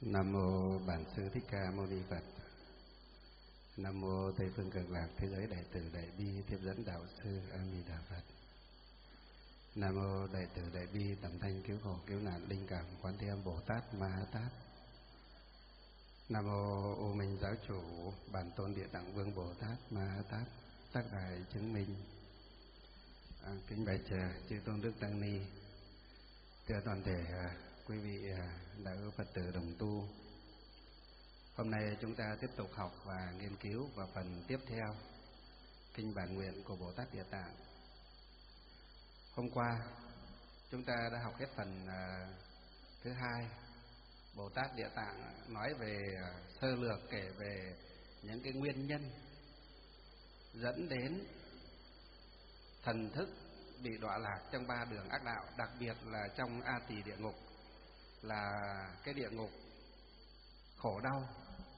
Nam mô Bản Sư Thích Ca Mâu Ni Phật. Nam mô Tây Phương Cực Lạc Thế Giới Đại Từ Đại Bi Tiếp Dẫn Đạo Sư A Di Đà Phật. Nam mô Đại Từ Đại Bi Tầm Thanh Cứu Khổ Cứu Nạn Linh Cảm Quán Thế Âm Bồ Tát Ma Ha Tát. Nam mô U Minh Giáo Chủ Bản Tôn Địa Tạng Vương Bồ Tát Ma Ha Tát. Tác đại chứng minh. Kính bạch chư tôn đức tăng ni, thưa toàn thể quý vị đạo hữu Phật tử đồng tu. Hôm nay chúng ta tiếp tục học và nghiên cứu vào phần tiếp theo kinh bản nguyện của Bồ Tát Địa Tạng. Hôm qua chúng ta đã học hết phần thứ hai. Bồ Tát Địa Tạng nói về sơ lược, kể về những cái nguyên nhân dẫn đến thần thức bị đọa lạc trong ba đường ác đạo, đặc biệt là trong A Tỳ địa ngục, là cái địa ngục khổ đau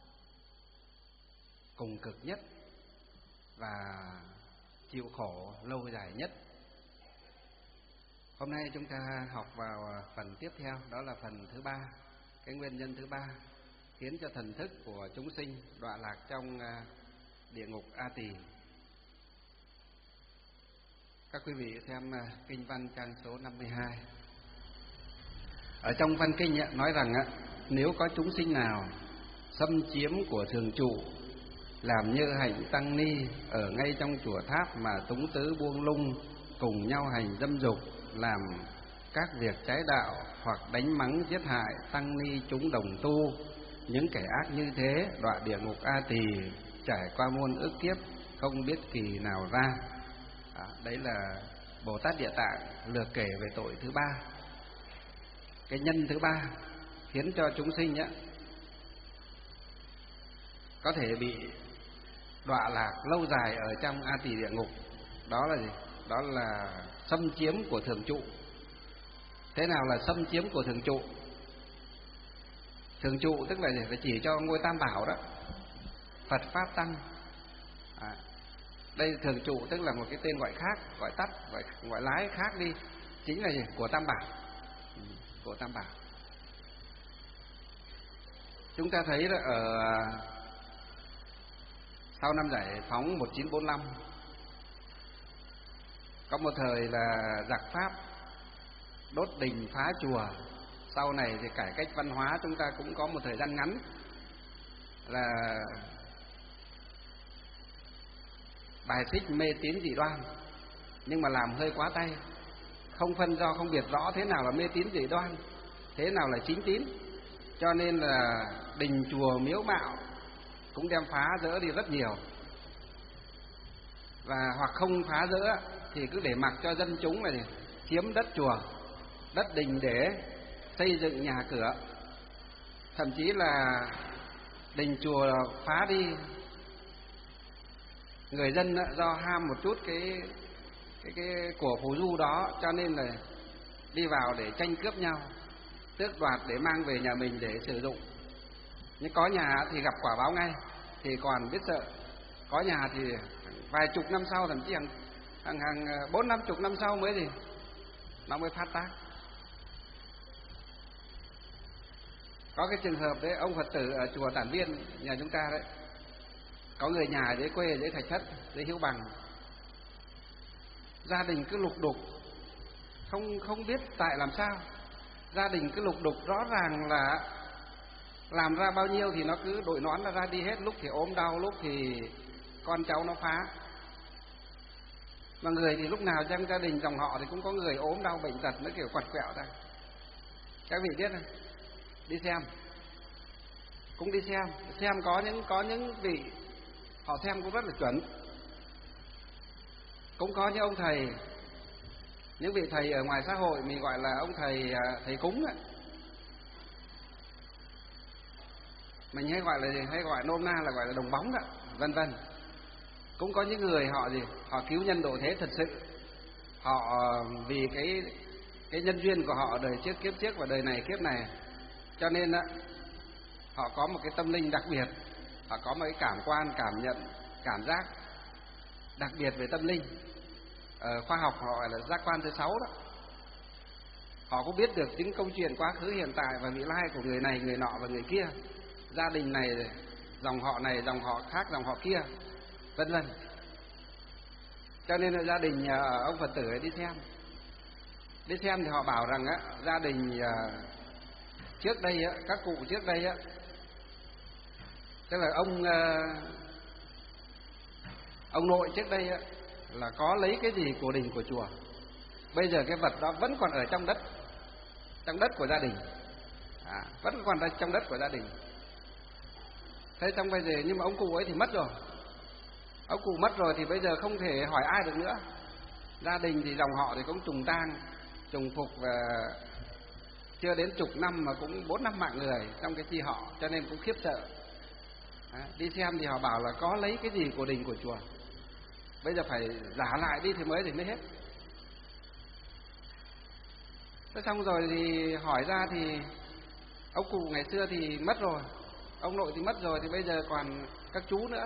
cùng cực nhất và chịu khổ lâu dài nhất. Hôm nay chúng ta học vào phần tiếp theo, đó là phần thứ ba, cái nguyên nhân thứ ba khiến cho thần thức của chúng sinh đọa lạc trong địa ngục A Tỳ. Các quý vị xem kinh văn trang số 52. Ở trong văn kinh nói rằng nếu có chúng sinh nào xâm chiếm của thường trụ, làm như hạnh tăng ni ở ngay trong chùa tháp mà túng tứ buông lung, cùng nhau hành dâm dục, làm các việc trái đạo, hoặc đánh mắng giết hại tăng ni chúng đồng tu, những kẻ ác như thế đọa địa ngục A Tỳ, trải qua muôn ức kiếp không biết kỳ nào ra. Đấy là Bồ Tát Địa Tạng lược kể về tội thứ ba, cái nhân thứ ba khiến cho chúng sinh có thể bị đọa lạc lâu dài ở trong A Tỳ địa ngục. Đó là gì? Đó là xâm chiếm của thường trụ. Thế nào là xâm chiếm của thường trụ? Thường trụ tức là gì? Là chỉ cho ngôi Tam Bảo đó, Phật Pháp Tăng. Đây thường trụ tức là một cái tên gọi khác, gọi tắt, gọi lái khác đi, chính là gì? Của Tam Bảo. Của Tam Bảo. Chúng ta thấy là ở sau năm giải phóng 1945, có một thời là giặc Pháp đốt đình phá chùa. Sau này thì cải cách văn hóa, chúng ta cũng có một thời gian ngắn là bài xích mê tín dị đoan, nhưng mà làm hơi quá tay, không phân do, không biệt rõ thế nào là mê tín dị đoan, thế nào là chính tín, cho nên là đình chùa miếu mạo cũng đem phá rỡ đi rất nhiều. Và hoặc không phá rỡ thì cứ để mặc cho dân chúng này chiếm đất chùa, đất đình để xây dựng nhà cửa. Thậm chí là đình chùa phá đi, người dân do ham một chút cái của phù du đó, cho nên là đi vào để tranh cướp nhau, tước đoạt để mang về nhà mình để sử dụng. Nhưng có nhà thì gặp quả báo ngay, thì còn biết sợ. Có nhà thì vài chục năm sau, thậm chí hàng 40-50 năm sau mới gì nó mới phát tác. Có cái trường hợp đấy, ông Phật tử ở chùa Tản Viên nhà chúng ta đấy, có người nhà dưới quê, dưới Thạch Thất, dưới Hiếu Bằng, gia đình cứ lục đục, không biết tại làm sao. Gia đình cứ lục đục, rõ ràng là làm ra bao nhiêu thì nó cứ đội nón ra đi hết, lúc thì ốm đau, lúc thì con cháu nó phá. Mà người thì lúc nào trong gia đình dòng họ thì cũng có người ốm đau bệnh tật, nó kiểu quặt quẹo ra. Các vị biết không? Đi xem, cũng đi xem có những vị họ xem cũng rất là chuẩn. Cũng có những ông thầy, những vị thầy ở ngoài xã hội mình gọi là ông thầy cúng ấy. Mình hay gọi là gì? Hay gọi nôm na là gọi là đồng bóng đó, vân vân. Cũng có những người họ gì? Họ cứu nhân độ thế thật sự. Họ vì cái nhân duyên của họ đời trước kiếp trước và đời này kiếp này, cho nên họ có một cái tâm linh đặc biệt, họ có một cái cảm quan, cảm nhận, cảm giác đặc biệt về tâm linh. Khoa học họ gọi là giác quan thứ 6 đó. Họ cũng biết được những câu chuyện quá khứ, hiện tại và vị lai của người này, người nọ và người kia, gia đình này, dòng họ này, dòng họ khác, dòng họ kia, vân vân. Cho nên là gia đình ông Phật tử ấy đi xem thì họ bảo rằng á, gia đình trước đây á, các cụ trước đây á, tức là ông nội trước đây á, là có lấy cái gì của đình của chùa, bây giờ cái vật đó vẫn còn ở trong đất của gia đình, vẫn còn ở trong đất của gia đình. Thế xong bây giờ, nhưng mà ông cụ ấy thì mất rồi, ông cụ mất rồi thì bây giờ không thể hỏi ai được nữa. Gia đình thì dòng họ thì cũng trùng tang trùng phục, và chưa đến chục năm mà cũng 4-5 mạng người trong cái chi họ, cho nên cũng khiếp sợ. Đi xem thì họ bảo là có lấy cái gì của đình của chùa, bây giờ phải giả lại đi thì mới hết. Thế xong rồi thì hỏi ra thì ông cụ ngày xưa thì mất rồi, ông nội thì mất rồi, thì bây giờ còn các chú nữa.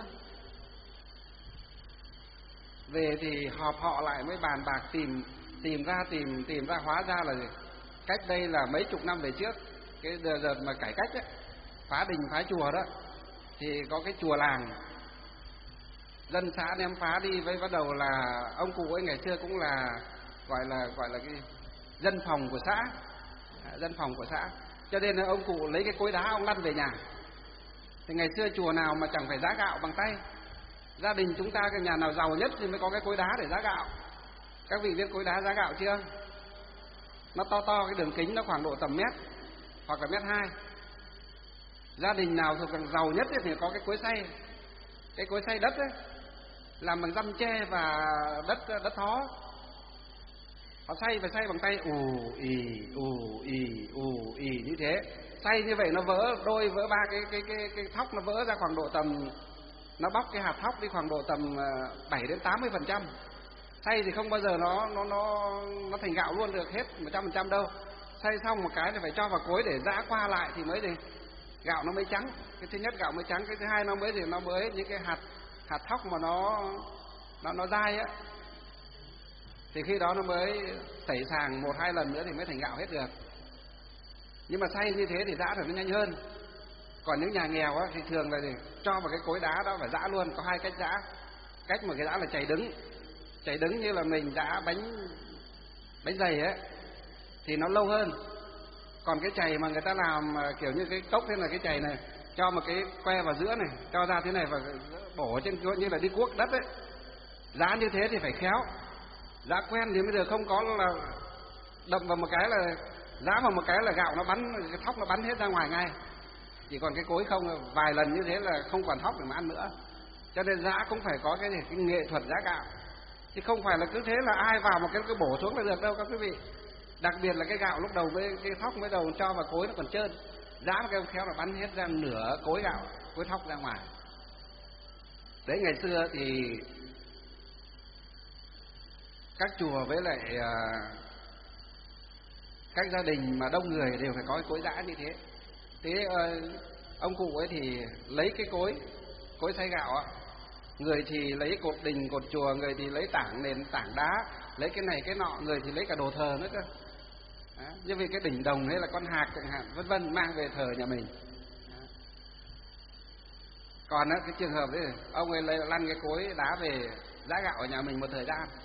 Về thì họp họ lại mới bàn bạc tìm ra, hóa ra là cách đây là mấy chục năm về trước, cái đợt mà cải cách ấy, phá đình phá chùa đó, thì có cái chùa làng, dân xã đem phá đi, với bắt đầu là ông cụ ấy ngày xưa cũng là gọi là cái dân phòng của xã, cho nên là ông cụ lấy cái cối đá ông lăn về nhà. Thì ngày xưa chùa nào mà chẳng phải giã gạo bằng tay, gia đình chúng ta cái nhà nào giàu nhất thì mới có cái cối đá để giã gạo. Các vị biết cối đá giã gạo chưa? Nó to, cái đường kính nó khoảng độ tầm mét hoặc là 1,2 m. Gia đình nào thuộc càng giàu nhất thì có cái cối xay đất ấy, làm bằng răm tre và đất thó. Họ xay bằng tay, ù ì như thế. Xay như vậy nó vỡ đôi vỡ ba, cái thóc nó vỡ ra khoảng độ tầm, nó bóc cái hạt thóc đi khoảng độ tầm 7-80%. Xay thì không bao giờ nó thành gạo luôn được hết 100% đâu. Xay xong một cái thì phải cho vào cối để giã qua lại thì mới thì gạo nó mới trắng. Cái thứ nhất gạo mới trắng, cái thứ hai nó mới những cái hạt thóc mà nó dai á, thì khi đó nó mới tẩy sàng 1-2 lần nữa thì mới thành gạo hết được. Nhưng mà xay như thế thì giã thì nó nhanh hơn. Còn những nhà nghèo á, thì thường là cho vào cái cối đá đó và giã luôn. Có 2 cách giã. Cách một cái giã là chảy đứng như là mình giã bánh dày ấy, thì nó lâu hơn. Còn cái chày mà người ta làm kiểu như cái cốc thế là cái chày này, cho một cái que vào giữa này, cho ra thế này và bổ trên như là đi cuốc đất ấy. Giã như thế thì phải khéo, giã quen thì mới được, không có là đập vào một cái là giã vào một cái là gạo nó bắn, cái thóc nó bắn hết ra ngoài ngay. Chỉ còn cái cối không, vài lần như thế là không còn thóc để mà ăn nữa. Cho nên giã cũng phải có cái nghệ thuật giã gạo, chứ không phải là cứ thế là ai vào một cái bổ xuống là được đâu các quý vị. Đặc biệt là cái gạo lúc đầu với cái thóc mới đầu cho vào cối nó còn trơn, giã một cái khéo là bắn hết ra nửa cối gạo, cối thóc ra ngoài. Đấy, ngày xưa thì các chùa với lại các gia đình mà đông người đều phải có cái cối giã như thế. Thế ông cụ ấy thì lấy cái cối xay gạo á, người thì lấy cột đình cột chùa, người thì lấy tảng nền tảng đá, lấy cái này cái nọ, người thì lấy cả đồ thờ nữa cơ. Như vì cái đỉnh đồng hay là con hạc chẳng hạn, vân vân, mang về thờ nhà mình. Còn á, cái trường hợp đấy, ông ấy lăn cái cối đá về giã gạo ở nhà mình một thời gian,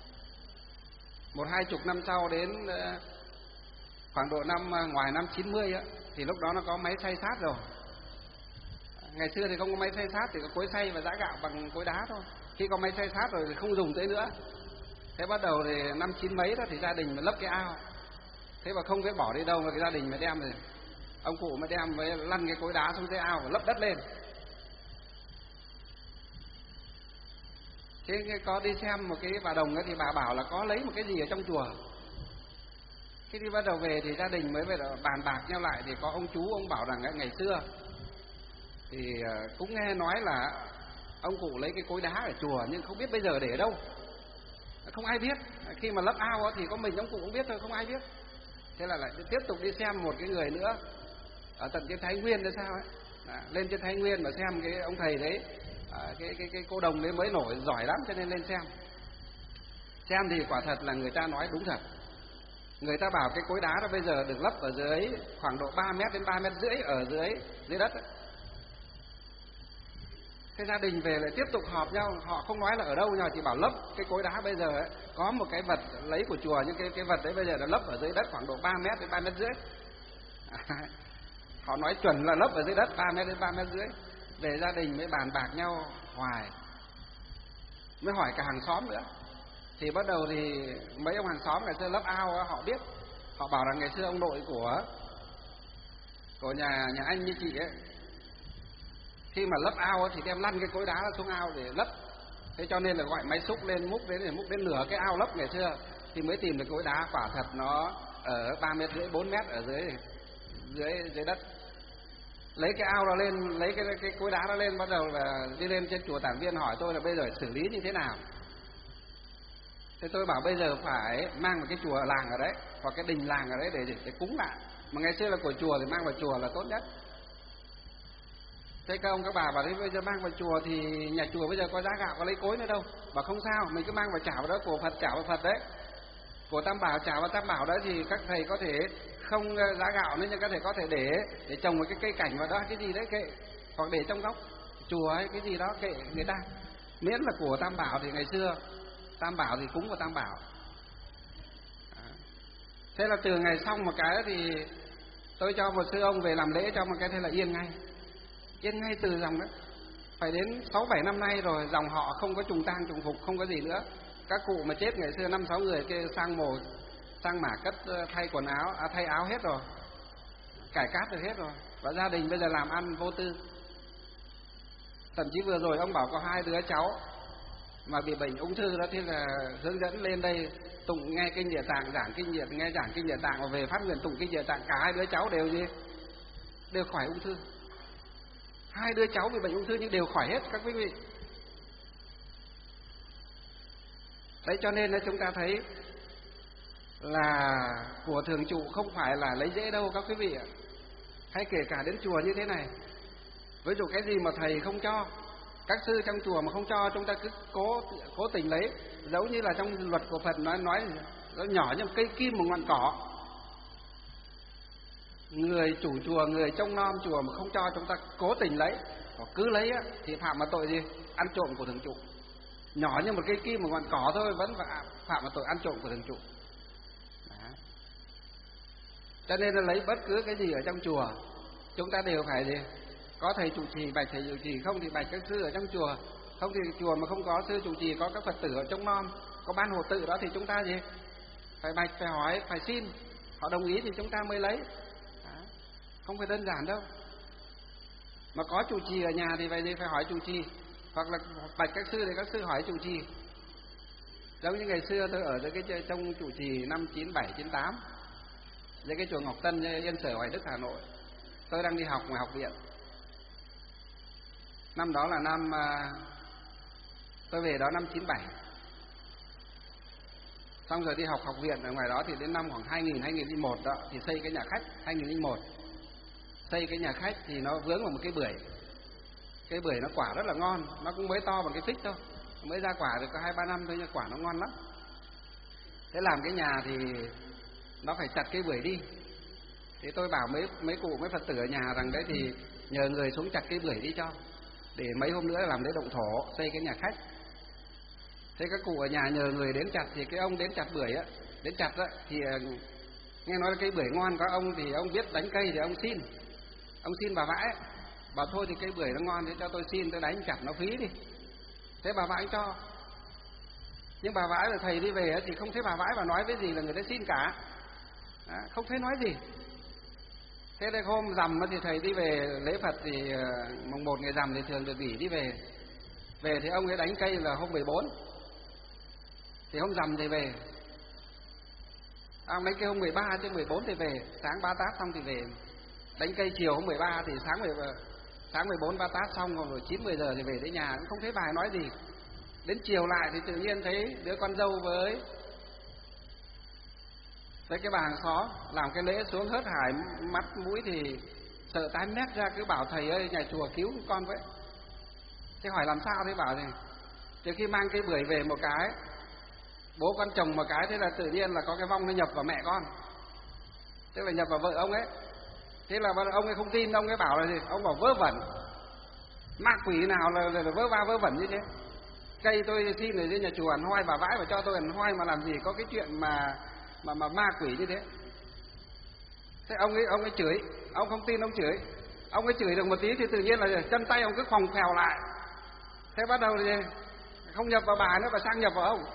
1-20 năm sau, đến khoảng độ ngoài năm 90 á, thì lúc đó nó có máy xay sát rồi. Ngày xưa thì không có máy xay sát, thì có cối xay và giã gạo bằng cối đá thôi. Khi có máy xay sát rồi thì không dùng tới nữa. Thế bắt đầu thì năm 90 mấy đó thì gia đình mới lấp cái ao. Thế mà không biết bỏ đi đâu mà cái gia đình mới đem rồi, ông cụ mới đem với lăn cái cối đá xuống cái ao và lấp đất lên. Thế có đi xem một cái bà đồng ấy, thì bà bảo là có lấy một cái gì ở trong chùa. Khi đi bắt đầu về thì gia đình mới về bàn bạc nhau lại, thì có ông chú ông bảo rằng ngày xưa thì cũng nghe nói là ông cụ lấy cái cối đá ở chùa, nhưng không biết bây giờ để ở đâu, không ai biết. Khi mà lấp ao thì có mình ông cụ cũng biết thôi, không ai biết. Thế là lại tiếp tục đi xem một cái người nữa ở tận trên Thái Nguyên hay sao ấy. Lên trên Thái Nguyên mà xem cái ông thầy đấy, cái cô đồng đấy mới nổi giỏi lắm, cho nên lên xem thì quả thật là người ta nói đúng thật. Người ta bảo cái cối đá đó bây giờ được lấp ở dưới khoảng độ 3 mét đến 3 mét rưỡi ở dưới đất ấy. Thế gia đình về lại tiếp tục họp nhau, họ không nói là ở đâu nhưng mà chỉ bảo lấp cái cối đá bây giờ ấy, có một cái vật lấy của chùa, nhưng cái vật đấy bây giờ nó lấp ở dưới đất khoảng độ 3 mét đến 3 mét rưỡi. Họ nói chuẩn là lấp ở dưới đất 3 mét đến 3 mét rưỡi. Về gia đình mới bàn bạc nhau hoài, mới hỏi cả hàng xóm nữa. Thì bắt đầu thì mấy ông hàng xóm ngày xưa lấp ao đó, họ biết, họ bảo rằng ngày xưa ông nội của nhà anh như chị ấy, khi mà lấp ao thì đem lăn cái cối đá xuống ao để lấp. Thế cho nên là gọi máy xúc lên múc đến nửa cái ao lấp ngày xưa thì mới tìm được cối đá. Quả thật nó ở 3 mét rưỡi 4 mét ở dưới đất. Lấy cái ao đó lên, lấy cái cối đá đó lên, bắt đầu là đi lên trên chùa Tản Viên hỏi tôi là bây giờ xử lý như thế nào. Thế tôi bảo bây giờ phải mang một cái chùa làng ở đấy, hoặc cái đình làng ở đấy để cúng lại. Mà ngày xưa là của chùa thì mang vào chùa là tốt nhất. Thế các ông các bà bảo đấy bây giờ mang vào chùa thì nhà chùa bây giờ có giá gạo có lấy cối nữa đâu. Bảo không sao, mình cứ mang vào chảo đó, của Phật chảo vào Phật đấy, của Tam Bảo chảo vào Tam Bảo đấy, thì các thầy có thể không giá gạo nữa nhưng các thầy có thể để trồng một cái cây cảnh vào đó, cái gì đấy kệ, hoặc để trong góc chùa ấy, cái gì đó kệ người ta, miễn là của Tam Bảo. Thì ngày xưa Tam Bảo thì cúng của Tam Bảo. Thế là từ ngày xong một cái thì tôi cho một sư ông về làm lễ cho một cái, thế là yên ngay từ dòng đó. Phải đến 6-7 năm nay rồi dòng họ không có trùng tang trùng phục, không có gì nữa. Các cụ mà chết ngày xưa 5-6 người kia sang mồ sang mả cất thay quần áo, thay áo hết rồi, cải cát được hết rồi, và gia đình bây giờ làm ăn vô tư. Thậm chí vừa rồi ông bảo có 2 đứa cháu mà bị bệnh ung thư đó, thì là hướng dẫn lên đây tụng nghe kinh Địa Tạng, giảng kinh Địa Tạng, và về phát nguyện tụng kinh Địa Tạng. Cả 2 đứa cháu đều khỏi ung thư. 2 đứa cháu bị bệnh ung thư nhưng đều khỏi hết các quý vị. Đấy, cho nên là chúng ta thấy là của thường trụ không phải là lấy dễ đâu các quý vị ạ. Hay kể cả đến chùa như thế này, ví dụ cái gì mà thầy không cho, các sư trong chùa mà không cho, chúng ta cứ cố tình lấy. Giống như là trong luật của Phật nói nó nhỏ như một cây kim, một ngọn cỏ. Người chủ chùa, người trông nom chùa mà không cho, chúng ta cố tình lấy, hoặc cứ lấy á, thì phạm vào tội gì? Ăn trộm của thường trụ. Nhỏ như một cây kim, một ngọn cỏ thôi vẫn phạm vào tội ăn trộm của thường trụ. Cho nên là lấy bất cứ cái gì ở trong chùa, chúng ta đều phải gì? Có thầy trụ trì, bạch thầy trụ trì, không thì bạch các sư ở trong chùa. Không thì chùa mà không có sư trụ trì, có các Phật tử ở trông nom, có ban hộ tự đó, thì chúng ta gì? Phải bạch, phải hỏi, phải xin, họ đồng ý thì chúng ta mới lấy. Không phải đơn giản đâu. Mà có trụ trì ở nhà thì phải hỏi trụ trì, hoặc là bạch các sư thì các sư hỏi trụ trì. Giống như ngày xưa tôi ở trong trụ trì năm 97, 98 dưới cái chùa Ngọc Tân, Yên Sở, Hoài Đức, Hà Nội. Tôi đang đi học ngoài học viện. Năm đó là năm tôi về đó năm 97. Xong rồi đi học viện ở ngoài đó thì đến năm khoảng 2000, 2001 đó thì xây cái nhà khách. 2001 xây cái nhà khách thì nó vướng vào một cái bưởi. Cái bưởi nó quả rất là ngon, nó cũng mới to bằng cái phích thôi, mới ra quả được có 2-3 năm thôi nhưng quả nó ngon lắm. Thế làm cái nhà thì nó phải chặt cây bưởi đi. Thế tôi bảo mấy cụ, mấy Phật tử ở nhà rằng đấy thì nhờ người xuống chặt cây bưởi đi cho, để mấy hôm nữa làm lễ động thổ xây cái nhà khách. Thế các cụ ở nhà nhờ người đến chặt, thì cái ông đến chặt bưởi á, đến chặt á thì nghe nói là cây bưởi ngon, có ông thì ông biết đánh cây thì ông xin bà vãi, bảo thôi thì cây bưởi nó ngon thế cho tôi xin, tôi đánh chặt nó phí đi. Thế bà vãi cho. Nhưng bà vãi là thầy đi về thì không thấy bà vãi và nói với gì là người ta xin cả. Đó, không thấy nói gì. Thế đây hôm rằm thì thầy đi về lễ Phật thì mùng 1 ngày rằm thì thường được nghỉ đi về. Về thì ông ấy đánh cây là hôm 14. Thì hôm rằm thì về. Ông đánh cây hôm 13 chứ 14 thì về, sáng ba tát xong thì về. Đánh cây chiều hôm 13 thì sáng 14 ba tát xong, rồi 9-10 giờ thì về đến nhà, cũng không thấy bài nói gì. Đến chiều lại thì tự nhiên thấy đứa con dâu với cái bà hàng xóm làm cái lễ xuống hớt hải mắt mũi thì sợ tái mét ra, cứ bảo thầy ơi nhà chùa cứu con với. Thế hỏi làm sao, thế bảo thì từ khi mang cây bưởi về một cái bố con chồng một cái, thế là tự nhiên là có cái vong nó nhập vào mẹ con, tức là nhập vào vợ ông ấy. Thế là ông ấy không tin, ông ấy bảo là gì? Ông bảo vớ vẩn, ma quỷ nào là vớ va vớ vẩn như thế. Cây tôi xin ở dưới nhà chùa ẩn hoi, bà vãi và cho tôi ẩn hoi, mà làm gì có cái chuyện mà ma quỷ như thế. Thế ông ấy chửi, ông không tin ông chửi. Ông ấy chửi được một tí thì tự nhiên là chân tay ông cứ khoòng phèo lại. Thế bắt đầu thì không nhập vào bà nữa mà sang nhập vào ông.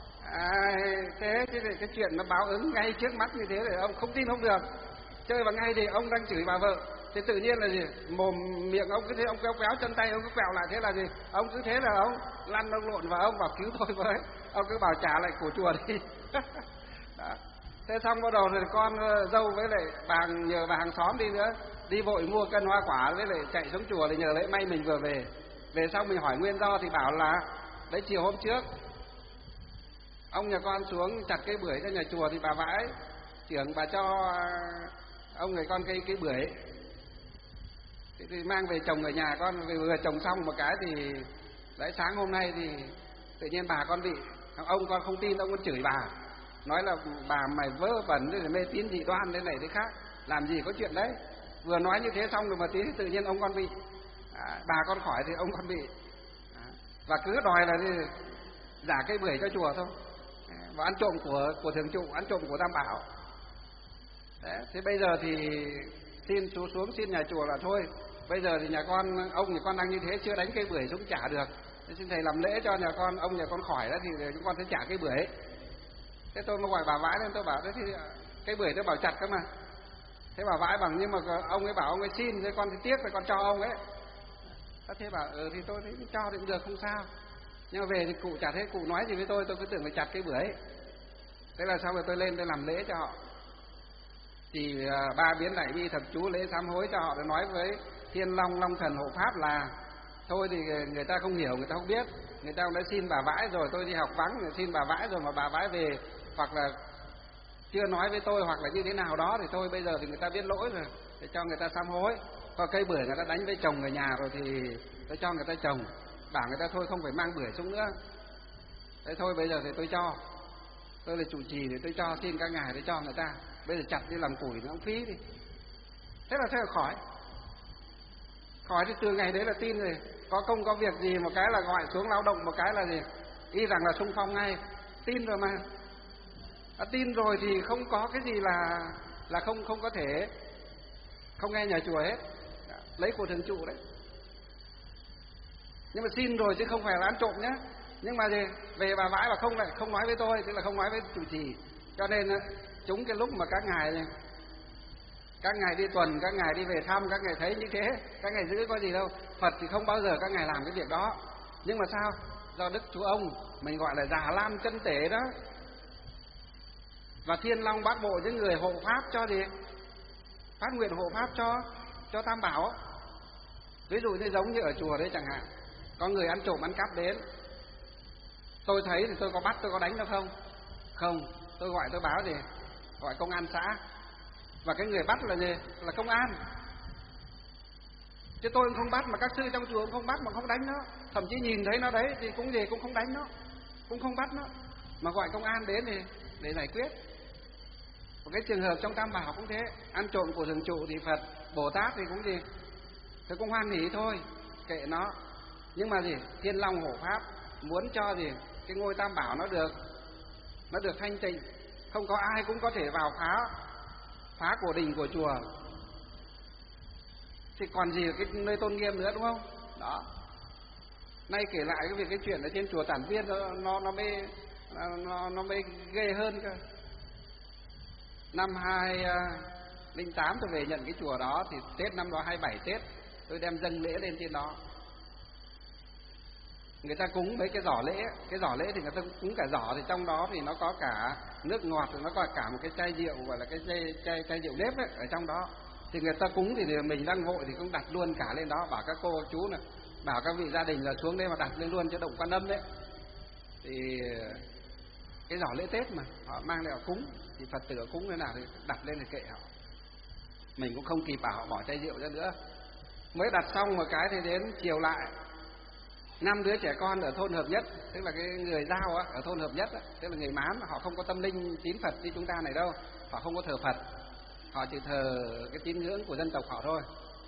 Thế cái chuyện nó báo ứng ngay trước mắt như thế thì ông không tin không được. Chơi vào ngay thì ông đang chửi bà vợ, thì tự nhiên là gì? Mồm miệng ông cứ thế, ông kéo kéo, chân tay ông cứ quẹo lại, thế là gì? Ông cứ thế là ông lăn ông lộn vào, ông bảo cứu tôi với. Ông cứ bảo trả lại của chùa đi. Đó. Thế xong bắt đầu thì con dâu với lại nhờ bà hàng xóm đi nữa, đi vội mua cân hoa quả với lại chạy xuống chùa để nhờ lễ may mình vừa về. Về xong mình hỏi nguyên do thì bảo là đấy, chiều hôm trước ông nhà con xuống chặt cây bưởi cho nhà chùa thì bà vãi trưởng bà cho ông người con cây bưởi, thì mang về trồng ở nhà con, vừa trồng xong một cái thì đấy, sáng hôm nay thì tự nhiên bà con bị, ông con không tin, ông con chửi bà, nói là bà mày vớ vẩn rồi mê tín dị đoan thế này thế khác, làm gì có chuyện đấy. Vừa nói như thế xong rồi một tí thì tự nhiên ông con bị, bà con khỏi thì ông con bị, và cứ đòi là đi giả cây bưởi cho chùa thôi, và ăn trộm của thường trụ, ăn trộm của Tam Bảo. Đấy, thế bây giờ thì xin xuống xin nhà chùa là thôi, bây giờ thì ông nhà con đang như thế, chưa đánh cây bưởi xuống trả được, thế xin thầy làm lễ cho nhà con, ông nhà con khỏi đó thì chúng con sẽ trả cây bưởi. Thế tôi mới gọi bà vãi lên, tôi bảo thế thì cây bưởi tôi bảo chặt cơ mà. Thế bà vãi bằng, nhưng mà ông ấy bảo ông ấy xin, thế con thì tiếc rồi con cho ông ấy. Thế bảo thì tôi thấy cho thì cũng được, không sao. Nhưng mà về thì cụ chặt hết, cụ nói gì với tôi cứ tưởng là chặt cây bưởi. Thế là sau rồi tôi lên tôi làm lễ cho họ, thì 3 biến đại bi thập chú lễ sám hối cho họ, để nói với Thiên Long Long Thần hộ pháp là thôi thì người ta không hiểu, người ta không biết, người ta cũng đã xin bà vãi rồi, tôi đi học vắng rồi xin bà vãi rồi mà bà vãi về hoặc là chưa nói với tôi hoặc là như thế nào đó, thì thôi bây giờ thì người ta biết lỗi rồi, để cho người ta sám hối. Còn cây bưởi người ta đánh với chồng ở nhà rồi thì tôi cho người ta trồng, bảo người ta thôi không phải mang bưởi xuống nữa. Thế thôi bây giờ thì tôi cho, tôi là chủ trì thì tôi cho, xin các ngài để cho người ta. Bây giờ chặt đi làm củi nó cũng phí đi. Thế là khỏi thì từ ngày đấy là tin rồi, có công có việc gì một cái là gọi xuống lao động, một cái là gì y rằng là xung phong ngay, tin rồi mà. Tin rồi thì không có cái gì là không có thể không nghe nhà chùa hết, lấy của thường trụ đấy. Nhưng mà xin rồi chứ không phải là ăn trộm nhé. Nhưng mà gì về bà vãi mà không nói với tôi, tức là không nói với chủ trì, cho nên chúng cái lúc mà các ngài đi tuần, các ngài đi về thăm, các ngài thấy như thế, các ngài giữ có gì đâu. Phật thì không bao giờ các ngài làm cái việc đó. Nhưng mà sao? Do Đức Chúa Ông, mình gọi là Già Lam chân tế đó, và Thiên Long Bát Bộ những người hộ pháp cho gì? Phát nguyện hộ pháp cho Tam Bảo. Ví dụ như giống như ở chùa đấy chẳng hạn, có người ăn trộm ăn cắp đến, tôi thấy thì tôi có bắt, tôi có đánh đâu không? Không, tôi gọi tôi báo gì? Gọi công an xã, và cái người bắt là gì? Là công an. Chứ tôi cũng không bắt, mà các sư trong chùa cũng không bắt mà không đánh nó, thậm chí nhìn thấy nó đấy thì cũng không đánh nó, cũng không bắt nó, mà gọi công an đến để giải quyết. Một cái trường hợp trong Tam Bảo cũng thế, ăn trộm của thường trụ thì Phật Bồ Tát thì cũng gì, thì cũng hoan hỉ thôi, kệ nó. Nhưng mà gì, Thiên Long hộ pháp muốn cho gì cái ngôi Tam Bảo nó được thanh tịnh, không có ai cũng có thể vào phá của đình của chùa, thì còn gì cái nơi tôn nghiêm nữa, đúng không? Đó. Nay kể lại cái chuyện ở trên chùa Tản Viên nó mới ghê hơn cơ. Năm 2008 tôi về nhận cái chùa đó, thì Tết năm đó 27 Tết tôi đem dâng lễ lên trên đó. Người ta cúng mấy cái giỏ lễ, thì người ta cúng cả giỏ, thì trong đó thì nó có cả nước ngọt, rồi nó có cả một cái chai rượu gọi là cái chai rượu nếp ấy, ở trong đó. Thì người ta cúng thì mình đang vội thì cũng đặt luôn cả lên đó, bảo các cô các chú này, bảo các vị gia đình là xuống đây mà đặt lên luôn cho động Quan Âm đấy. Thì cái giỏ lễ Tết mà họ mang lại họ cúng, thì Phật tử cúng thế nào thì đặt lên thì kệ họ, mình cũng không kịp bảo họ bỏ chai rượu ra nữa. Mới đặt xong một cái thì đến chiều lại 5 đứa trẻ con ở thôn Hợp Nhất, tức là cái người Dao á, ở thôn Hợp Nhất á, tức là người Mán, họ không có tâm linh tín Phật như chúng ta này đâu, họ không có thờ Phật, họ chỉ thờ cái tín ngưỡng của dân tộc họ thôi.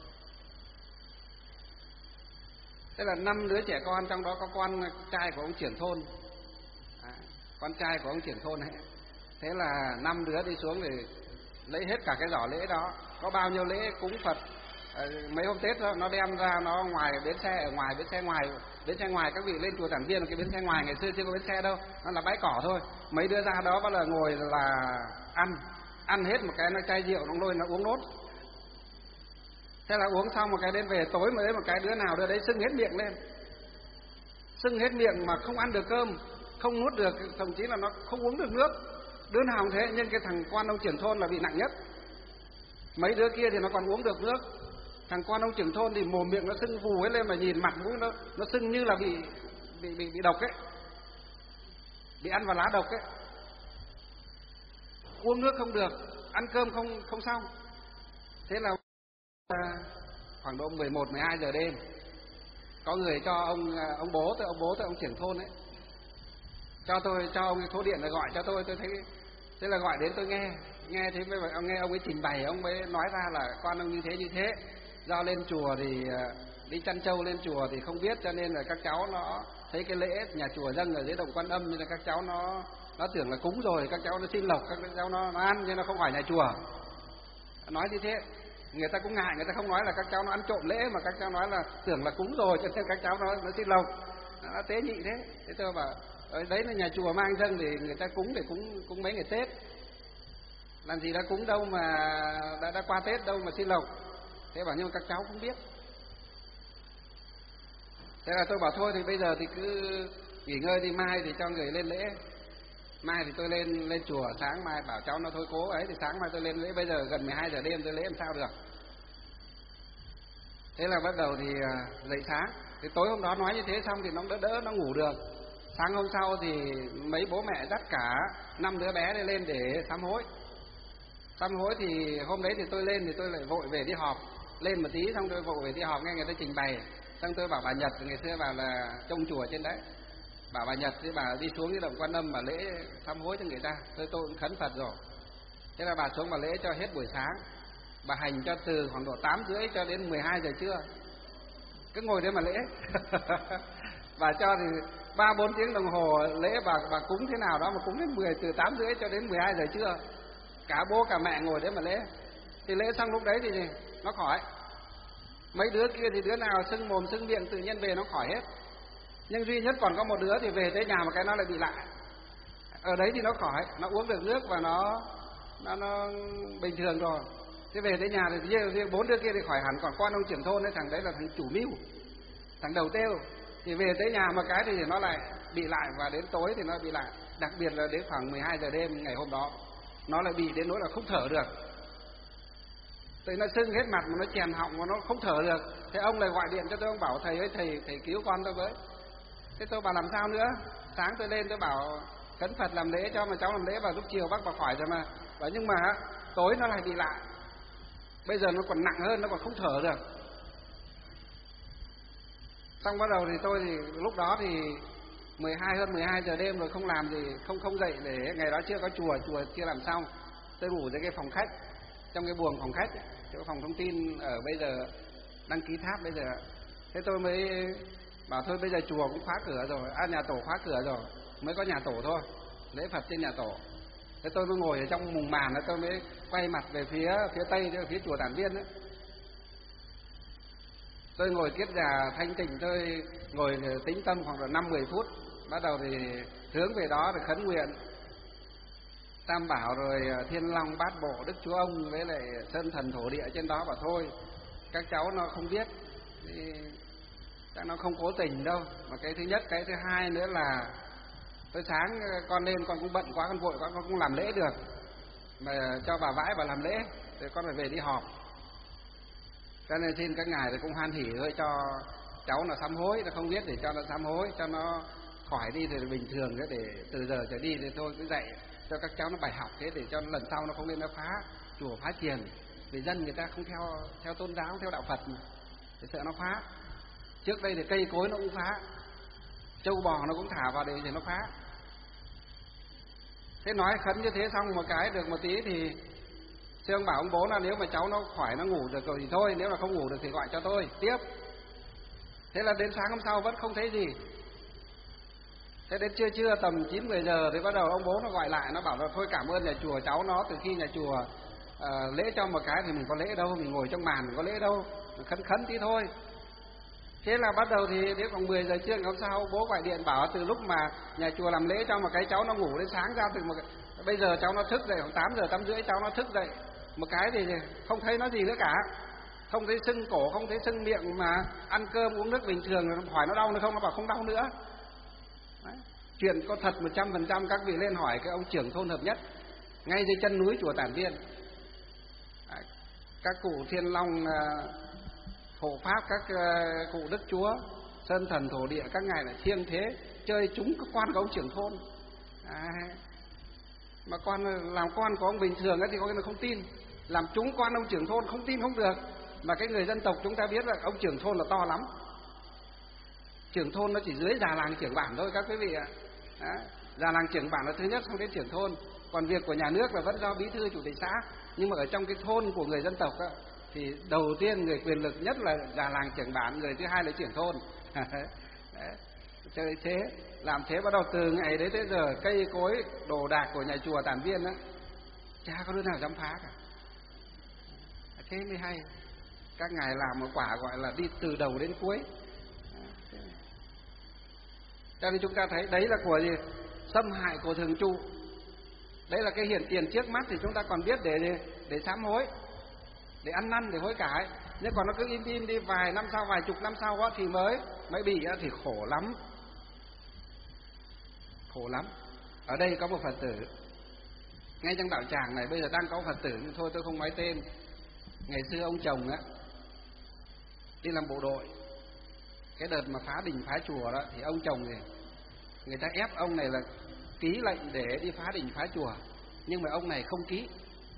Tức là 5 đứa trẻ con, trong đó có con trai của ông trưởng thôn, con trai của ông trưởng thôn ấy. Thế là 5 đứa đi xuống thì lấy hết cả cái giỏ lễ đó, có bao nhiêu lễ cúng Phật. Mấy hôm Tết đó, nó đem ra nó ngoài bến xe, ở ngoài bến xe ngoài các vị lên chùa Tản Viên, cái bến xe ngoài ngày xưa chưa có bến xe đâu, nó là bãi cỏ thôi. Mấy đứa ra đó bắt đầu ngồi là ăn hết một cái nó chai rượu, nó lôi nó uống nốt. Thế là uống xong một cái đến về tối mới một cái đứa nào đứa đấy sưng hết miệng lên, sưng hết miệng mà không ăn được cơm, không nuốt được, thậm chí là nó không uống được nước. Đứa nào cũng thế, nhưng cái thằng con ông trưởng thôn là bị nặng nhất. Mấy đứa kia thì nó còn uống được nước, thằng con ông trưởng thôn thì mồm miệng nó sưng phù hết lên, mà nhìn mặt mũi nó sưng như là bị độc ấy, bị ăn vào lá độc ấy. Uống nước không được, ăn cơm không xong. Thế là khoảng độ 11-12 giờ đêm, có người cho ông bố tới ông trưởng thôn ấy, cho ông số điện là gọi cho tôi thấy. Thế là gọi đến tôi nghe thế mới nghe ông ấy trình bày, ông ấy nói ra là con ông như thế, do lên chùa thì đi chăn trâu lên chùa thì không biết, cho nên là các cháu nó thấy cái lễ nhà chùa dâng ở dưới Đồng Quan Âm, nên là các cháu nó tưởng là cúng rồi, các cháu nó xin lộc, các cháu nó ăn, nhưng nó không phải nhà chùa. Nói như thế, người ta cũng ngại, người ta không nói là các cháu nó ăn trộm lễ, mà các cháu nói là tưởng là cúng rồi, cho nên các cháu nó xin lộc, nó tế nhị thế. Thế tôi bảo đấy là nhà chùa mang dâng thì người ta cúng để cúng mấy ngày Tết, làm gì đã cúng đâu mà đã qua Tết đâu mà xin lộc. Thế bảo nhưng mà các cháu không biết. Thế là tôi bảo thôi thì bây giờ thì cứ nghỉ ngơi đi, mai thì cho người lên lễ. Mai thì tôi lên chùa, sáng mai bảo cháu nó thôi cố ấy thì sáng mai tôi lên lễ. Bây giờ gần 12 giờ đêm tôi lễ làm sao được. Thế là bắt đầu thì dậy sáng. Thì tối hôm đó nói như thế xong thì nó đỡ nó ngủ được. Sáng hôm sau thì mấy bố mẹ dắt cả 5 đứa bé lên để sám hối. Sám hối thì hôm đấy thì tôi lên thì tôi lại vội về đi họp. Lên một tí xong tôi vội về đi họp, nghe người ta trình bày. Xong tôi bảo bà Nhật, ngày xưa bảo là trông chùa trên đấy, bảo bà Nhật thì bà đi xuống cái Động Quan Âm mà lễ sám hối cho người ta. Tôi cũng khấn Phật rồi. Thế là bà xuống bà lễ cho hết buổi sáng, bà hành cho từ khoảng độ 8:30 cho đến 12 giờ trưa, cứ ngồi đấy mà lễ. Bà cho thì 3-4 tiếng đồng hồ lễ, bà cúng thế nào đó mà cúng đến từ 8:30 cho đến 12 giờ trưa, cả bố cả mẹ ngồi đấy mà lễ. Thì lễ xong lúc đấy thì nó khỏi. Mấy đứa kia thì đứa nào sưng mồm sưng miệng tự nhiên về nó khỏi hết, nhưng duy nhất còn có một đứa thì về tới nhà một cái nó lại bị lại. Ở đấy thì nó khỏi, nó uống được nước và nó bình thường rồi. Thế về tới nhà thì riêng 4 đứa kia thì khỏi hẳn. Còn con ông trưởng thôn ấy, thằng đấy là thằng chủ mưu, thằng đầu têu, thì về tới nhà một cái thì nó lại bị lại, và đến tối thì nó bị lại. Đặc biệt là đến khoảng 12 giờ đêm ngày hôm đó nó lại bị đến nỗi là không thở được. Thì nó sưng hết mặt mà nó chèn họng mà nó không thở được. Thế ông lại gọi điện cho tôi, ông bảo thầy ơi, thầy cứu con tôi với. Thế tôi bảo làm sao nữa. Sáng tôi lên tôi bảo khấn Phật làm lễ cho mà cháu làm lễ vào lúc chiều bác bảo khỏi rồi mà. Bảo nhưng mà tối nó lại bị lại, bây giờ nó còn nặng hơn, nó còn không thở được. Xong bắt đầu thì tôi thì lúc đó thì hơn 12 giờ đêm rồi, không làm gì, không dậy, để ngày đó chưa có chùa chưa làm xong. Tôi ngủ dưới cái phòng khách, trong cái buồng phòng khách, chỗ phòng thông tin ở bây giờ đăng ký tháp bây giờ. Thế tôi mới bảo thôi bây giờ chùa cũng khóa cửa rồi, nhà tổ khóa cửa rồi, mới có nhà tổ thôi, lễ Phật trên nhà tổ. Thế tôi mới ngồi ở trong mùng màn, tôi mới quay mặt về phía tây, phía chùa Tản Viên ấy. Tôi ngồi kiết già thanh tịnh, tôi ngồi tĩnh tâm khoảng là 5-10 phút, bắt đầu thì hướng về đó để khấn nguyện Tam Bảo rồi Thiên Long Bát Bộ Đức Chúa Ông với lại Sơn Thần Thổ Địa trên đó. Bảo thôi các cháu nó không biết thì chắc nó không cố tình đâu. Mà cái thứ nhất, cái thứ hai nữa là tôi sáng con lên con cũng bận quá, con vội quá, con không làm lễ được, mà cho bà Vãi bà làm lễ thì con phải về đi họp. Cho nên xin các ngài thì cũng hoan hỉ thôi, cho cháu nó sám hối, nó không biết để cho nó sám hối, cho nó khỏi đi thì bình thường, để từ giờ trở đi thì thôi cứ dạy cho các cháu nó bài học, thế để cho lần sau nó không nên nó phá chùa phá chiền, vì dân người ta không theo tôn giáo, theo đạo Phật mà, thì sợ nó phá. Trước đây thì cây cối nó cũng phá, trâu bò nó cũng thả vào để nó phá. Thế nói khấn như thế xong một cái được một tí thì sư ông bảo ông bố là nếu mà cháu nó khỏi nó ngủ được rồi thì thôi, nếu là không ngủ được thì gọi cho tôi tiếp. Thế là đến sáng hôm sau vẫn không thấy gì. Thế đến trưa tầm 9-10 giờ thì bắt đầu ông bố nó gọi lại, nó bảo là thôi cảm ơn nhà chùa cháu nó từ khi nhà chùa lễ cho một cái thì mình có lễ đâu, mình ngồi trong màn mình có lễ đâu, khấn tí thôi. Thế là bắt đầu thì đến khoảng 10 giờ trưa ngày hôm sau bố gọi điện bảo từ lúc mà nhà chùa làm lễ cho một cái cháu nó ngủ đến sáng ra từ một cái, bây giờ cháu nó thức dậy khoảng 8 giờ 8 rưỡi cháu nó thức dậy một cái thì không thấy nó gì nữa cả, không thấy sưng cổ, không thấy sưng miệng, mà ăn cơm uống nước bình thường. Hỏi nó đau nữa không, nó bảo không đau nữa. Đấy. Chuyện có thật 100%. Các vị lên hỏi cái ông trưởng thôn Hợp Nhất ngay dưới chân núi chùa Tản Viên. Đấy. Các cụ Thiên Long hộ pháp, các cụ Đức Chúa Sơn Thần Thổ Địa các ngài lại thiêng thế chơi trúng các quan của ông trưởng thôn. Đấy. Mà con làm con của ông bình thường ấy thì có cái là không tin, làm trúng con ông trưởng thôn không tin không được. Mà cái người dân tộc chúng ta biết là ông trưởng thôn là to lắm. Trưởng thôn nó chỉ dưới già làng trưởng bản thôi các quý vị ạ. Già làng trưởng bản là thứ nhất, xong đến trưởng thôn. Còn việc của nhà nước là vẫn do bí thư chủ tịch xã. Nhưng mà ở trong cái thôn của người dân tộc á, thì đầu tiên người quyền lực nhất là già làng trưởng bản, người thứ hai là trưởng thôn. Chơi thế, làm thế bắt đầu từ ngày đấy tới giờ cây cối đồ đạc của nhà chùa Tản Viên á, chả có đứa nào dám phá cả. Thế mới hay. Các ngài làm một quả gọi là đi từ đầu đến cuối. Cho nên chúng ta thấy đấy là của gì? Xâm hại của thường trụ. Đấy là cái hiện tiền trước mắt thì chúng ta còn biết để sám hối, để ăn năn, để hối cải. Nhưng còn nó cứ im đi vài năm sau, vài chục năm sau đó thì mới bị đó, thì khổ lắm. Khổ lắm. Ở đây có một Phật tử ngay trong đạo tràng này bây giờ đang có Phật tử, nhưng thôi tôi không nói tên. Ngày xưa ông chồng á đi làm bộ đội, cái đợt mà phá đình phá chùa đó thì ông chồng thì người ta ép ông này là ký lệnh để đi phá đình phá chùa, nhưng mà ông này không ký.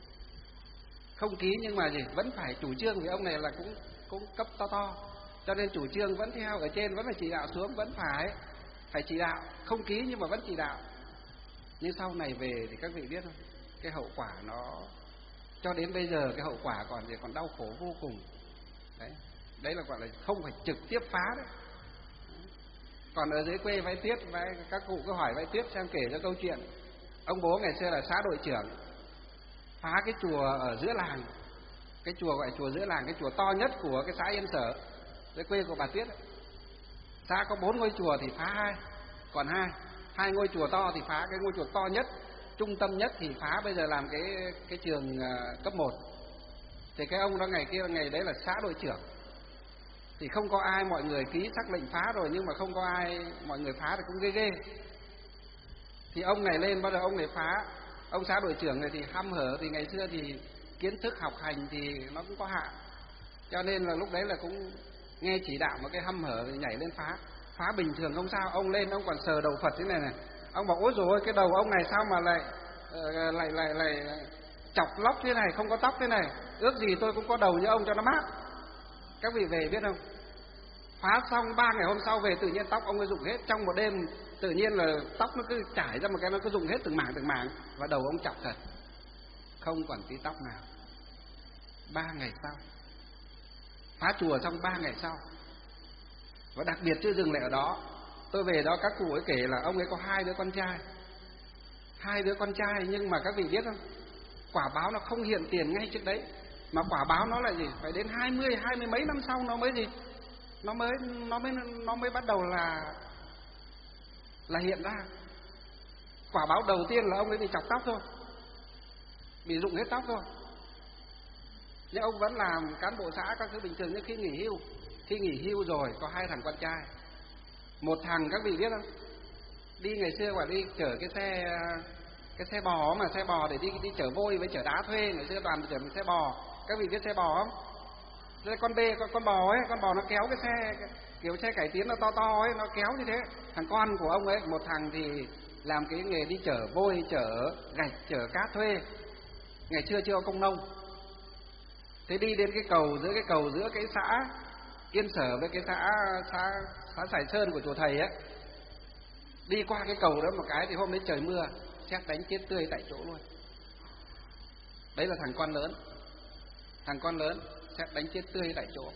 Không ký nhưng mà gì vẫn phải chủ trương, vì ông này là cũng cấp to, cho nên chủ trương vẫn theo ở trên, vẫn phải chỉ đạo xuống, vẫn phải chỉ đạo, không ký nhưng mà vẫn chỉ đạo. Nhưng sau này về thì các vị biết không, cái hậu quả nó cho đến bây giờ cái hậu quả còn đau khổ vô cùng. Đấy là gọi là không phải trực tiếp phá đấy. Còn ở dưới quê Vãi Tuyết, các cụ cứ hỏi Vãi Tuyết xem, kể cho câu chuyện ông bố ngày xưa là xã đội trưởng phá cái chùa ở giữa làng, cái chùa gọi chùa giữa làng, cái chùa to nhất của cái xã Yên Sở, dưới quê của bà Tuyết. Xã có 4 ngôi chùa thì phá 2, còn hai ngôi chùa to thì phá cái ngôi chùa to nhất, trung tâm nhất thì phá, bây giờ làm cái trường cấp 1. Thì cái ông đó ngày đấy là xã đội trưởng, thì không có ai, mọi người ký sắc lệnh phá rồi nhưng mà không có ai, mọi người phá thì cũng ghê. Thì ông này lên bắt đầu ông này phá. Ông xã đội trưởng này thì hăm hở, thì ngày xưa thì kiến thức học hành thì nó cũng có hạn, cho nên là lúc đấy là cũng nghe chỉ đạo một cái hăm hở thì nhảy lên phá bình thường không sao. Ông lên ông còn sờ đầu Phật thế này này, ông bảo ôi dồi ôi, cái đầu ông này sao mà lại chọc lóc thế này, không có tóc thế này, ước gì tôi cũng có đầu như ông cho nó mát. Các vị về biết không, phá xong 3 ngày hôm sau về tự nhiên tóc ông ấy rụng hết. Trong một đêm tự nhiên là tóc nó cứ trải ra một cái, nó cứ rụng hết từng mảng, và đầu ông chọc thật, không còn tí tóc nào. 3 ngày sau phá chùa xong 3 ngày sau. Và đặc biệt chưa dừng lại ở đó, tôi về đó các cụ ấy kể là ông ấy có 2 đứa con trai. 2 đứa con trai, nhưng mà các vị biết không, quả báo nó không hiện tiền ngay trước đấy, mà quả báo nó là gì, phải đến 20 mấy năm sau nó mới gì, nó mới bắt đầu là hiện ra. Quả báo đầu tiên là ông ấy bị chọc tóc thôi, bị rụng hết tóc thôi. Nhưng ông vẫn làm cán bộ xã các thứ bình thường. Nhưng khi nghỉ hưu rồi có 2 thằng con trai. Một thằng các vị biết không, đi ngày xưa quả đi chở cái xe bò, mà xe bò để đi chở vôi với chở đá thuê, ngày xưa toàn chở xe bò. Các vị biết xe bò không? Đây con bò ấy, con bò nó kéo cái xe kiểu xe cải tiến nó to ấy, nó kéo như thế. Thằng con của ông ấy, một thằng thì làm cái nghề đi chở vôi, chở gạch, chở cát thuê. Ngày xưa chưa có công nông. Thế đi đến cái cầu giữa cái xã Yên Sở với cái xã Sài Sơn của chùa thầy ấy, Đi qua cái cầu đó một cái thì hôm đấy trời mưa, sét đánh chết tươi tại chỗ luôn. Đấy là thằng con lớn. Thằng con lớn sét đánh chết tươi tại chỗ.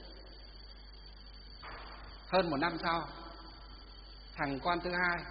Hơn 1 năm sau, thằng con thứ hai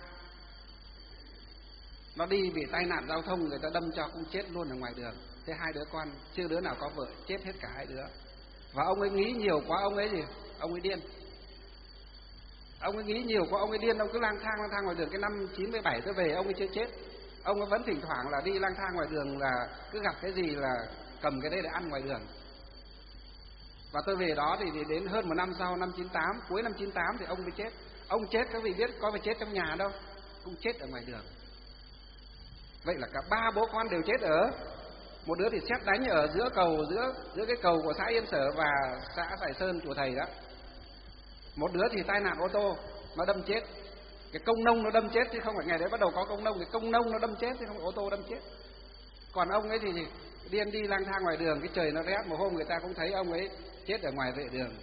nó đi bị tai nạn giao thông, người ta đâm cho cũng chết luôn ở ngoài đường. Thế 2 đứa con chưa đứa nào có vợ, chết hết cả 2 đứa. Và ông ấy nghĩ nhiều quá, ông ấy gì? Ông ấy điên. Ông ấy nghĩ nhiều quá, ông ấy điên, ông cứ lang thang ngoài đường. Cái năm 97 tôi về ông ấy chưa chết. Ông ấy vẫn thỉnh thoảng là đi lang thang ngoài đường, là cứ gặp cái gì là cầm cái đấy để ăn ngoài đường. Và tôi về đó thì đến hơn 1 năm sau, năm 98, cuối năm 98 thì ông mới chết. Ông chết các vị biết có phải chết trong nhà đâu, cũng chết ở ngoài đường. Vậy là cả 3 bố con đều chết ở. Một đứa thì sét đánh ở giữa cầu, giữa cái cầu của xã Yên Sở và xã Sài Sơn chùa Thầy đó. Một đứa thì tai nạn ô tô, nó đâm chết. Cái công nông nó đâm chết, chứ không phải ngày đấy bắt đầu có công nông. Cái công nông nó đâm chết chứ không phải ô tô đâm chết. Còn ông ấy thì điên đi lang thang ngoài đường, cái trời nó rét, một hôm người ta cũng thấy ông ấy chết ở ngoài vệ đường,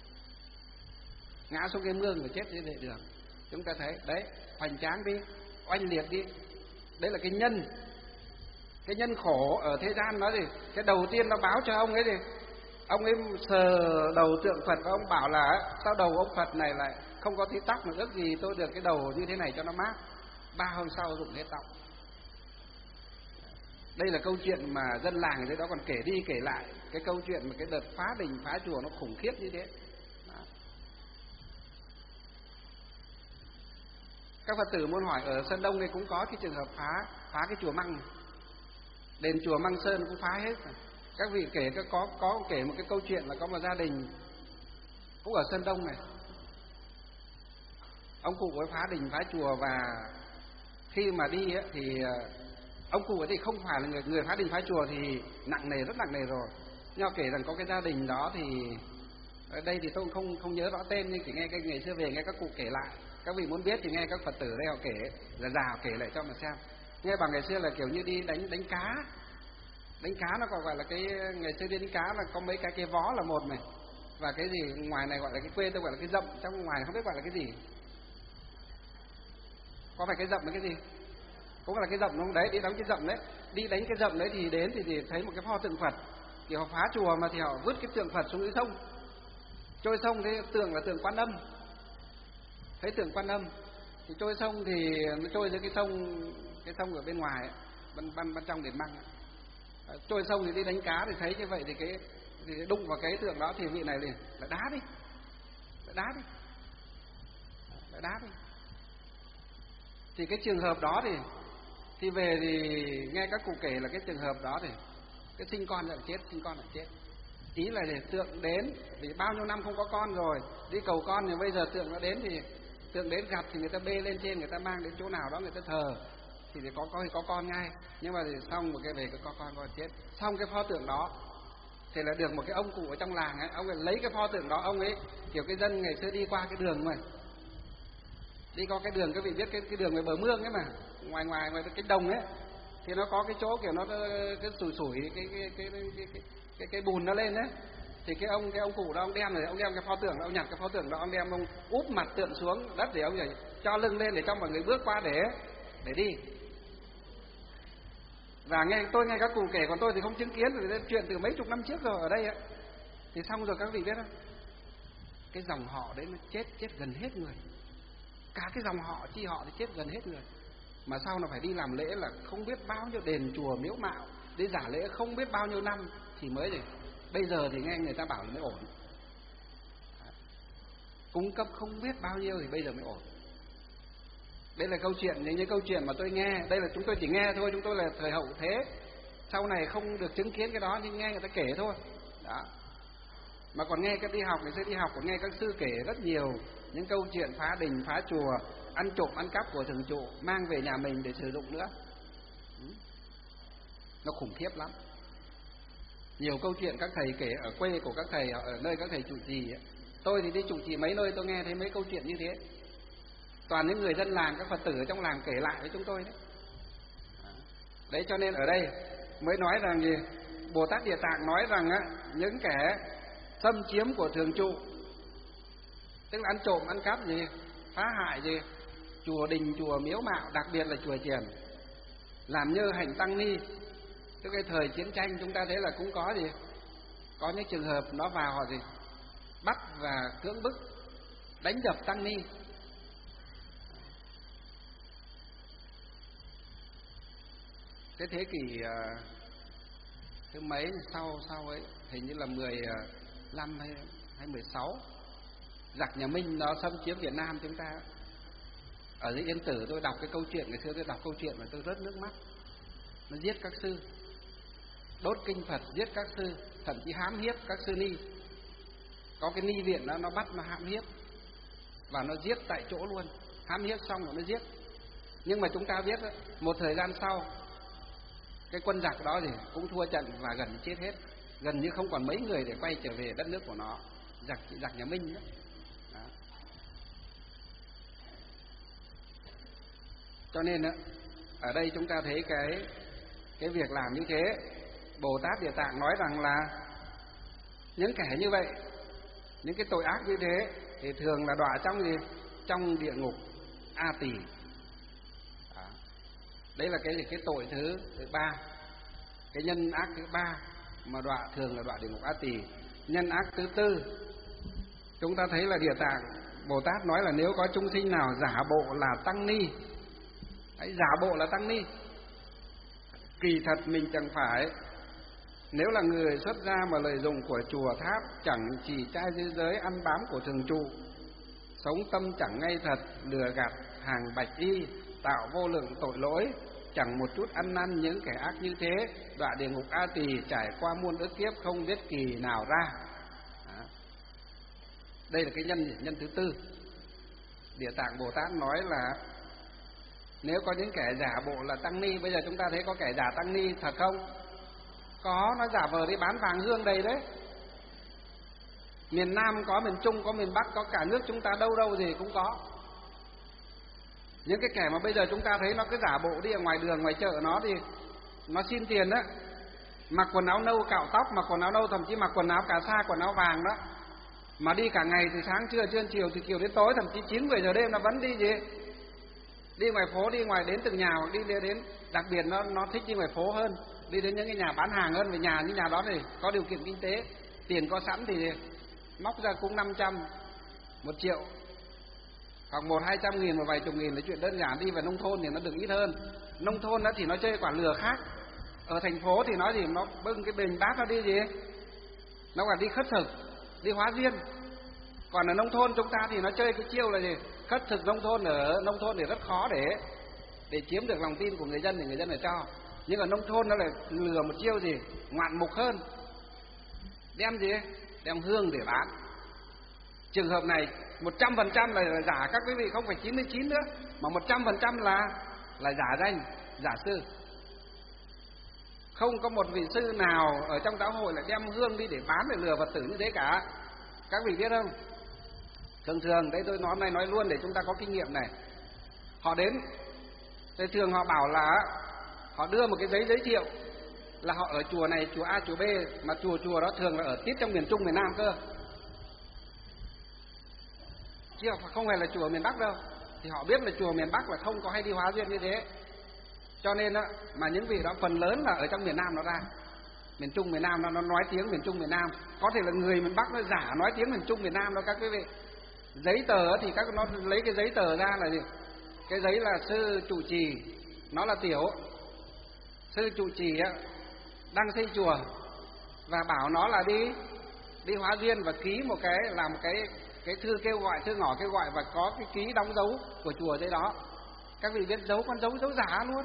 ngã xuống cái mương và chết trên vệ đường. Chúng ta thấy đấy, hoành tráng đi, oanh liệt đi. Đấy là cái nhân khổ ở thế gian. Nó gì? Cái đầu tiên nó báo cho ông ấy gì? Ông ấy sờ đầu tượng Phật và ông bảo là sao đầu ông Phật này lại không có tí tóc nữa, ước gì tôi được cái đầu như thế này cho nó mát. 3 hôm sau rụng hết tóc. Đây là câu chuyện mà dân làng ở đó còn kể đi kể lại cái câu chuyện mà cái đợt phá đình phá chùa nó khủng khiếp như thế. Đó. Các Phật tử muốn hỏi, ở Sơn Đông này cũng có cái trường hợp phá cái chùa Măng, đền chùa Măng Sơn cũng phá hết. Các vị kể có kể một cái câu chuyện là có một gia đình cũng ở Sơn Đông này, ông cụ ấy phá đình phá chùa, và khi mà đi ấy, thì ông cụ ấy thì không phải là người phá đình phá chùa thì nặng nề, rất nặng nề rồi. Nhưng kể rằng có cái gia đình đó thì ở đây thì tôi không nhớ rõ tên, nhưng chỉ nghe cái ngày xưa về nghe các cụ kể lại. Các vị muốn biết thì nghe các Phật tử đây họ kể, là già họ kể lại cho mà xem. Nghe bằng ngày xưa là kiểu như đi đánh cá. Đánh cá nó còn gọi là cái, ngày xưa đi đánh cá là có mấy cái vó là một này, và cái gì ngoài này gọi là cái quê tôi gọi là cái dậm, trong ngoài không biết gọi là cái gì. Có phải cái dậm là cái gì? Cũng là cái dậm không? Đấy, đi đánh cái dậm đấy. Đi đánh cái dậm đấy thì đến thì thấy một cái pho tượng Phật. Thì họ phá chùa mà thì họ vứt cái tượng Phật xuống dưới sông. Trôi sông thế tượng là tượng Quan Âm. Thấy tượng Quan Âm thì trôi sông thì nó trôi dưới cái sông ở bên ngoài ban trong đền Măng. Trôi sông thì đi đánh cá thì thấy như vậy thì đụng vào cái tượng đó thì vị này liền lại đá đi. Thì cái trường hợp đó thì về thì nghe các cụ kể là cái trường hợp đó thì cái sinh con lại chết. Ý là để tượng đến vì bao nhiêu năm không có con rồi, đi cầu con, nhưng bây giờ tượng nó đến thì tượng đến gặp thì người ta bê lên trên, người ta mang đến chỗ nào đó người ta thờ thì có con ngay. Nhưng mà thì xong một cái về có con chết. Xong cái pho tượng đó thì là được một cái ông cụ ở trong làng ấy, ông ấy lấy cái pho tượng đó, ông ấy kiểu cái dân ngày xưa đi qua cái đường mà đi qua cái đường, các vị biết cái đường ngoài bờ mương ấy mà, ngoài cái đồng ấy thì nó có cái chỗ kiểu nó cái sủi cái bùn nó lên đấy. Thì cái ông cụ đó ông đem cái pho tượng đó, ông nhặt cái pho tượng đó, ông đem ông úp mặt tượng xuống đất để ông cho lưng lên để cho mọi người bước qua để đi. Và tôi nghe các cụ kể, còn tôi thì không chứng kiến, vì chuyện từ mấy chục năm trước rồi ở đây ấy. Thì xong rồi các vị biết không? Cái dòng họ đấy nó chết gần hết người. Cả cái dòng họ chi họ thì chết gần hết người. Mà sau nó phải đi làm lễ là không biết bao nhiêu đền chùa miếu mạo, đi giả lễ không biết bao nhiêu năm thì mới gì. Bây giờ thì nghe người ta bảo là mới ổn. Cung cấp không biết bao nhiêu thì bây giờ mới ổn. Đây là câu chuyện, những câu chuyện mà tôi nghe. Đây là chúng tôi chỉ nghe thôi, chúng tôi là thời hậu thế, sau này không được chứng kiến cái đó, nhưng nghe người ta kể thôi đó. Mà còn nghe các đi học, ngày xưa đi học còn nghe các sư kể rất nhiều những câu chuyện phá đình phá chùa, ăn trộm ăn cắp của thường trụ, mang về nhà mình để sử dụng nữa. Nó khủng khiếp lắm. Nhiều câu chuyện các thầy kể ở quê của các thầy, ở nơi các thầy trụ trì ấy. Tôi thì đi trụ trì mấy nơi tôi nghe thấy mấy câu chuyện như thế. Toàn những người dân làng, các Phật tử ở trong làng kể lại với chúng tôi đấy. Đấy cho nên ở đây mới nói rằng gì? Bồ Tát Địa Tạng nói rằng á, những kẻ xâm chiếm của thường trụ, tức là ăn trộm, ăn cắp gì, phá hại gì chùa đình, chùa miếu mạo, đặc biệt là chùa chiền, làm như hành tăng ni. Từ cái thời chiến tranh chúng ta thấy là cũng có gì, có những trường hợp nó vào họ gì bắt và cưỡng bức, đánh đập tăng ni. Cái thế kỷ thứ mấy sau ấy, hình như là 15 hay 16, giặc nhà Minh nó xâm chiếm Việt Nam chúng ta. Ở dưới Yên Tử tôi đọc cái câu chuyện, ngày xưa tôi đọc câu chuyện mà tôi rớt nước mắt. Nó giết các sư, đốt kinh Phật, giết các sư, thậm chí hãm hiếp các sư ni. Có cái ni viện đó, nó bắt nó hãm hiếp và nó giết tại chỗ luôn. Hãm hiếp xong rồi nó giết. Nhưng mà chúng ta biết đó, một thời gian sau cái quân giặc đó thì cũng thua trận và gần chết hết, gần như không còn mấy người để quay trở về đất nước của nó. Giặc nhà Minh đó. Đó. Cho nên đó, ở đây chúng ta thấy cái việc làm như thế, Bồ Tát Địa Tạng nói rằng là những kẻ như vậy, những cái tội ác như thế thì thường là đọa trong gì? Trong địa ngục A Tỳ. Đấy là cái tội thứ ba, cái nhân ác thứ ba mà đọa thường là đọa địa ngục A Tỳ. Nhân ác thứ tư, chúng ta thấy là Địa Tạng Bồ Tát nói là nếu có chúng sinh nào giả bộ là tăng ni, hãy giả bộ là tăng ni, kỳ thật mình chẳng phải. Nếu là người xuất gia mà lợi dụng của chùa tháp, chẳng chỉ trai dưới giới, ăn bám của thường trụ, sống tâm chẳng ngay thật, lừa gạt hàng bạch y, tạo vô lượng tội lỗi, chẳng một chút ăn năn, những kẻ ác như thế đọa địa ngục A Tỳ, trải qua muôn ức kiếp không biết kỳ nào ra. Đó. Đây là cái nhân thứ tư. Địa Tạng Bồ Tát nói là nếu có những kẻ giả bộ là tăng ni, bây giờ chúng ta thấy có kẻ giả tăng ni thật không? Có, nó giả vờ đi bán vàng hương đầy đấy. Miền Nam có, miền Trung có, miền Bắc có, cả nước chúng ta đâu gì cũng có. Những cái kẻ mà bây giờ chúng ta thấy nó cứ giả bộ đi ở ngoài đường, ngoài chợ nó thì nó xin tiền đó. Mặc quần áo nâu cạo tóc, mặc quần áo nâu, thậm chí mặc quần áo cà sa, quần áo vàng đó. Mà đi cả ngày từ sáng trưa, trưa chiều, từ chiều đến tối, thậm chí 9-10 giờ đêm nó vẫn đi gì? Đi ngoài phố, đi ngoài đến từng nhà, hoặc đi đến, đặc biệt nó thích đi ngoài phố hơn, đi đến những cái nhà bán hàng hơn. Vì nhà những nhà đó thì có điều kiện kinh tế, tiền có sẵn thì móc ra cũng 500, 1 triệu, hoặc 100-200 nghìn, một vài chục nghìn là chuyện đơn giản. Đi vào nông thôn thì nó được ít hơn. Nông thôn đó thì nó chơi quả lừa khác. Ở thành phố thì nó gì, nó bưng cái bình bát nó đi gì, nó còn đi khất thực, đi hóa duyên. Còn ở nông thôn chúng ta thì nó chơi cái chiêu là gì, khất thực nông thôn. Ở nông thôn thì rất khó để chiếm được lòng tin của người dân, thì người dân phải cho. Nhưng ở nông thôn nó lại lừa một chiêu gì ngoạn mục hơn, đem gì, đem hương để bán. Trường hợp này 100% là giả các quý vị, không phải 99 nữa, mà 100% là giả danh, giả sư. Không có một vị sư nào ở trong giáo hội lại đem hương đi để bán, để lừa Phật tử như thế cả. Các vị biết không? Thường đây tôi nói hôm nay nói luôn để chúng ta có kinh nghiệm này. Họ đến, thì thường họ bảo là họ đưa một cái giấy giới thiệu là họ ở chùa này, chùa A, chùa B, mà chùa đó thường là ở tít trong miền Trung, miền Nam cơ, chứ không phải là chùa miền Bắc đâu. Thì họ biết là chùa miền Bắc là không có hay đi hóa duyên như thế. Cho nên đó, mà những vị đó phần lớn là ở trong miền Nam nó ra. Miền Trung, miền Nam nó nói tiếng miền Trung, miền Nam. Có thể là người miền Bắc nó giả nói tiếng miền Trung, miền Nam đó các quý vị. Giấy tờ thì nó lấy cái giấy tờ ra là gì? Cái giấy là sư trụ trì, nó là tiểu. Sư trụ trì á, đang xây chùa và bảo nó là đi hóa duyên, và ký một cái, làm một cái thư kêu gọi, thư ngỏ kêu gọi, và có cái ký đóng dấu của chùa dưới đó. Các vị biết dấu con dấu giả luôn,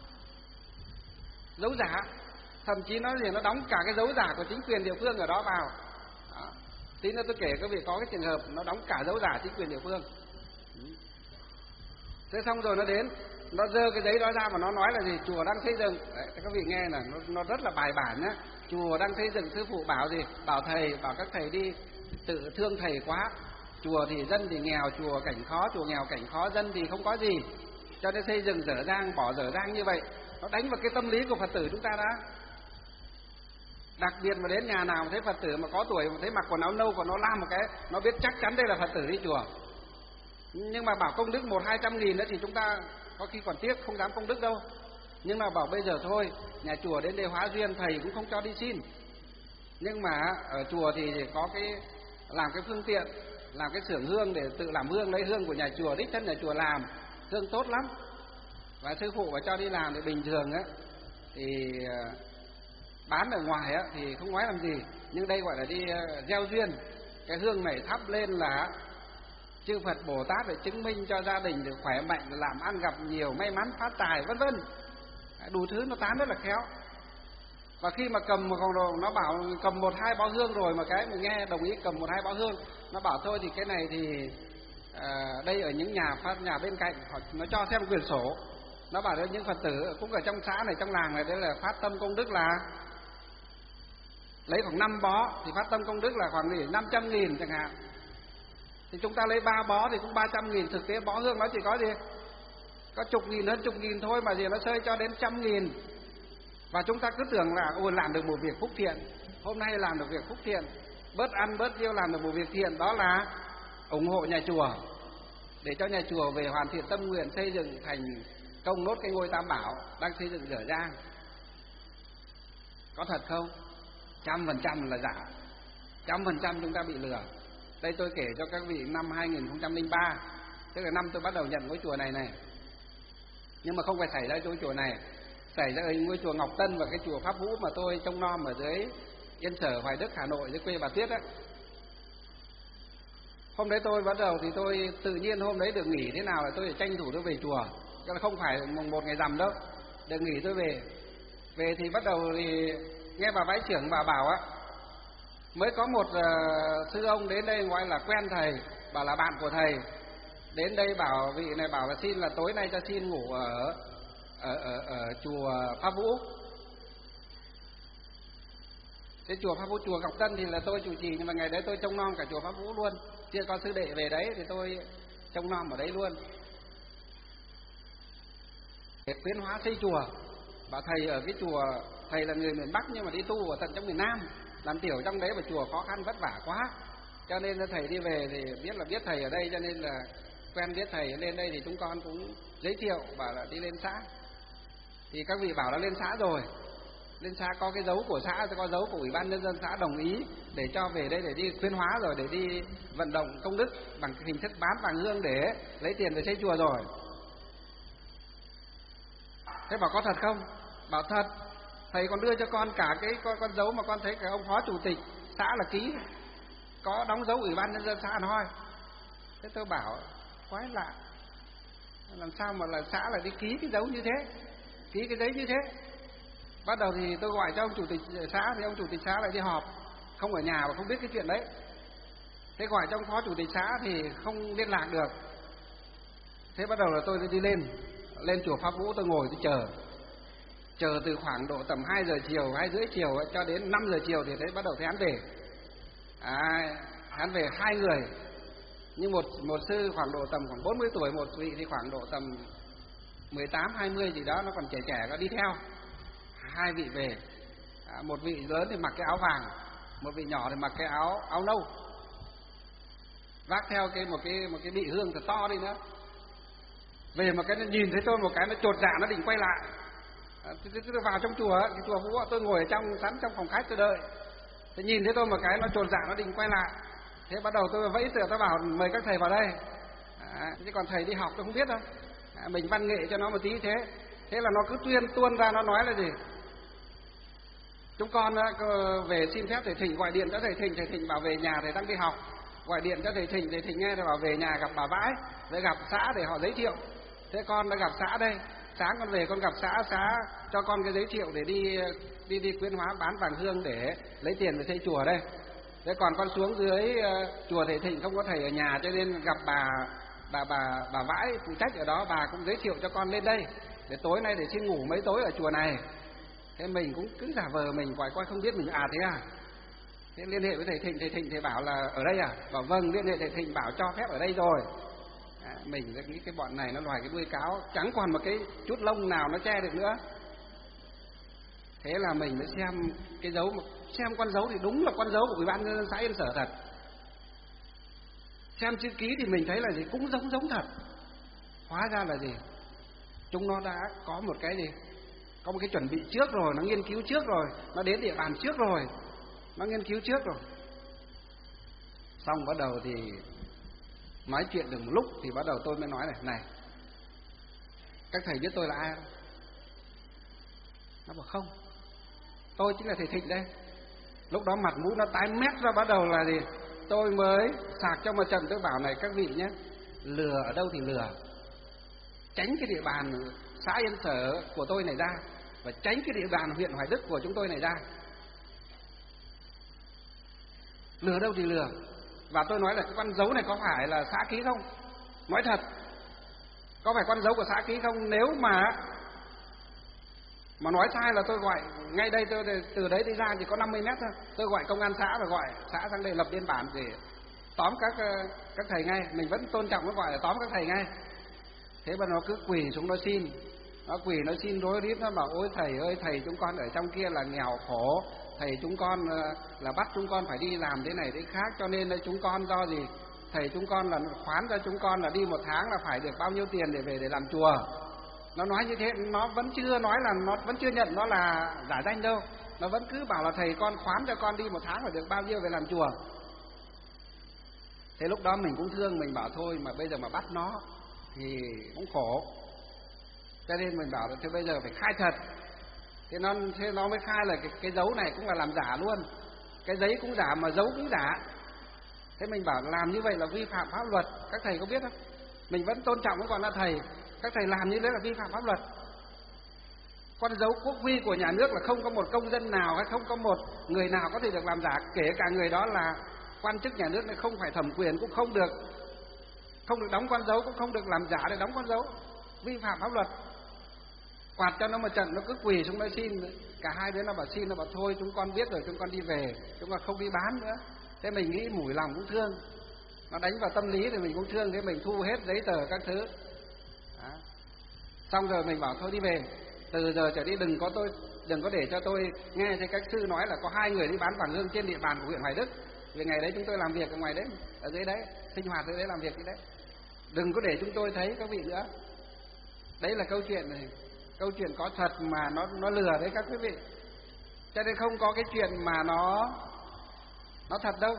dấu giả. Thậm chí nó đóng cả cái dấu giả của chính quyền địa phương ở đó vào. Đó. Tí nữa tôi kể các vị có cái trường hợp nó đóng cả dấu giả chính quyền địa phương. Thế xong rồi nó đến, nó giơ cái giấy đó ra mà nó nói là gì? Chùa đang xây dựng. Đấy, các vị nghe là nó rất là bài bản nhá. Chùa đang xây dựng, sư phụ bảo gì? Bảo thầy, bảo các thầy đi tự thương thầy quá. Chùa thì dân thì nghèo, chùa cảnh khó, chùa nghèo cảnh khó, dân thì không có gì, cho nên xây dựng dở dang, bỏ dở dang như vậy. Nó đánh vào cái tâm lý của Phật tử chúng ta đã. Đặc biệt mà đến nhà nào mà thấy Phật tử mà có tuổi mà thấy mặc quần áo nâu, còn nó làm một cái, nó biết chắc chắn đây là Phật tử đi chùa. Nhưng mà bảo công đức 100-200 nghìn đó thì chúng ta có khi còn tiếc, không dám công đức đâu. Nhưng mà bảo bây giờ thôi, nhà chùa đến đây hóa duyên, thầy cũng không cho đi xin. Nhưng mà ở chùa thì có cái làm cái phương tiện, làm cái xưởng hương để tự làm hương, lấy hương của nhà chùa, đích thân nhà chùa làm, hương tốt lắm. Và sư phụ phải cho đi làm. Thì bình thường á thì bán ở ngoài á thì không nói làm gì, nhưng đây gọi là đi gieo duyên. Cái hương này thắp lên là chư Phật Bồ Tát để chứng minh cho gia đình được khỏe mạnh, làm ăn gặp nhiều may mắn, phát tài, vân vân, đủ thứ nó tán rất là khéo. Và khi mà cầm một vòng đồ, nó bảo cầm 1-2 bó hương rồi mà cái mình nghe đồng ý cầm 1-2 bó hương, nó bảo thôi thì cái này thì đây ở những nhà bên cạnh nó cho xem quyển sổ, nó bảo những Phật tử cũng ở trong xã này, trong làng này, đấy là phát tâm công đức là lấy khoảng 5 bó thì phát tâm công đức là khoảng 500 nghìn chẳng hạn. Thì chúng ta lấy 3 bó thì cũng 300 nghìn. Thực tế bó hương nó chỉ có gì, có chục nghìn, hơn chục nghìn thôi mà gì nó sơi cho đến 100.000. Và chúng ta cứ tưởng là làm được một việc phúc thiện, hôm nay làm được việc phúc thiện, bớt ăn bớt tiêu làm được một việc thiện, đó là ủng hộ nhà chùa để cho nhà chùa về hoàn thiện tâm nguyện xây dựng thành công nốt cái ngôi Tam Bảo đang xây dựng dở dang. Có thật không? 100% là giả, 100% chúng ta bị lừa. Đây tôi kể cho các vị năm 2003, tức là năm tôi bắt đầu nhận ngôi chùa này. Nhưng mà không phải xảy ra ngôi chùa này, xảy ra ở ngôi chùa Ngọc Tân và cái chùa Pháp Vũ mà tôi trông nom ở dưới Yên Sở, Hoài Đức, Hà Nội, dưới quê bà Tuyết á. Hôm đấy tôi bắt đầu thì tôi tự nhiên hôm đấy được nghỉ thế nào là tôi phải tranh thủ tôi về chùa, chứ là không phải mùng 1 ngày rằm đâu, được nghỉ tôi về. Về thì bắt đầu thì nghe bà bái trưởng bà bảo á, mới có một sư ông đến đây gọi là quen thầy, bảo là bạn của thầy, đến đây bảo vị này bảo là xin là tối nay cho xin ngủ ở chùa Pháp Vũ. Cái chùa Pháp Vũ, chùa Ngọc Tân thì là tôi chủ trì, nhưng mà ngày đấy tôi trông nom cả chùa Pháp Vũ luôn, chưa có sư đệ về đấy thì tôi trông nom ở đấy luôn. Để khuyến hóa xây chùa, bảo thầy ở cái chùa, thầy là người miền Bắc nhưng mà đi tu ở tận trong miền Nam, làm tiểu trong đấy mà chùa khó khăn vất vả quá, cho nên là thầy đi về thì biết thầy ở đây, cho nên là quen biết thầy lên đây thì chúng con cũng giới thiệu, bảo là đi lên xã. Thì các vị bảo là lên xã rồi, lên xã có cái dấu của xã, có dấu của Ủy ban Nhân dân xã đồng ý để cho về đây để đi khuyến hóa rồi, để đi vận động công đức bằng hình thức bán vàng hương để lấy tiền để xây chùa rồi. Thế bảo có thật không? Bảo thật. Thầy còn đưa cho con cả cái con dấu mà con thấy cái ông phó chủ tịch xã là ký, có đóng dấu Ủy ban Nhân dân xã thôi. Thế tôi bảo quái lạ, làm sao mà là xã lại đi ký cái dấu như thế, ký cái giấy như thế. Bắt đầu thì tôi gọi cho ông chủ tịch xã, thì ông chủ tịch xã lại đi họp, không ở nhà và không biết cái chuyện đấy. Thế gọi cho ông phó chủ tịch xã thì không liên lạc được. Thế bắt đầu là tôi đi lên chùa Pháp Vũ, tôi ngồi tôi chờ từ khoảng độ tầm 2 giờ chiều, 2 rưỡi chiều cho đến 5 giờ chiều thì thấy bắt đầu thấy hắn về. Hắn về 2 người, nhưng một sư khoảng độ tầm khoảng 40 tuổi, một vị thì khoảng độ tầm 18-20 gì đó, nó còn trẻ nó đi theo. 2 vị về, một vị lớn thì mặc cái áo vàng, một vị nhỏ thì mặc cái áo nâu, vác theo một cái bị hương thật to đi nữa. Về mà cái nó nhìn thấy tôi một cái nó chột dạ, nó định quay lại. Tôi vào trong chùa, cái chùa Phú, tôi ngồi sẵn trong phòng khách tôi đợi. Thế nhìn thấy tôi một cái nó chột dạ, nó định quay lại. Thế bắt đầu tôi vẫy tôi bảo mời các thầy vào đây. Chứ còn thầy đi học tôi không biết đâu. Mình văn nghệ cho nó một tí thế. Thế là nó cứ tuôn ra, nó nói là gì? Chúng con về xin phép thầy Thịnh, gọi điện cho thầy Thịnh bảo về nhà thầy đang đi học. Gọi điện cho thầy Thịnh nghe thầy bảo về nhà gặp bà Vãi, để gặp xã để họ giới thiệu. Thế con đã gặp xã đây, sáng con về con gặp xã cho con cái giới thiệu để đi khuyến hóa bán vàng hương để lấy tiền để xây chùa đây. Thế còn con xuống dưới chùa thầy Thịnh không có thầy ở nhà, cho nên gặp bà Vãi phụ trách ở đó, bà cũng giới thiệu cho con lên đây để tối nay để xin ngủ mấy tối ở chùa này. Thế mình cũng cứ giả vờ mình coi không biết mình thế à. Thế liên hệ với thầy Thịnh thầy bảo là ở đây à? Bảo vâng, liên hệ thầy Thịnh bảo cho phép ở đây rồi. Mình nghĩ cái bọn này nó loài cái đuôi cáo, chẳng còn một cái chút lông nào nó che được nữa. Thế là mình mới xem cái dấu, xem con dấu thì đúng là con dấu của Ủy ban Nhân dân xã Yên Sở thật. Xem chữ ký thì mình thấy là gì, cũng giống thật. Hóa ra là gì, chúng nó đã có một cái gì, có một cái chuẩn bị trước rồi, nó nghiên cứu trước rồi, nó đến địa bàn trước rồi, nó nghiên cứu trước rồi. Xong bắt đầu thì nói chuyện được một lúc thì bắt đầu tôi mới nói này, các thầy biết tôi là ai không? Nó bảo không, tôi chính là thầy Thịnh đây. Lúc đó mặt mũi nó tái mét ra, bắt đầu là gì, tôi mới sạc cho một trận. Tôi bảo này các vị nhé, lừa ở đâu thì lừa, tránh cái địa bàn xã Yên Sở của tôi này ra, và tránh cái địa bàn huyện Hoài Đức của chúng tôi này ra. Lừa đâu thì lừa. Và tôi nói là cái con dấu này có phải là xã ký không? Nói thật, có phải con dấu của xã ký không? Nếu mà nói sai là tôi gọi ngay đây, tôi từ đấy đi ra chỉ có 50 mét thôi, tôi gọi công an xã và gọi xã sang đây lập biên bản để tóm các thầy ngay. Mình vẫn tôn trọng nó, gọi là tóm các thầy ngay. Thế mà nó cứ quỳ xuống nó xin, nó quỳ nó xin rối rít, nó bảo ôi thầy ơi, thầy chúng con ở trong kia là nghèo khổ, thầy chúng con là bắt chúng con phải đi làm thế này thế khác, cho nên là chúng con do gì, thầy chúng con là khoán cho chúng con là đi một tháng là phải được bao nhiêu tiền để về để làm chùa. Nó nói như thế, nó vẫn chưa nói là, nó vẫn chưa nhận nó là giả danh đâu, nó vẫn cứ bảo là thầy con khoán cho con đi một tháng phải được bao nhiêu về làm chùa. Thế lúc đó mình cũng thương, mình bảo thôi mà bây giờ mà bắt nó thì cũng khổ, cho nên mình bảo là thế bây giờ phải khai thật. Thế nó mới khai là cái dấu này cũng là làm giả luôn, cái giấy cũng giả mà dấu cũng giả. Thế mình bảo làm như vậy là vi phạm pháp luật, các thầy có biết không? Mình vẫn tôn trọng, vẫn còn là thầy, các thầy làm như thế là vi phạm pháp luật. Con dấu quốc huy của nhà nước là không có một công dân nào hay không có một người nào có thể được làm giả, kể cả người đó là quan chức nhà nước, này không phải thẩm quyền cũng không được đóng con dấu, cũng không được làm giả để đóng con dấu, vi phạm pháp luật. Quạt cho nó một trận, nó cứ quỳ xuống nó xin. Cả hai đứa nó bảo xin, nó bảo thôi chúng con biết rồi, chúng con đi về, chúng con không đi bán nữa. Thế mình nghĩ mủi lòng cũng thương, nó đánh vào tâm lý thì mình cũng thương. Thế mình thu hết giấy tờ các thứ. Đó. Xong rồi mình bảo thôi đi về, từ giờ trở đi đừng có để cho tôi nghe thấy các sư nói là có 2 người đi bán vàng hương trên địa bàn của huyện Hoài Đức. Vì ngày đấy chúng tôi làm việc ở ngoài đấy, ở dưới đấy, sinh hoạt ở đấy, làm việc ở đấy. Đừng có để chúng tôi thấy các vị nữa. Đấy là câu chuyện này, câu chuyện có thật mà nó lừa đấy các quý vị. Cho nên không có cái chuyện mà nó thật đâu.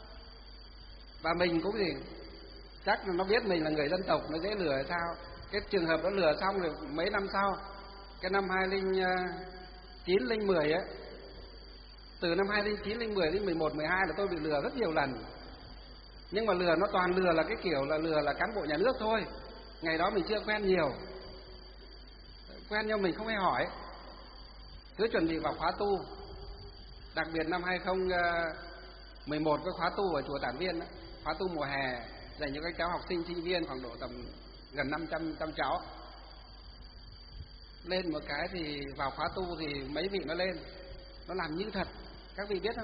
Và mình cũng gì, chắc là nó biết mình là người dân tộc, nó dễ lừa hay sao. Cái trường hợp nó lừa xong rồi mấy năm sau, cái năm 2009, 2010 ấy, từ năm 2009, 2010 đến 11, 12 là tôi bị lừa rất nhiều lần. Nhưng mà lừa nó toàn lừa là cái kiểu là lừa là cán bộ nhà nước thôi. Ngày đó mình chưa quen nhiều, quen nhau mình không hay hỏi, cứ chuẩn bị vào khóa tu. Đặc biệt năm 2011 cái khóa tu ở chùa Tản Viên đó, khóa tu mùa hè dành cho các cháu học sinh sinh viên khoảng độ tầm gần 500 cháu. Lên một cái thì vào khóa tu thì mấy vị nó lên, nó làm như thật, các vị biết không?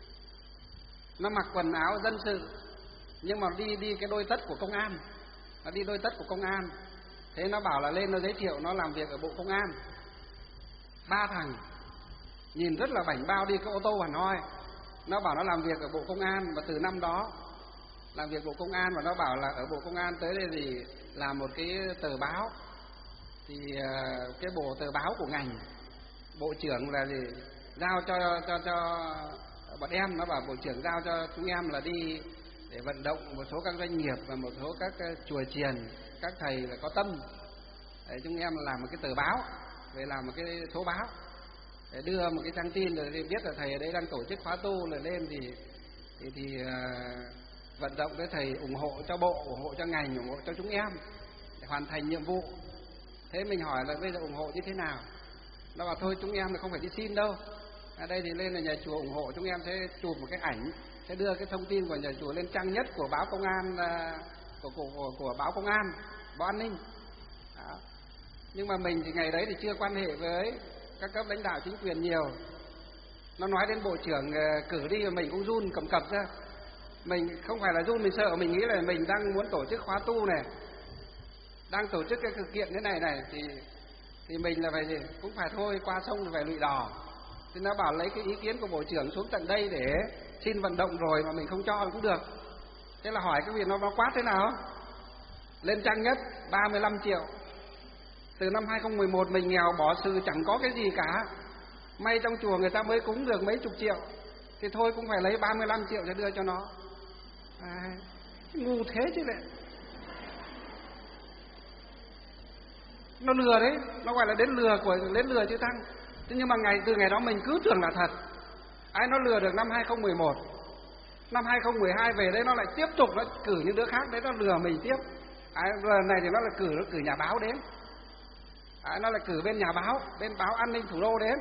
Nó mặc quần áo dân sự nhưng mà đi cái đôi tất của công an, nó đi đôi tất của công an. Thế nó bảo là lên nó giới thiệu nó làm việc ở Bộ Công an. 3 thằng nhìn rất là bảnh bao, đi cái ô tô hẳn hoi. Nó bảo nó làm việc ở Bộ Công an, và từ năm đó làm việc Bộ Công an, và nó bảo là ở Bộ Công an tới đây thì làm một cái tờ báo. Thì cái bộ tờ báo của ngành, bộ trưởng là gì, giao cho bọn em. Nó bảo bộ trưởng giao cho chúng em là đi để vận động một số các doanh nghiệp và một số các chùa chiền, các thầy là có tâm, để chúng em làm một cái tờ báo, về làm một cái số báo để đưa một cái trang tin rồi biết là thầy ở đây đang tổ chức khóa tu, là lên thì vận động cái thầy ủng hộ cho bộ, ủng hộ cho ngành, ủng hộ cho chúng em để hoàn thành nhiệm vụ. Thế mình hỏi là bây giờ ủng hộ như thế nào? Nó bảo thôi chúng em là không phải đi xin đâu, ở đây thì lên là nhà chùa ủng hộ, chúng em sẽ chụp một cái ảnh, sẽ đưa cái thông tin của nhà chùa lên trang nhất của báo công an, của báo công an, báo an ninh. Đó. Nhưng mà mình thì ngày đấy thì chưa quan hệ với các cấp lãnh đạo chính quyền nhiều. Nó nói đến bộ trưởng cử đi mà mình cũng run cầm cập ra. Mình không phải là run, mình sợ, mình nghĩ là mình đang muốn tổ chức khóa tu này, đang tổ chức cái thực kiện thế này thì mình là phải gì, cũng phải thôi, qua sông thì phải lụy đò. Thì nó bảo lấy cái ý kiến của bộ trưởng xuống tận đây để xin vận động rồi mà mình không cho cũng được. Thế là hỏi cái việc nó quát thế nào? Lên trang nhất 35 triệu. Từ năm 2011 mình nghèo bỏ xừ chẳng có cái gì cả. May trong chùa người ta mới cúng được mấy chục triệu, thì thôi cũng phải lấy 35 triệu để đưa cho nó. Ngu thế chứ lại. Nó lừa đấy, nó gọi là đến lừa chứ Thăng. Thế nhưng mà từ ngày đó mình cứ tưởng là thật. Nó lừa được năm 2011. Năm 2012 về đấy nó lại tiếp tục nó cử những đứa khác đấy nó lừa mình tiếp. Lần này thì nó là cử nhà báo đến. Nó lại cử bên nhà báo, bên báo An ninh Thủ đô đến.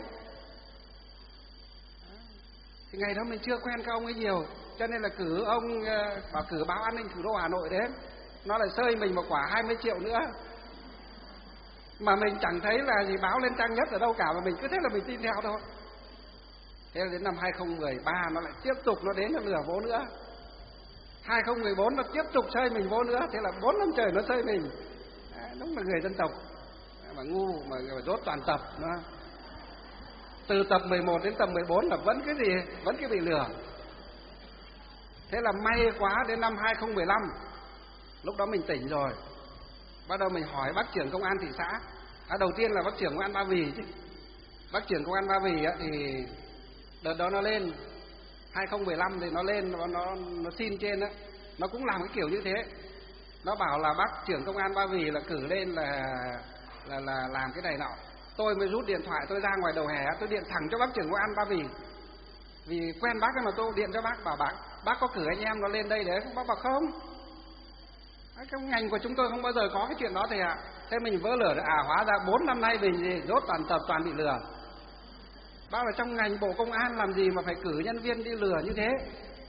Thì ngày đó mình chưa quen các ông ấy nhiều, cho nên là cử ông bảo cử báo An ninh Thủ đô Hà Nội đến. Nó lại xơi mình một quả 20 triệu nữa. Mà mình chẳng thấy là gì báo lên trang nhất ở đâu cả, mà mình cứ thế là mình tin theo thôi. Thế là đến năm 2013 nó lại tiếp tục nó đến nó lừa bố nữa. 2014 nó tiếp tục xơi mình bố nữa. Thế là 4 năm trời nó xơi mình. Đúng là người dân tộc mà ngu mà dốt toàn tập đó. Từ tập 11 đến tập 14 là vẫn cái bị lừa. Thế là may quá đến năm 2015, lúc đó mình tỉnh rồi, bắt đầu mình hỏi bác trưởng công an thị xã. Đầu tiên là bác trưởng công an Ba Vì chứ. Bác trưởng công an Ba Vì thì đợt đó nó lên 2015 thì nó lên nó xin trên á, nó cũng làm cái kiểu như thế. Nó bảo là bác trưởng công an Ba Vì là cử lên là làm cái này nọ. Tôi mới rút điện thoại tôi ra ngoài đầu hè, tôi điện thẳng cho bác trưởng công an Ba Vì. Vì quen bác mà tôi điện cho bác, bảo bác có cử anh em nó lên đây để bác bảo không. Cái ngành của chúng tôi không bao giờ có cái chuyện đó thầy ạ. Thế mình vỡ lở, hóa ra 4 năm nay mình gì rốt toàn bị lừa. Bác là trong ngành Bộ Công an làm gì mà phải cử nhân viên đi lừa như thế.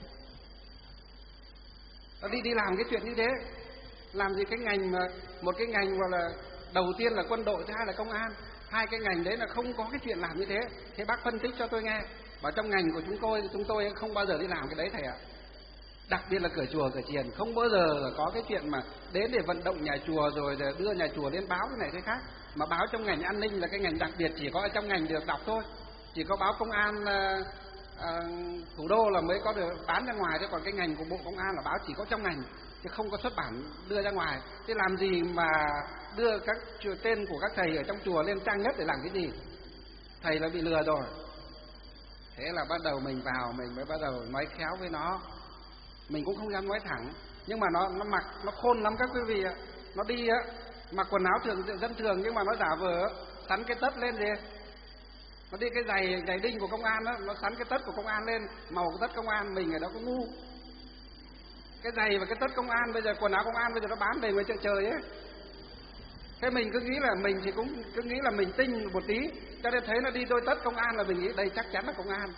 Nó đi làm cái chuyện như thế. Làm gì cái ngành mà một cái ngành gọi là đầu tiên là quân đội, thứ hai là công an. Hai cái ngành đấy là không có cái chuyện làm như thế. Thế bác phân tích cho tôi nghe. Bảo trong ngành của chúng tôi không bao giờ đi làm cái đấy thầy ạ. Đặc biệt là cửa chùa cửa chiền không bao giờ có cái chuyện mà đến để vận động nhà chùa rồi đưa nhà chùa lên báo cái này cái khác. Mà báo trong ngành an ninh là cái ngành đặc biệt, chỉ có ở trong ngành được đọc thôi. Chỉ có báo Công an Thủ đô là mới có được bán ra ngoài. Thế còn cái ngành của Bộ Công an là báo chỉ có trong ngành, chứ không có xuất bản đưa ra ngoài. Thế làm gì mà đưa các tên của các thầy ở trong chùa lên trang nhất để làm cái gì? Thầy là bị lừa rồi. Thế là bắt đầu mình vào, mình mới bắt đầu nói khéo với nó. Mình cũng không dám nói thẳng, nhưng mà nó mặc nó khôn lắm các quý vị ạ. Nó đi á, mặc quần áo dân thường nhưng mà nó giả vờ sắn cái tất lên gì. Nó đi cái giày đinh của công an đó, nó sắn cái tất của công an lên, màu của tất công an. Mình ở đó có ngu. Cái giày và cái tất công an bây giờ, quần áo công an bây giờ nó bán đầy ngoài chợ trời ấy. Thế mình cứ nghĩ là mình thì cũng cứ nghĩ là mình tinh một tí, cho nên thấy nó đi đôi tất công an là mình nghĩ đây chắc chắn là công an.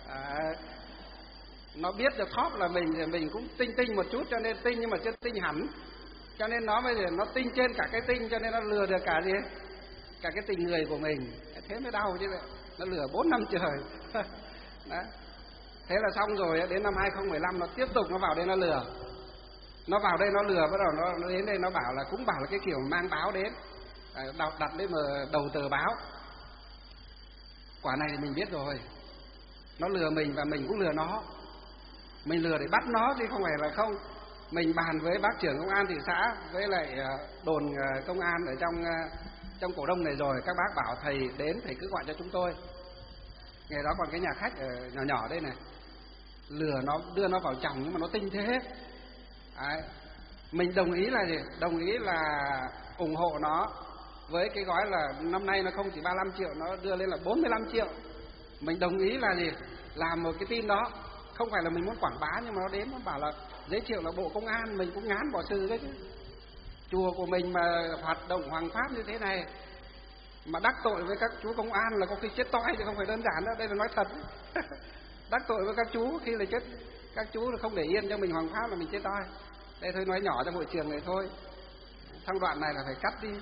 Nó biết được khóc là mình cũng tinh một chút, cho nên tinh nhưng mà chưa tinh hẳn. Cho nên nó bây giờ nó tinh trên cả cái tinh, cho nên nó lừa được cả gì? Cả cái tình người của mình. Thế mới đau chứ. Nó lừa 4 năm trời. Đó. Thế là xong rồi, đến năm 2015 nó tiếp tục nó vào đây nó lừa. Nó vào đây nó lừa, bắt đầu nó đến đây nó bảo là cũng bảo là cái kiểu mang báo đến. Đặt lên mà đầu tờ báo. Quả này thì mình biết rồi. Nó lừa mình và mình cũng lừa nó. Mình lừa để bắt nó chứ không phải là không. Mình bàn với bác trưởng công an thị xã với lại đồn công an ở trong cổ đông này rồi, các bác bảo thầy đến thầy cứ gọi cho chúng tôi. Ngày đó còn cái nhà khách nhỏ nhỏ đây này, lừa nó đưa nó vào chồng nhưng mà nó tinh thế. Đấy. Mình đồng ý là gì? Đồng ý là ủng hộ nó với cái gói là năm nay nó không chỉ 35 triệu, nó đưa lên là 45 triệu. Mình đồng ý là gì? Làm một cái tin đó. Không phải là mình muốn quảng bá, nhưng mà nó đến nó bảo là giới thiệu là Bộ Công an, mình cũng ngán bỏ sư đấy chứ. Chùa của mình mà hoạt động hoàng pháp như thế này mà đắc tội với các chú công an là có khi chết toi chứ không phải đơn giản đâu, đây là nói thật. Đắc tội với các chú khi là chết, các chú là không để yên cho mình hoàng pháp là mình chết toi. Đây thôi nói nhỏ trong hội trường này thôi. Thằng đoạn này là phải cắt đi.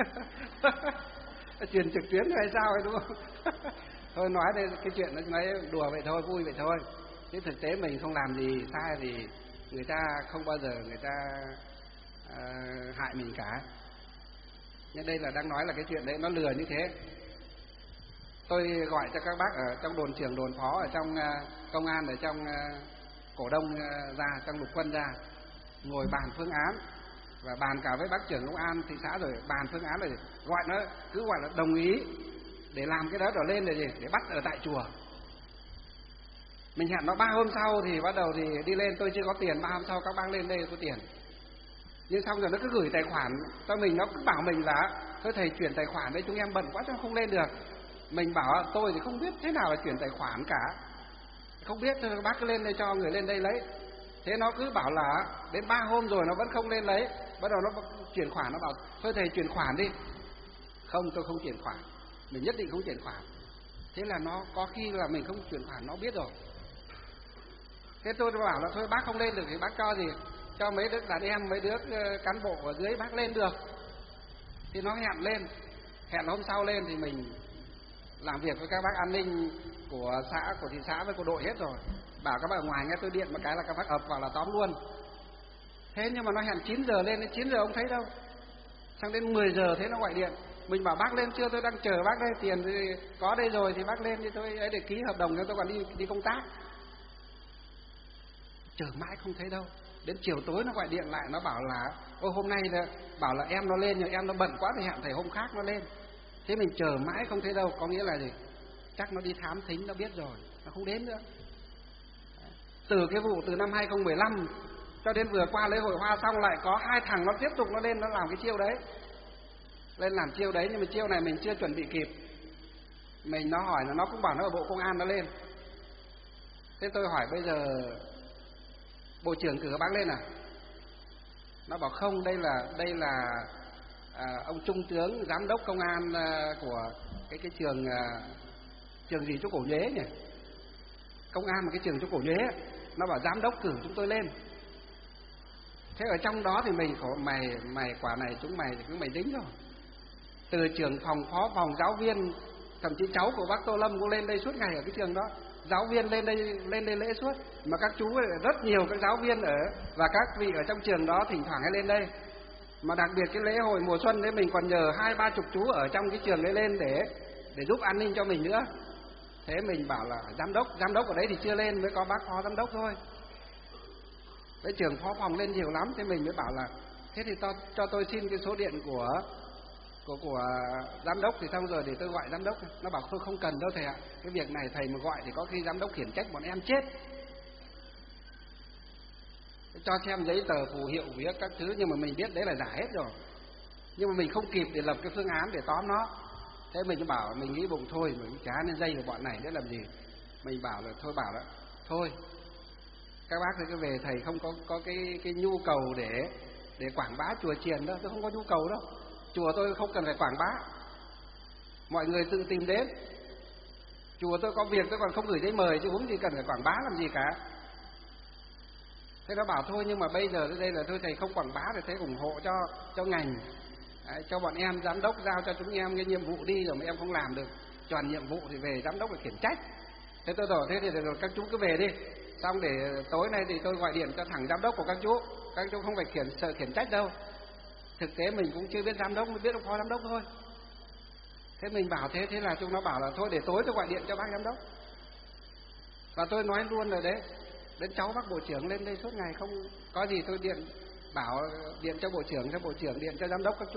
Truyền trực tuyến hay sao ấy đúng không? Thôi nói đây cái chuyện nó nói đùa vậy thôi, vui vậy thôi. Chứ thực tế mình không làm gì sai thì người ta không bao giờ người ta hại mình cả. Nhưng đây là đang nói là cái chuyện đấy nó lừa như thế. Tôi gọi cho các bác ở trong đồn trưởng, đồn phó, ở trong công an, ở trong cổ đông ra, trong lục quân ra. ngồi bàn phương án và bàn cả với bác trưởng công an thị xã, rồi bàn phương án, rồi gọi nó cứ gọi là đồng ý để làm cái đó trở lên để gì, để bắt ở tại chùa. Mình hẹn nó 3 hôm sau thì bắt đầu thì đi lên, tôi chưa có tiền, 3 hôm sau các bác lên đây có tiền. Nhưng xong rồi nó cứ gửi tài khoản cho mình, nó cứ bảo mình là thôi thầy chuyển tài khoản đấy, chúng em bận quá chứ không lên được. Mình bảo tôi thì không biết thế nào là chuyển tài khoản cả, không biết, thôi bác cứ lên đây cho người lên đây lấy. Thế nó cứ bảo là đến 3 hôm rồi nó vẫn không lên lấy, bắt đầu nó chuyển khoản, nó bảo thôi thầy chuyển khoản đi. Không, tôi không chuyển khoản, mình nhất định không chuyển khoản. Thế là nó có khi là mình không chuyển khoản nó biết rồi. Thế tôi bảo là thôi bác không lên được thì bác cho gì, cho mấy đứa đàn em, mấy đứa cán bộ ở dưới bác lên được. Thì nó hẹn lên, hẹn hôm sau lên thì mình làm việc với các bác an ninh của xã, của thị xã với của đội hết rồi. Bảo các bác ở ngoài nghe tôi điện một cái là các bác ập vào là tóm luôn. Thế nhưng mà nó hẹn 9 giờ lên, đến 9 giờ không thấy đâu. Sang đến 10 giờ thế nó gọi điện. Mình bảo bác lên chưa, tôi đang chờ bác đây, tiền thì có đây rồi thì bác lên đi, tôi ấy để ký hợp đồng cho tôi còn đi công tác. Chờ mãi không thấy đâu. Đến chiều tối nó gọi điện lại, nó bảo là ôi hôm nay là bảo là em nó lên nhưng em nó bận quá thì hẹn thầy hôm khác nó lên. Thế mình chờ mãi không thấy đâu, có nghĩa là gì? Chắc nó đi thám thính, nó biết rồi, nó không đến nữa. Từ cái vụ từ năm 2015 cho đến vừa qua lễ hội hoa xong lại có 2 thằng nó tiếp tục nó lên nó làm cái chiêu đấy. Lên làm chiêu đấy nhưng mà chiêu này mình chưa chuẩn bị kịp. Mình nó hỏi là nó cũng bảo nó ở Bộ Công an nó lên. Thế tôi hỏi bây giờ Bộ trưởng cử bác lên à? Nó bảo không, đây là ông trung tướng giám đốc công an của cái trường gì chỗ Cổ Nhuế nhỉ? Công an mà cái trường chỗ Cổ Nhuế, nó bảo giám đốc cử chúng tôi lên. Thế ở trong đó thì mình khổ, mày quả này chúng mày thì cứ mày đính rồi. Từ trưởng phòng, phó phòng, giáo viên, thậm chí cháu của bác Tô Lâm cũng lên đây suốt ngày ở cái trường đó. Giáo viên lên đây lễ suốt, mà các chú rất nhiều các giáo viên ở và các vị ở trong trường đó thỉnh thoảng hay lên đây. Mà đặc biệt cái lễ hội mùa xuân đấy mình còn nhờ 20-30 chú ở trong cái trường đấy lên để giúp an ninh cho mình nữa. Thế mình bảo là giám đốc ở đấy thì chưa lên, mới có bác phó giám đốc thôi. Cái trưởng phó phòng lên nhiều lắm, thế mình mới bảo là thế thì cho tôi xin cái số điện của giám đốc thì xong rồi để tôi gọi giám đốc. Nó bảo tôi không cần đâu thầy ạ, cái việc này thầy mà gọi thì có khi giám đốc khiển trách bọn em chết. Cho xem giấy tờ phù hiệu viết các thứ, nhưng mà mình biết đấy là giả hết rồi. Nhưng mà mình không kịp để lập cái phương án để tóm nó. Thế mình cứ bảo, mình nghĩ bụng thôi, mình chả nên dây của bọn này để làm gì. Mình bảo là thôi các bác thì cứ về, thầy không có cái nhu cầu để quảng bá chùa chiền đâu, tôi không có nhu cầu đâu. Chùa tôi không cần phải quảng bá, mọi người tự tìm đến. Chùa tôi có việc tôi còn không gửi giấy mời chứ huống gì cần phải quảng bá làm gì cả. Thế nó bảo thôi nhưng mà bây giờ đây là thôi thầy không quảng bá thì thầy ủng hộ cho ngành. Đấy, cho bọn em giám đốc giao cho chúng em cái nhiệm vụ đi, rồi mà em không làm được tròn nhiệm vụ thì về giám đốc phải khiển trách. Thế tôi bảo thế thì rồi các chú cứ về đi, xong để tối nay thì tôi gọi điện cho thẳng giám đốc của các chú không phải sợ khiển trách đâu. Thực tế mình cũng chưa biết giám đốc, mới biết ông phó giám đốc thôi. Thế mình bảo thế là chúng nó bảo là thôi để tối tôi gọi điện cho bác giám đốc. Và tôi nói luôn rồi đấy, đến cháu bác bộ trưởng lên đây suốt ngày, không có gì tôi điện cho bộ trưởng điện cho giám đốc các chú.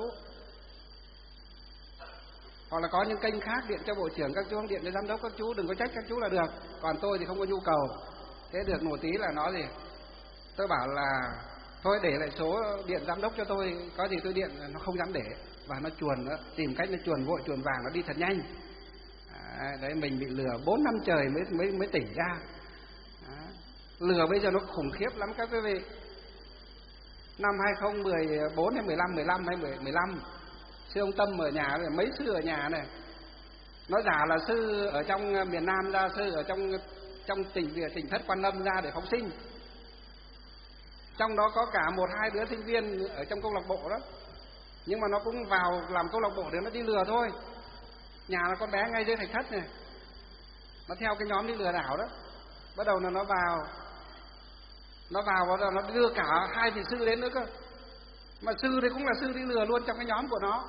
Hoặc là có những kênh khác điện cho bộ trưởng các chú, điện cho giám đốc các chú, đừng có trách các chú là được. Còn tôi thì không có nhu cầu. Thế được một tí là nói gì, tôi bảo là thôi để lại số điện giám đốc cho tôi, có gì tôi điện, nó không dám để. Và nó chuồn, nó tìm cách nó chuồn vội chuồn vàng, nó đi thật nhanh. Đấy mình bị lừa 4 năm trời mới tỉnh ra. Lừa bây giờ nó khủng khiếp lắm các quý vị. Năm 2014 hay 15 hay 15, sư ông Tâm ở nhà này, mấy sư ở nhà này, nó giả là sư ở trong miền Nam ra, sư ở trong tỉnh thất Quan Âm ra để phóng sinh. Trong đó có cả 1-2 đứa sinh viên ở trong câu lạc bộ đó, nhưng mà nó cũng vào làm câu lạc bộ để nó đi lừa thôi. Nhà là con bé ngay dưới thạch thất này, nó theo cái nhóm đi lừa đảo đó. Bắt đầu là nó vào bắt đầu nó đưa cả 2 vị sư đến nữa cơ. Mà sư thì cũng là sư đi lừa luôn trong cái nhóm của nó.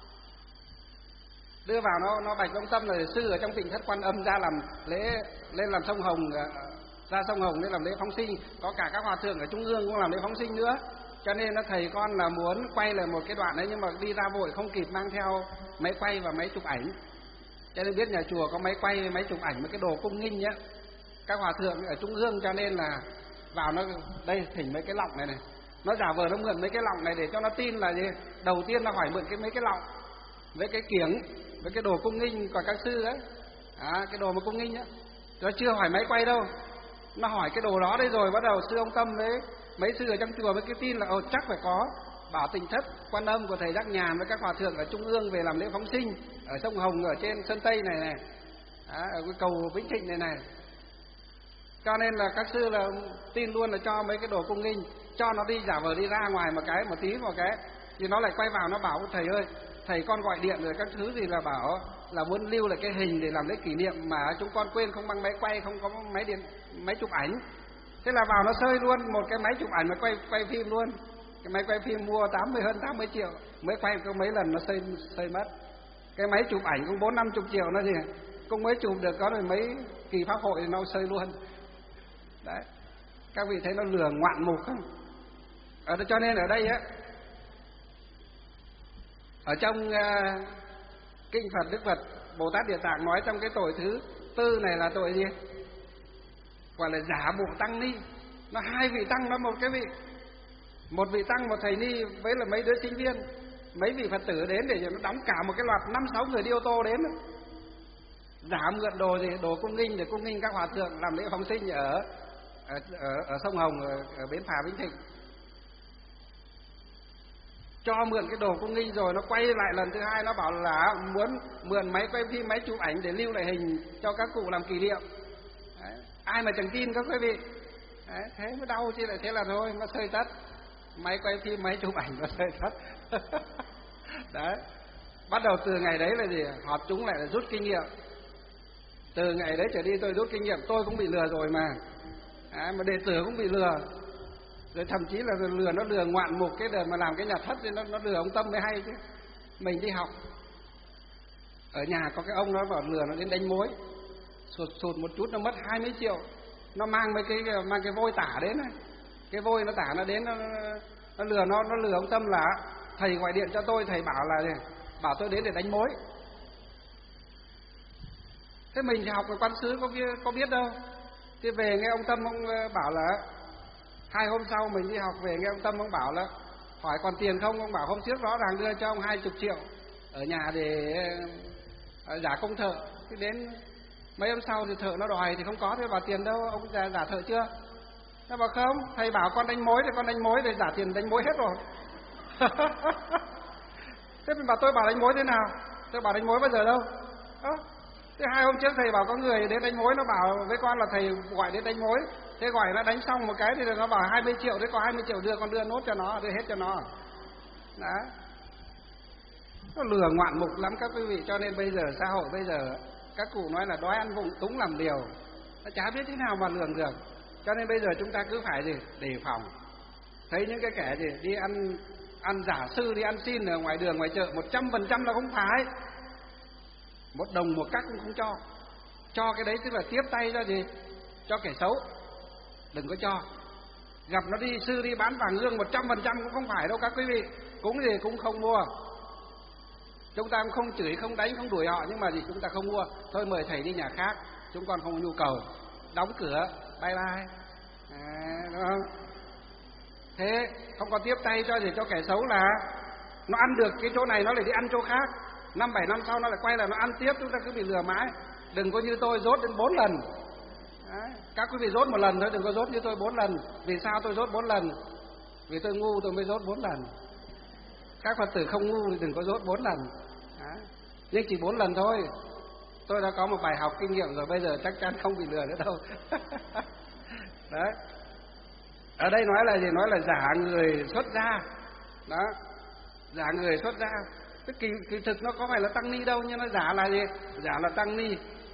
Đưa vào nó bạch ông Tâm là sư ở trong tỉnh thất Quan Âm ra làm lễ, lên làm sông Hồng ra sông Hồng để làm lễ phóng sinh, có cả các hòa thượng ở Trung ương cũng làm lễ phóng sinh nữa. Cho nên nó thầy con là muốn quay lại một cái đoạn đấy, nhưng mà đi ra vội không kịp mang theo máy quay và máy chụp ảnh. Cho nên biết nhà chùa có máy quay, máy chụp ảnh với cái đồ cung nghinh nhá. Các hòa thượng ở Trung ương cho nên là vào nó đây thỉnh mấy cái lọng này này. Nó giả vờ nó mượn mấy cái lọng này để cho nó tin là gì? Đầu tiên nó hỏi mượn mấy cái lọng với cái kiểng với cái đồ cung nghinh của các sư ấy. Cái đồ mà cung nghinh á. Nó chưa hỏi máy quay đâu. Nó hỏi cái đồ đó đấy rồi bắt đầu sư ông Tâm với mấy sư ở trong chùa với cái tin là chắc phải có Bảo Tịnh Thất Quan Âm của thầy Giác Nhàn với các hòa thượng ở Trung ương về làm lễ phóng sinh ở sông Hồng ở trên Sơn Tây này này, ở cái cầu Vĩnh Thịnh này này. Cho nên là các sư là tin luôn là cho mấy cái đồ cung nghinh, cho nó đi giả vờ đi ra ngoài một tí một cái thì nó lại quay vào nó bảo thầy ơi, thầy con gọi điện rồi các thứ gì là bảo là muốn lưu lại cái hình để làm lễ kỷ niệm mà chúng con quên không mang máy quay, không có máy chụp ảnh. Thế là vào nó sơi luôn một cái máy chụp ảnh mà quay phim luôn. Cái máy quay phim mua hơn 80 triệu, mới quay có mấy lần nó sơi mất. Cái máy chụp ảnh cũng 40-50 triệu nó gì, cũng mới chụp được có rồi mấy kỳ pháp hội thì nó sơi luôn. Đấy, các vị thấy nó lừa ngoạn mục không? Cho nên ở đây á, ở trong kinh Phật Đức Phật Bồ Tát Địa Tạng nói trong cái tội thứ tư này là tội gì? Gọi là giả bộ tăng ni. Nó hai vị tăng, nó một cái vị, một vị tăng, một thầy ni với là mấy đứa sinh viên, mấy vị Phật tử đến để nó đóng cả một cái loạt 5-6 người đi ô tô đến, giả mượn đồ gì, đồ cung nghinh để cung nghinh các hòa thượng làm lễ phóng sinh ở sông Hồng, ở bến phà Vĩnh Thịnh. Cho mượn cái đồ cung nghinh rồi nó quay lại lần thứ hai, nó bảo là muốn mượn máy quay phim, máy chụp ảnh để lưu lại hình cho các cụ làm kỷ niệm. Đấy, ai mà chẳng tin các quý vị. Đấy, thế mới đau chứ lại thế là thôi, nó sơi tất. Máy quay phim, máy chụp ảnh nó sơi tất. Đấy, bắt đầu từ ngày đấy là gì? Họp chúng lại là rút kinh nghiệm. Từ ngày đấy trở đi tôi rút kinh nghiệm, tôi cũng bị lừa rồi mà. Đấy, mà đệ tử cũng bị lừa. Rồi thậm chí là nó lừa ngoạn mục cái đời mà làm cái nhà thất thì nó lừa ông Tâm mới hay chứ. Mình đi học ở nhà có cái ông nó bảo lừa nó đến đánh mối, sụt một chút nó mất 20 triệu. Nó mang cái vôi tả đến này, cái vôi nó tả nó đến nó lừa ông Tâm là thầy gọi điện cho tôi, thầy bảo tôi đến để đánh mối. Thế mình thì học ở quan xứ có biết đâu. Thế về nghe ông Tâm ông bảo là 2 hôm sau mình đi học về nghe ông Tâm ông bảo là hỏi còn tiền không, ông bảo hôm trước rõ ràng đưa cho ông 20 triệu ở nhà để giả công thợ. Thế đến mấy hôm sau thì thợ nó đòi thì không có, thế bảo tiền đâu, ông giả thợ chưa? Nó bảo không, thầy bảo con đánh mối thì con đánh mối, thì giả tiền đánh mối hết rồi. Thế mình bảo tôi bảo đánh mối thế nào? Tôi bảo đánh mối bao giờ đâu? Thế 2 hôm trước thầy bảo có người đến đánh mối, nó bảo với con là thầy gọi đến đánh mối. Thế gọi nó đánh xong một cái thì nó bảo 20 triệu, thế có 20 triệu đưa, con đưa nốt cho nó, đưa hết cho nó. Đó. Nó lừa ngoạn mục lắm các quý vị. Cho nên bây giờ xã hội bây giờ các cụ nói là đói ăn vụng túng làm liều, nó chả biết thế nào mà lường được. Cho nên bây giờ chúng ta cứ phải gì đề phòng. Thấy những cái kẻ gì đi ăn giả sư, đi ăn xin ở ngoài đường ngoài chợ 100% là không phải, 1 đồng 1 cắc cũng không cho. Cho cái đấy tức là tiếp tay cho gì? Cho kẻ xấu. Đừng có cho. Gặp nó đi sư đi bán vàng hương 100% cũng không phải đâu các quý vị. Cúng gì cũng không mua. Chúng ta cũng không chửi, không đánh, không đuổi họ, nhưng mà gì chúng ta không mua. Thôi mời thầy đi nhà khác, chúng con không có nhu cầu. Đóng cửa, bye bye. Đúng không? Thế không có tiếp tay cho gì cho kẻ xấu là nó ăn được cái chỗ này nó lại đi ăn chỗ khác. 5-7 năm sau nó lại quay lại nó ăn tiếp, chúng ta cứ bị lừa mãi. Đừng có như tôi dốt đến 4 lần. Đấy. Các quý vị dốt 1 lần thôi, đừng có dốt như tôi 4 lần. Vì sao tôi dốt 4 lần? Vì tôi ngu tôi mới dốt 4 lần. Các Phật tử không ngu thì đừng có dốt 4 lần. Đấy. Nhưng chỉ 4 lần thôi. Tôi đã có một bài học kinh nghiệm rồi, bây giờ chắc chắn không bị lừa nữa đâu. Đấy. Ở đây nói là gì? Nói là giả người xuất gia. Đó. Giả người xuất gia. Kỳ thực nó có phải là tăng ni đâu, nhưng nó giả là gì? Giả là tăng ni.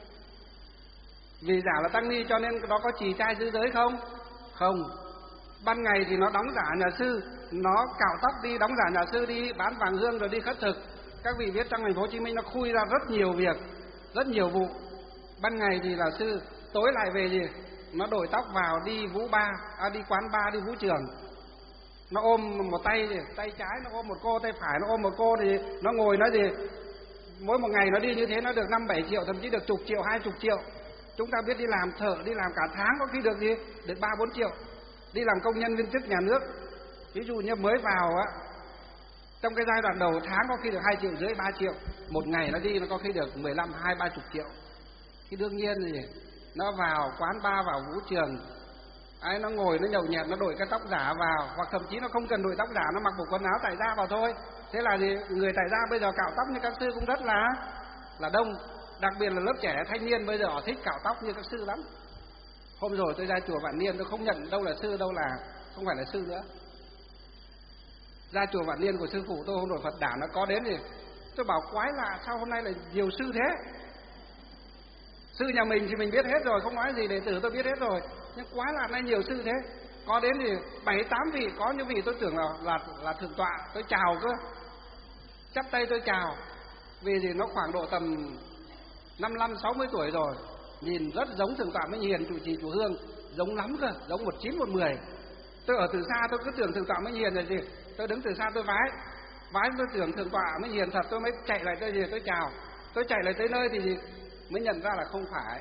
Vì giả là tăng ni cho nên nó có trì trai giữ giới không? Không. Ban ngày thì nó đóng giả nhà sư, nó cạo tóc đi, đóng giả nhà sư đi, bán vàng hương rồi đi khất thực. Các vị biết trong thành phố Hồ Chí Minh nó khui ra rất nhiều việc, rất nhiều vụ. Ban ngày thì là sư, tối lại về gì? nó đội tóc vào đi đi quán bar, đi vũ trường. Nó ôm một tay trái nó ôm một cô, tay phải nó ôm một cô, thì nó ngồi nói gì mỗi một ngày nó đi như thế nó được 5-7 triệu, thậm chí được chục triệu, 20 triệu. Chúng ta biết đi làm thợ, đi làm cả tháng có khi được gì, được 3-4 triệu. Đi làm công nhân viên chức nhà nước, ví dụ như mới vào á, trong cái giai đoạn đầu tháng có khi được 2,5 triệu, 3 triệu. Một ngày nó đi nó có khi được 15-20-30 triệu. Thì đương nhiên thì nó vào quán bar, vào vũ trường, nó ngồi nó nhậu nhẹt, nó đội cái tóc giả vào, hoặc thậm chí nó không cần đội tóc giả, nó mặc bộ quần áo tại gia vào thôi. Thế là gì, người tại gia bây giờ cạo tóc như các sư cũng rất là đông. Đặc biệt là lớp trẻ thanh niên bây giờ họ thích cạo tóc như các sư lắm. Hôm rồi tôi ra chùa Vạn Niên, tôi không nhận đâu là sư, đâu là không phải là sư nữa. Ra chùa Vạn Niên của sư phụ tôi hôm rồi Phật đản nó có đến thì tôi bảo quái lạ, sao hôm nay lại nhiều sư thế. Sư nhà mình thì mình biết hết rồi, không nói gì, đệ tử tôi biết hết rồi, nhưng quái lạ nay nhiều sư thế. Có đến thì 7-8 vị, có những vị tôi tưởng là thượng tọa, tôi chào cơ, chắp tay tôi chào. Vì thì nó khoảng độ tầm 55-60 tuổi rồi, nhìn rất giống thượng tọa Minh Hiền trụ trì chùa Hương, giống lắm cơ, giống 19-10. Tôi ở từ xa tôi cứ tưởng thượng tọa Minh Hiền là gì, tôi đứng từ xa tôi vái tôi tưởng thượng tọa Minh Hiền thật, tôi mới chạy lại tôi chào. Tôi chạy lại tới nơi thì gì mới nhận ra là không phải.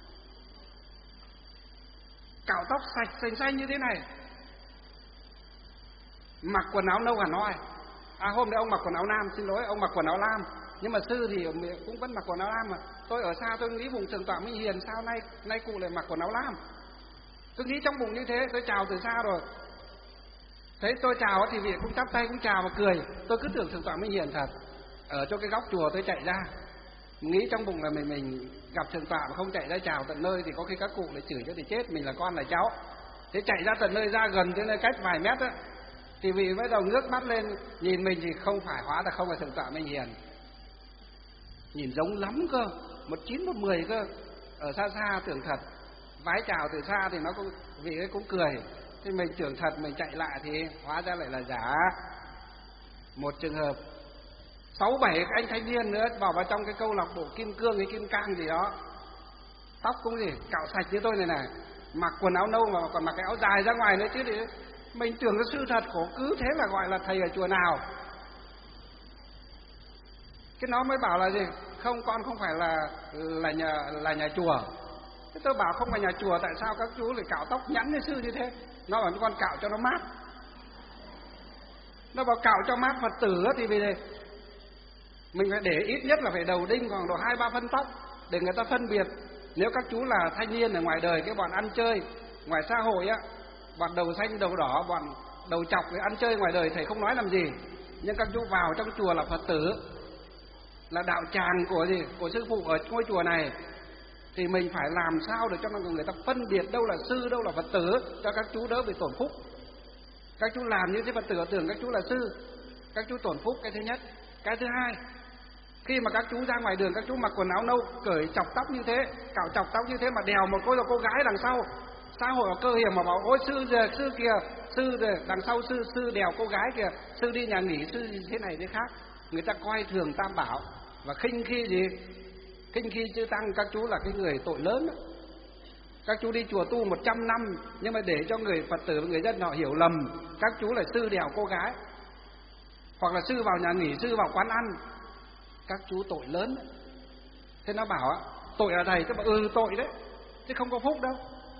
Cạo tóc sạch xanh như thế này, mặc quần áo nâu hẳn hoi. Hôm nay ông mặc quần áo nam, xin lỗi, ông mặc quần áo lam, nhưng mà sư thì cũng vẫn mặc quần áo lam mà. Tôi ở xa tôi nghĩ bụng thượng tọa Minh Hiền sao nay cụ lại mặc quần áo lam. Tôi nghĩ trong bụng như thế, tôi chào từ xa rồi. Thấy tôi chào thì vị cũng chắp tay cũng chào và cười. Tôi cứ tưởng thượng tọa Minh Hiền thật. Ở chỗ cái góc chùa tôi chạy ra, nghĩ trong bụng là mình gặp thượng tọa mà không chạy ra chào tận nơi thì có khi các cụ lại chửi cho thì chết, mình là con là cháu. Thế chạy ra tận nơi, ra gần tới nơi cách vài mét á, thì vị bắt đầu ngước mắt lên nhìn mình thì không phải, hóa ra không phải thượng tọa Minh Hiền. Nhìn giống lắm cơ, 19-10 cơ. Ở xa xa tưởng thật, vái chào từ xa thì nó cũng, vị ấy cũng cười. Thì mình tưởng thật, mình chạy lại thì hóa ra lại là giả. Một trường hợp 6-7 anh thanh niên nữa vào trong cái câu lạc bộ kim cương hay kim cang gì đó, tóc cũng gì cạo sạch như tôi này, mặc quần áo nâu mà còn mặc cái áo dài ra ngoài nữa chứ. Thì mình tưởng cái sư thật, khổ cứ thế là gọi là thầy ở chùa nào. Cái nó mới bảo là gì, không, con không phải là nhà chùa. Thế tôi bảo không phải nhà chùa, tại sao các chú lại cạo tóc nhẵn như sư như thế? Nó bảo con cạo cho nó mát. Nó bảo cạo cho mát Phật tử thì vì thế mình phải để ít nhất là phải đầu đinh khoảng độ 2-3 phân tóc để người ta phân biệt. Nếu các chú là thanh niên ở ngoài đời, cái bọn ăn chơi ngoài xã hội á, bọn đầu xanh đầu đỏ, bọn đầu chọc để ăn chơi ngoài đời thầy không nói làm gì, nhưng các chú vào trong chùa là Phật tử, là đạo tràng của sư phụ ở ngôi chùa này, thì mình phải làm sao để cho người ta phân biệt đâu là sư, đâu là Phật tử, cho các chú đỡ bị tổn phúc. Các chú làm như thế Phật tử tưởng các chú là sư, các chú tổn phúc. Cái thứ nhất. Cái thứ hai, khi mà các chú ra ngoài đường, các chú mặc quần áo nâu, cởi chọc tóc như thế, cạo chọc tóc như thế mà đèo một cô gái đằng sau, xã hội cơ hiểm mà bảo ôi sư kìa, sư đằng sau sư đèo cô gái kìa, sư đi nhà nghỉ, sư thế này thế khác, người ta coi thường Tam Bảo và khinh khi gì, khinh khi chư tăng. Các chú là cái người tội lớn đó. Các chú đi chùa tu 100 năm, nhưng mà để cho người Phật tử và người dân họ hiểu lầm các chú là sư đèo cô gái, hoặc là sư vào nhà nghỉ, sư vào quán ăn, các chú tội lớn đấy. Thế nó bảo tội ở thầy, tôi bảo tội đấy, chứ không có phúc đâu.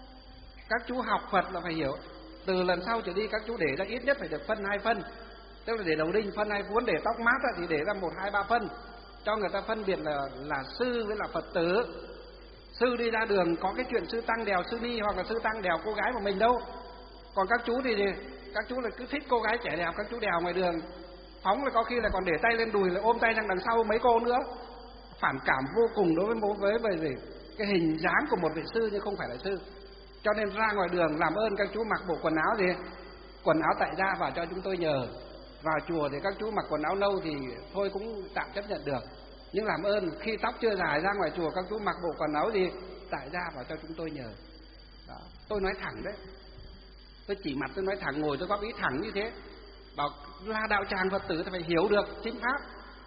Các chú học Phật là phải hiểu, từ lần sau trở đi các chú để ra ít nhất phải được phân 2 phân, tức là để đầu đinh phân 2, muốn để tóc mát thì để ra 1, 2, 3 phân, cho người ta phân biệt là sư với là Phật tử. Sư đi ra đường có cái chuyện sư tăng đèo sư ni hoặc là sư tăng đèo cô gái của mình đâu. Còn các chú thì các chú là cứ thích cô gái trẻ đẹp, các chú đèo ngoài đường phóng, là có khi là còn để tay lên đùi, là ôm tay sang đằng sau mấy cô nữa. Phản cảm vô cùng đối với gì cái hình dáng của một vị sư nhưng không phải là sư. Cho nên ra ngoài đường làm ơn các chú mặc bộ quần áo gì, quần áo tại gia vào cho chúng tôi nhờ. Vào chùa thì các chú mặc quần áo nâu thì thôi cũng tạm chấp nhận được, nhưng làm ơn khi tóc chưa dài ra ngoài chùa các chú mặc bộ quần áo gì tại gia vào cho chúng tôi nhờ. Đó, tôi nói thẳng đấy, tôi chỉ mặt tôi nói thẳng, ngồi tôi góp ý thẳng như thế. Bảo là đạo tràng Phật tử thì phải hiểu được chính pháp,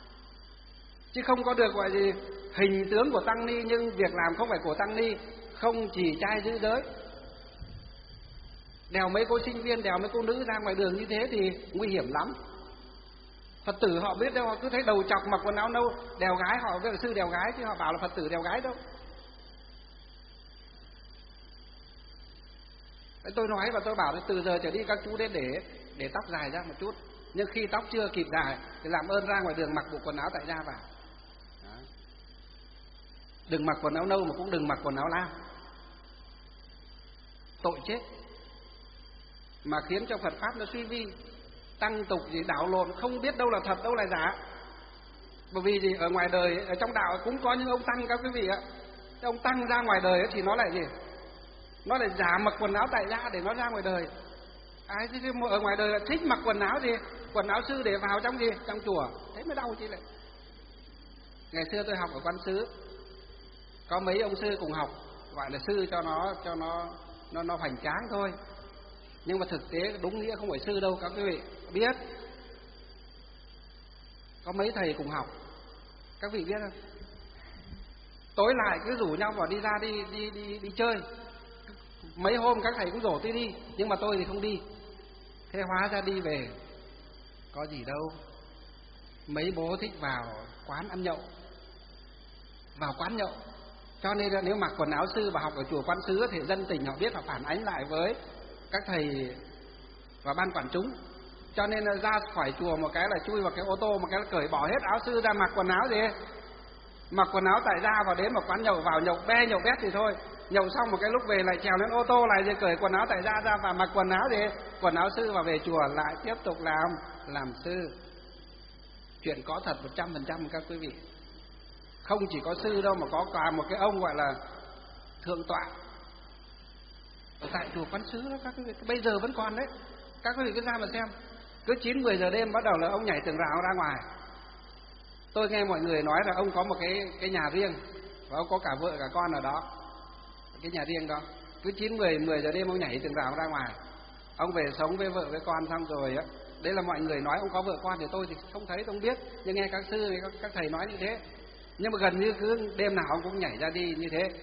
chứ không có được gọi gì hình tướng của tăng ni nhưng việc làm không phải của tăng ni, không chỉ trai giữ giới. đèo mấy cô sinh viên, đèo mấy cô nữ ra ngoài đường như thế thì nguy hiểm lắm. Phật tử họ biết đâu, họ cứ thấy đầu chọc mặc quần áo nâu đèo gái, họ biết là sư đèo gái chứ họ bảo là Phật tử đèo gái đâu. Tôi nói và tôi bảo là từ giờ trở đi các chú đến để tóc dài ra một chút, nhưng khi tóc chưa kịp dài thì làm ơn ra ngoài đường mặc bộ quần áo tại gia vào. Đó. Đừng mặc quần áo nâu mà cũng đừng mặc quần áo lam, tội chết, mà khiến cho Phật pháp nó suy vi, tăng tục gì đảo lộn, không biết đâu là thật đâu là giả. Bởi vì gì, ở ngoài đời, ở trong đạo cũng có những ông tăng các quý vị ạ. Cái ông tăng ra ngoài đời thì nó lại gì? Nó lại giả mặc quần áo tại gia để nó ra ngoài đời. Ai chứ ở ngoài đời là thích mặc quần áo gì? Quần áo sư để vào trong gì? Trong chùa. Thế mới đau chứ lại. Ngày xưa tôi học ở Quan Xứ, có mấy ông sư cùng học, gọi là sư cho nó hoành tráng thôi. Nhưng mà thực tế đúng nghĩa không phải sư đâu các quý vị biết. Có mấy thầy cùng học, các vị biết không? Tối lại cứ rủ nhau vào đi ra đi chơi. Mấy hôm các thầy cũng rủ tôi đi, nhưng mà tôi thì không đi. Thế hóa ra đi về có gì đâu. Mấy bố thích vào quán ăn nhậu, vào quán nhậu. Cho nên là nếu mặc quần áo sư và học ở chùa Quan Xứ thì dân tình họ biết, họ phản ánh lại với các thầy và ban quản chúng. Cho nên là ra khỏi chùa một cái là chui vào cái ô tô, một cái là cởi bỏ hết áo sư ra, mặc quần áo gì, mặc quần áo tại gia vào đến một quán nhậu, vào nhậu be nhậu bét thì thôi. Nhậu xong một cái lúc về lại trèo lên ô tô lại rồi cởi quần áo tại gia ra và mặc quần áo gì, quần áo sư và về chùa lại tiếp tục làm sư. Chuyện có thật 100% các quý vị. Không chỉ có sư đâu mà có cả một cái ông gọi là thượng tọa ở tại chùa Quan Xứ đó các quý vị, bây giờ vẫn còn đấy. Các quý vị cứ ra mà xem, cứ 9-10 giờ đêm bắt đầu là ông nhảy tường rào ra ngoài. Tôi nghe mọi người nói là ông có một cái nhà riêng và ông có cả vợ cả con ở đó, cái nhà riêng đó. Cứ 9-10 giờ đêm ông nhảy tường rào ra ngoài. Ông về sống với vợ với con xong rồi á. Đấy là mọi người nói ông có vợ con, thì tôi thì không thấy, không biết, nhưng nghe các sư các thầy nói như thế. Nhưng mà gần như cứ đêm nào ông cũng nhảy ra đi như thế.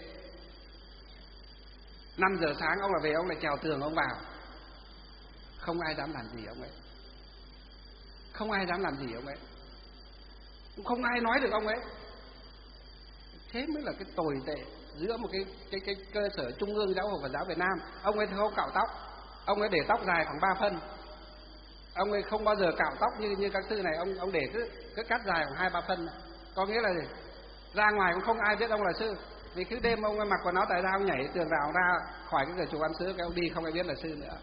5 giờ sáng ông là về, ông lại trèo tường ông vào. Không ai dám làm gì ông ấy. Không ai dám làm gì ông ấy. Không ai nói được ông ấy. Thế mới là cái tồi tệ giữa một cái cơ sở Trung ương Giáo hội Phật giáo Việt Nam. Ông ấy không cạo tóc, ông ấy để tóc dài khoảng 3 phân. Ông ấy không bao giờ cạo tóc như các sư này, ông để cứ cắt dài khoảng 2-3 phân. Có nghĩa là gì? Ra ngoài cũng không ai biết ông là sư. Vì cứ đêm ông ấy mặc quần áo tại gia, ông nhảy tường rào ra khỏi cái cửa chùa Quan Xứ, cái ông đi không ai biết là sư nữa.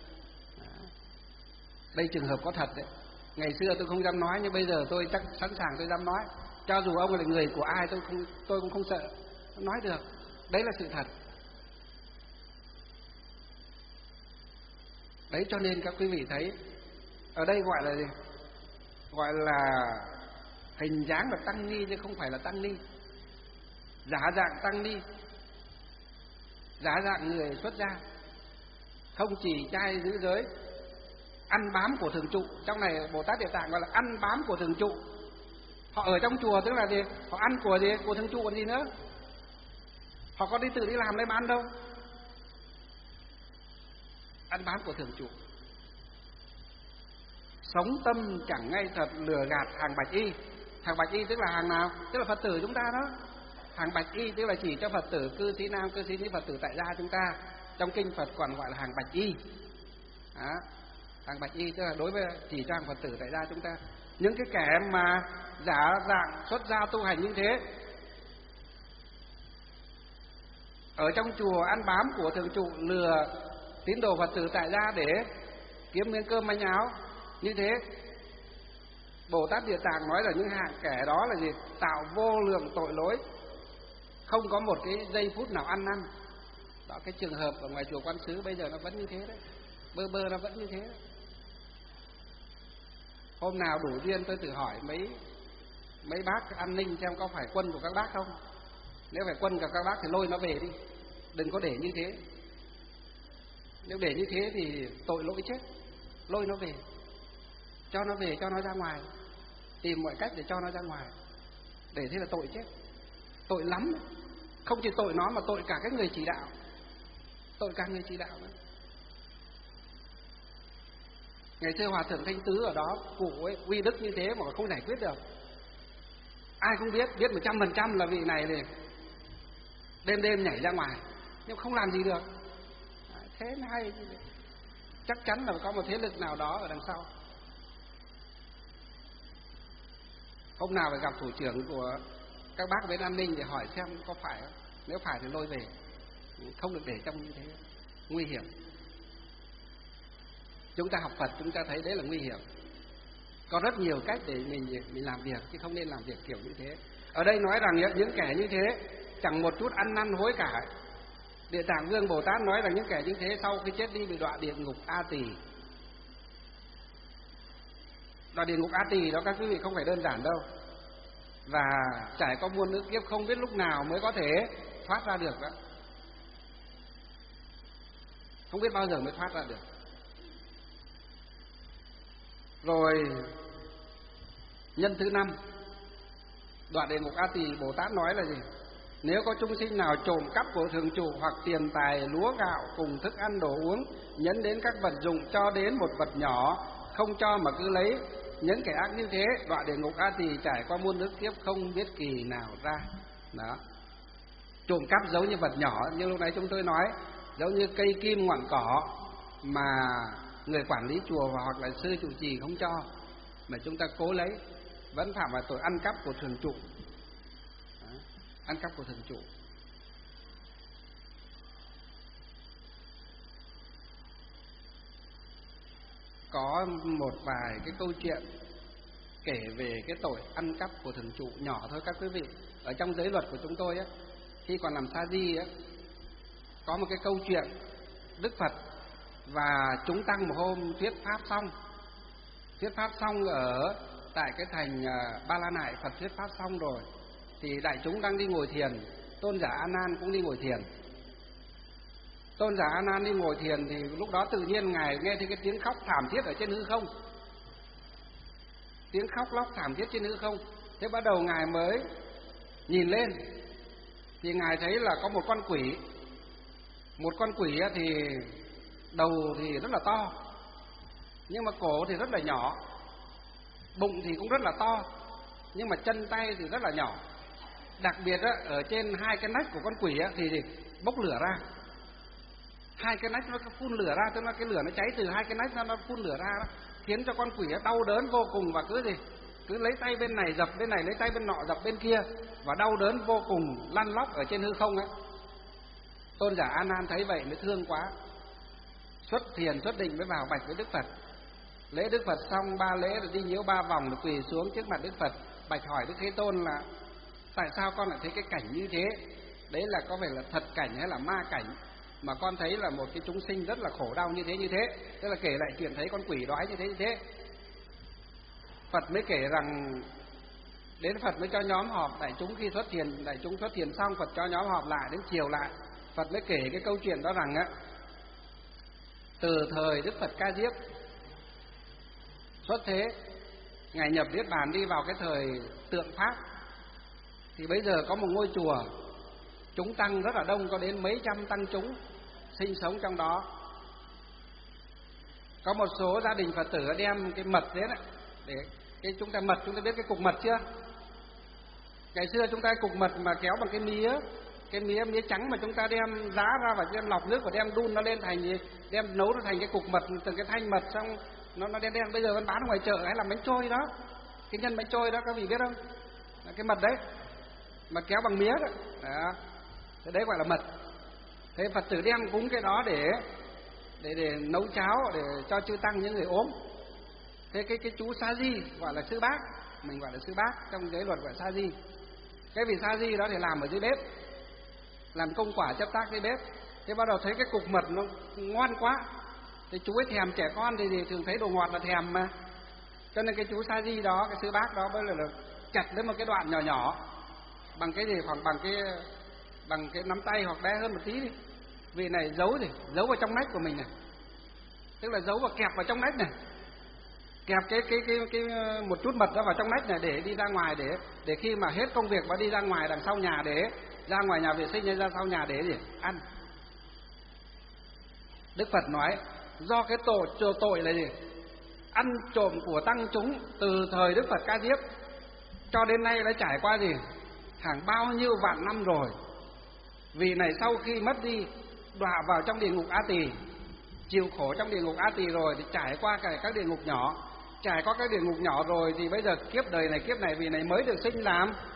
Đây trường hợp có thật đấy. Ngày xưa tôi không dám nói, nhưng bây giờ tôi chắc sẵn sàng tôi dám nói. Cho dù ông là người của ai tôi cũng không sợ, nói được. Đấy là sự thật. Đấy cho nên các quý vị thấy ở đây gọi là gì? Gọi là hình dáng là tăng ni chứ không phải là tăng ni. Giả dạng tăng ni, giả dạng người xuất gia, không chỉ trai giữ giới, ăn bám của thường trụ. Trong này Bồ Tát Địa Tạng gọi là ăn bám của thường trụ. Họ ở trong chùa tức là gì? Họ ăn của gì? Của thường trụ còn gì nữa. Họ có tự đi làm lấy mà ăn đâu. Ăn bám của thường trụ. Sống tâm chẳng ngay thật, lừa gạt hàng bạch y. Hàng bạch y tức là hàng nào? Tức là Phật tử chúng ta đó. Hàng bạch y tức là chỉ cho Phật tử cư sĩ nam, cư sĩ nữ, Phật tử tại gia chúng ta. Trong kinh Phật còn gọi là hàng bạch y. Đó. Hàng bạch y tức là đối với chỉ cho hàng Phật tử tại gia chúng ta. Những cái kẻ mà giả dạng xuất gia tu hành như thế, ở trong chùa ăn bám của thường trụ, lừa tín đồ Phật tử tại gia để kiếm miếng cơm manh áo như thế, Bồ Tát Địa Tạng nói là những hạng kẻ đó là gì? Tạo vô lượng tội lỗi, không có một cái giây phút nào ăn năn. Đó, cái trường hợp ở ngoài chùa Quan Xứ bây giờ nó vẫn như thế đấy, bơ nó vẫn như thế đấy. Hôm nào đủ duyên tôi tự hỏi mấy bác an ninh xem có phải quân của các bác không. Nếu phải quân của các bác thì lôi nó về đi, đừng có để như thế. Nếu để như thế thì tội lỗi chết. Lôi nó về, cho nó về, cho nó ra ngoài, tìm mọi cách để cho nó ra ngoài. Để thế là tội chết, tội lắm. Không chỉ tội nó mà tội cả cái người chỉ đạo, tội cả người chỉ đạo nữa. Ngày xưa Hòa thượng Thanh Tứ ở đó, cụ ấy uy đức như thế mà không giải quyết được. Ai cũng biết 100% là vị này thì đêm đêm nhảy ra ngoài, nhưng không làm gì được. Thế mới hay, chắc chắn là có một thế lực nào đó ở đằng sau. Hôm nào phải gặp thủ trưởng của các bác bên an ninh để hỏi xem có phải không. Nếu phải thì lôi về, không được để trong như thế, nguy hiểm. Chúng ta học Phật chúng ta thấy đấy là nguy hiểm. Có rất nhiều cách để mình làm việc, chứ không nên làm việc kiểu như thế. Ở đây nói rằng những kẻ như thế chẳng một chút ăn năn hối cải. Địa Tạng Vương Bồ Tát nói rằng những kẻ như thế sau khi chết đi bị đọa địa ngục A Tỳ. Đọa địa ngục A Tỳ đó các quý vị không phải đơn giản đâu, và trải qua muôn ức kiếp không biết lúc nào mới có thể thoát ra được đó. Không biết bao giờ mới thoát ra được. Rồi nhân thứ 5, đoạn địa ngục A Tỳ, Bồ Tát nói là gì? Nếu có chúng sinh nào trộm cắp của thường trụ hoặc tiền tài, lúa gạo cùng thức ăn đồ uống, nhấn đến các vật dụng cho đến một vật nhỏ, không cho mà cứ lấy, những kẻ ác như thế đọa địa ngục A Tỳ trải qua muôn ức kiếp không biết kỳ nào ra. Đó. Trộm cắp giống như vật nhỏ, như lúc nãy chúng tôi nói, giống như cây kim ngọn cỏ mà người quản lý chùa hoặc là sư trụ trì không cho, mà chúng ta cố lấy, vẫn phạm vào tội ăn cắp của thường trụ. Ăn cắp của thường trụ. Có một vài cái câu chuyện kể về cái tội ăn cắp của thường trụ nhỏ thôi các quý vị. Ở trong giới luật của chúng tôi á, khi còn làm sa di á, có một cái câu chuyện Đức Phật và chúng tăng một hôm thuyết pháp xong ở tại cái thành Ba La Nại. Phật thuyết pháp xong rồi thì đại chúng đang đi ngồi thiền, tôn giả A Nan cũng đi ngồi thiền. Tôn giả A Nan đi ngồi thiền thì lúc đó tự nhiên ngài nghe thấy cái tiếng khóc thảm thiết ở trên hư không, tiếng khóc lóc thảm thiết trên hư không. Thế bắt đầu ngài mới nhìn lên thì ngài thấy là có một con quỷ. Một con quỷ thì đầu thì rất là to, nhưng mà cổ thì rất là nhỏ, bụng thì cũng rất là to, nhưng mà chân tay thì rất là nhỏ. Đặc biệt ở trên hai cái nách của con quỷ thì bốc lửa ra. Hai cái nách nó phun lửa ra, tức là cái lửa nó cháy từ hai cái nách nó phun lửa ra đó, khiến cho con quỷ đau đớn vô cùng, và cứ lấy tay bên này dập bên này, lấy tay bên nọ dập bên kia, và đau đớn vô cùng, lăn lóc ở trên hư không ấy. Tôn giả A Nan thấy vậy mới thương quá, xuất thiền xuất định mới vào bạch với Đức Phật. Lễ Đức Phật xong 3 lễ rồi đi nhiễu 3 vòng rồi quỳ xuống trước mặt Đức Phật, bạch hỏi Đức Thế Tôn là tại sao con lại thấy cái cảnh như thế? Đấy là có phải là thật cảnh hay là ma cảnh mà con thấy là một cái chúng sinh rất là khổ đau như thế? Tức là kể lại chuyện thấy con quỷ đói như thế. Phật mới kể rằng đến Phật mới cho nhóm họp đại chúng khi xuất thiền, đại chúng xuất thiền xong Phật cho nhóm họp lại, đến chiều lại Phật mới kể cái câu chuyện đó rằng từ thời Đức Phật Ca Diếp xuất thế, ngài nhập Niết Bàn đi vào cái thời tượng Pháp, thì bây giờ có một ngôi chùa chúng tăng rất là đông, có đến mấy trăm tăng chúng sinh sống trong đó. Có một số gia đình Phật tử đem cái mật đến để cái chúng ta biết cái cục mật chưa? Ngày xưa chúng ta cục mật mà kéo bằng cái mía trắng mà chúng ta đem giá ra và đem lọc nước và đem đun nó lên thành gì, đem nấu nó thành cái cục mật, từng cái thanh mật, xong nó đen. Bây giờ vẫn bán ở ngoài chợ hay làm bánh trôi đó, cái nhân bánh trôi đó các vị biết không? Là cái mật đấy mà kéo bằng mía đó. Thế đấy gọi là mật. Thế Phật tử đem cúng cái đó để nấu cháo để cho chư tăng những người ốm. Thế cái chú Sa Di gọi là sư bác, mình gọi là sư bác, trong giới luật gọi Sa Di. Cái vị Sa Di đó thì làm ở dưới bếp, làm công quả chấp tác dưới bếp. Thế bắt đầu thấy cái cục mật nó ngon quá, thì chú ấy thèm, trẻ con thì thường thấy đồ ngọt là thèm mà, cho nên cái chú Sa Di đó, cái sư bác đó mới là chặt đến một cái đoạn nhỏ bằng cái gì, khoảng bằng cái nắm tay hoặc bé hơn một tí đi. Vị này giấu vào trong nách của mình này, tức là giấu và kẹp vào trong nách này, kẹp cái một chút mật đó vào trong nách này để đi ra ngoài, để khi mà hết công việc và đi ra ngoài đằng sau nhà, để ra ngoài nhà vệ sinh hay ra sau nhà để ăn. Đức Phật nói do cái tội là gì? ăn trộm của tăng chúng từ thời Đức Phật Ca Diếp cho đến nay đã trải qua gì? Hàng bao nhiêu vạn năm rồi. Vị này sau khi mất đi, đọa vào trong địa ngục A Tỳ, chịu khổ trong địa ngục A Tỳ rồi thì trải qua các địa ngục nhỏ. Trải qua các địa ngục nhỏ rồi thì bây giờ kiếp đời này, kiếp này vị này mới được sinh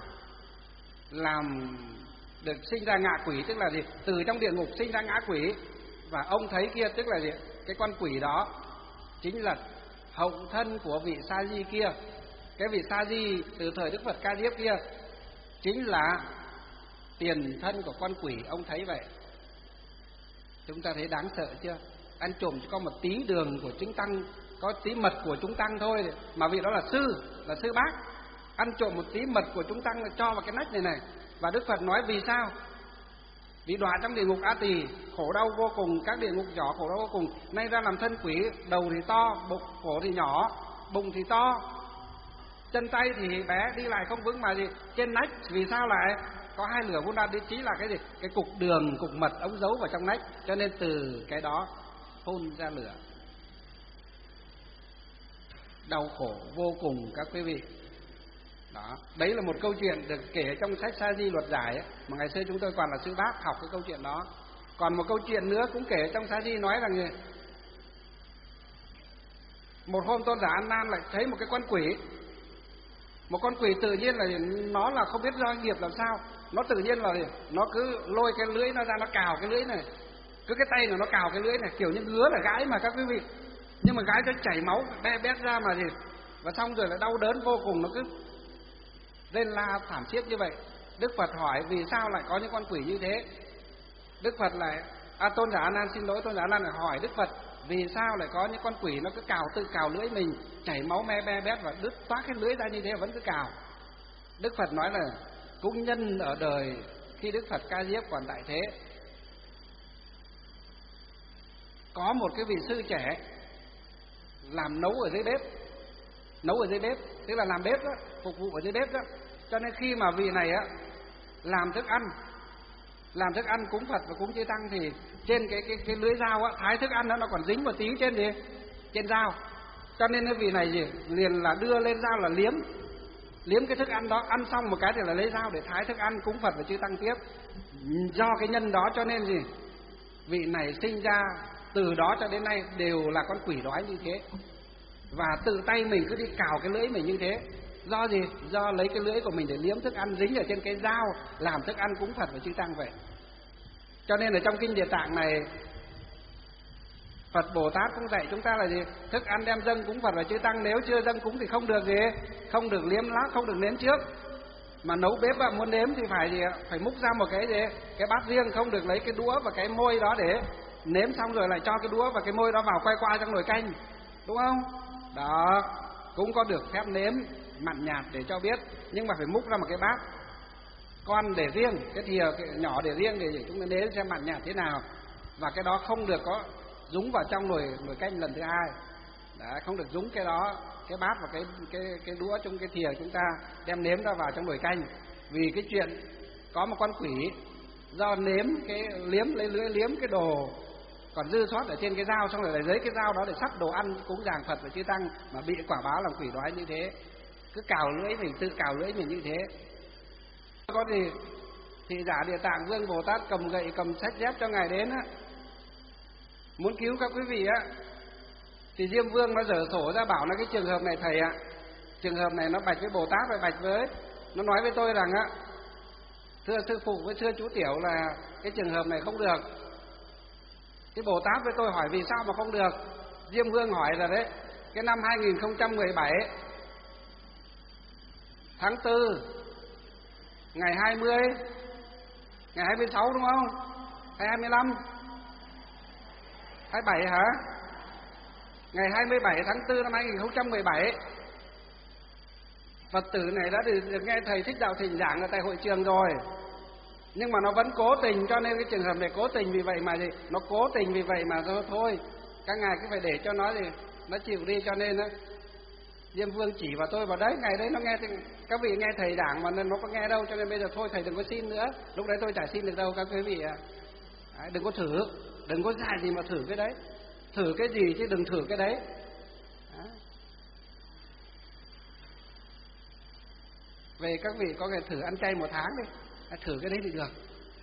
làm được sinh ra ngạ quỷ, tức là gì? Từ trong địa ngục sinh ra ngã quỷ. Và ông thấy kia, tức là gì? Cái con quỷ đó chính là hậu thân của vị Sa Di kia. Cái vị Sa Di từ thời Đức Phật Ca Diếp kia chính là tiền thân của con quỷ. Ông thấy vậy, chúng ta thấy đáng sợ chưa? Ăn trộm chỉ có một tí đường của chúng tăng, có tí mật của chúng tăng thôi, mà vị đó là sư bác. Ăn trộm một tí mật của chúng tăng là cho vào cái nách này. Và Đức Phật nói vì sao? Vì đọa trong địa ngục A Tỳ, khổ đau vô cùng, các địa ngục nhỏ khổ đau vô cùng. Nay ra làm thân quỷ, đầu thì to, bụng cổ thì nhỏ, bụng thì to, chân tay thì bé, đi lại không vững mà gì? Trên nách vì sao lại có hai lửa phun ra? Đấy chính là cái gì? Cái cục đường, cục mật ông giấu vào trong nách, cho nên từ cái đó phun ra lửa. Đau khổ vô cùng các quý vị. Đó, đấy là một câu chuyện được kể trong sách Sa Di Luật Giải ấy, mà ngày xưa chúng tôi còn là sư bác học cái câu chuyện đó. Còn một câu chuyện nữa cũng kể trong Sa Di nói rằng gì? Một hôm Tôn giả An Nan lại thấy một cái con quỷ. Một con quỷ tự nhiên là nó là không biết do nghiệp làm sao, nó tự nhiên là nó cứ lôi cái lưỡi nó ra, nó cào cái lưỡi này, cứ cái tay nó cào cái lưỡi này, kiểu như ngứa là gãi mà các quý vị. Nhưng mà gãi cho chảy máu be bét ra mà gì. Và xong rồi lại đau đớn vô cùng, nó cứ lên la thảm thiết như vậy. Đức Phật hỏi vì sao lại có những con quỷ như thế. Đức Phật lại Tôn giả An Nan, xin lỗi, Tôn giả An Nan lại hỏi Đức Phật vì sao lại có những con quỷ nó cứ tự cào lưỡi mình, chảy máu me be bét và đứt toát cái lưỡi ra như thế vẫn cứ cào. Đức Phật nói là cũng nhân ở đời khi Đức Phật Ca Diếp còn tại thế, có một cái vị sư trẻ làm nấu ở dưới bếp, tức là làm bếp đó, phục vụ ở dưới bếp đó. Cho nên khi mà vị này á làm thức ăn cúng Phật và cúng chư tăng thì trên cái lưới dao á, thái thức ăn đó, nó còn dính một tí trên dao. Cho nên cái vị này gì liền là đưa lên dao là liếm cái thức ăn đó, ăn xong một cái thì là lấy dao để thái thức ăn cúng Phật và chư tăng tiếp. Do cái nhân đó cho nên gì vị này sinh ra từ đó cho đến nay đều là con quỷ đói như thế. Và tự tay mình cứ đi cào cái lưỡi mình như thế. Do gì? Do lấy cái lưỡi của mình để liếm thức ăn dính ở trên cái dao làm thức ăn cúng Phật và chư tăng vậy. Cho nên ở trong kinh Địa Tạng này, Phật Bồ Tát cũng dạy chúng ta là gì? Thức ăn đem dâng cúng Phật và chư tăng, nếu chưa dâng cúng thì không được gì? Không được liếm lát, không được nếm trước. Mà nấu bếp mà muốn nếm thì phải gì? Phải múc ra một cái gì? Cái bát riêng, không được lấy cái đũa và cái môi đó để nếm xong rồi lại cho cái đũa và cái môi đó vào quay qua trong nồi canh, đúng không? Đó, cũng có được phép nếm mặn nhạt để cho biết, nhưng mà phải múc ra một cái bát con để riêng, cái thìa cái nhỏ để riêng để chúng ta nếm xem mặn nhạt thế nào. Và cái đó không được có dúng vào trong nồi canh lần thứ hai. Đó, không được dúng cái đó, cái bát và cái đũa trong cái thìa chúng ta đem nếm ra vào trong nồi canh. Vì cái chuyện có một con quỷ do nếm cái lấy lưỡi liếm cái đồ còn dư sót ở trên cái dao, xong rồi lại lấy cái dao đó để sắp đồ ăn cúng dường Phật và chư tăng, mà bị quả báo làm quỷ đói như thế, cứ cào lưỡi mình, tự cào lưỡi mình như thế. Có gì thì giả Địa Tạng Vương Bồ Tát cầm gậy cầm sách dép cho ngài đến á, muốn cứu các quý vị á, thì Diêm Vương nó dở sổ ra bảo là cái trường hợp này thầy ạ, trường hợp này nó bạch với Bồ Tát, và bạch với nó nói với tôi rằng á, thưa sư phụ với thưa chú tiểu là cái trường hợp này không được. Cái Bồ Tát với tôi hỏi vì sao mà không được. Diêm Vương hỏi là đấy, cái năm 2017 tháng 4 ngày 20, ngày 26 đúng không? Hay 25? 27 hả? Ngày 27 tháng 4 năm 2017, Phật tử này đã được nghe thầy Thích Đạo Thỉnh giảng ở tại hội trường rồi, nhưng mà nó vẫn cố tình, cho nên cái trường hợp này cố tình, vì vậy mà gì? Nó cố tình vì vậy mà thôi các ngài cứ phải để cho nó thì nó chịu đi. Cho nên á, Diêm Vương chỉ vào tôi vào đấy, ngày đấy nó nghe các vị nghe thầy giảng mà nó có nghe đâu, cho nên bây giờ thôi thầy đừng có xin nữa. Lúc đấy tôi chả xin được đâu các quý vị ạ. Đừng có thử, đừng có dại gì mà thử cái đấy. Thử cái gì chứ đừng thử cái đấy. Về các vị có thể thử ăn chay 1 tháng đi, thử cái đấy thì được.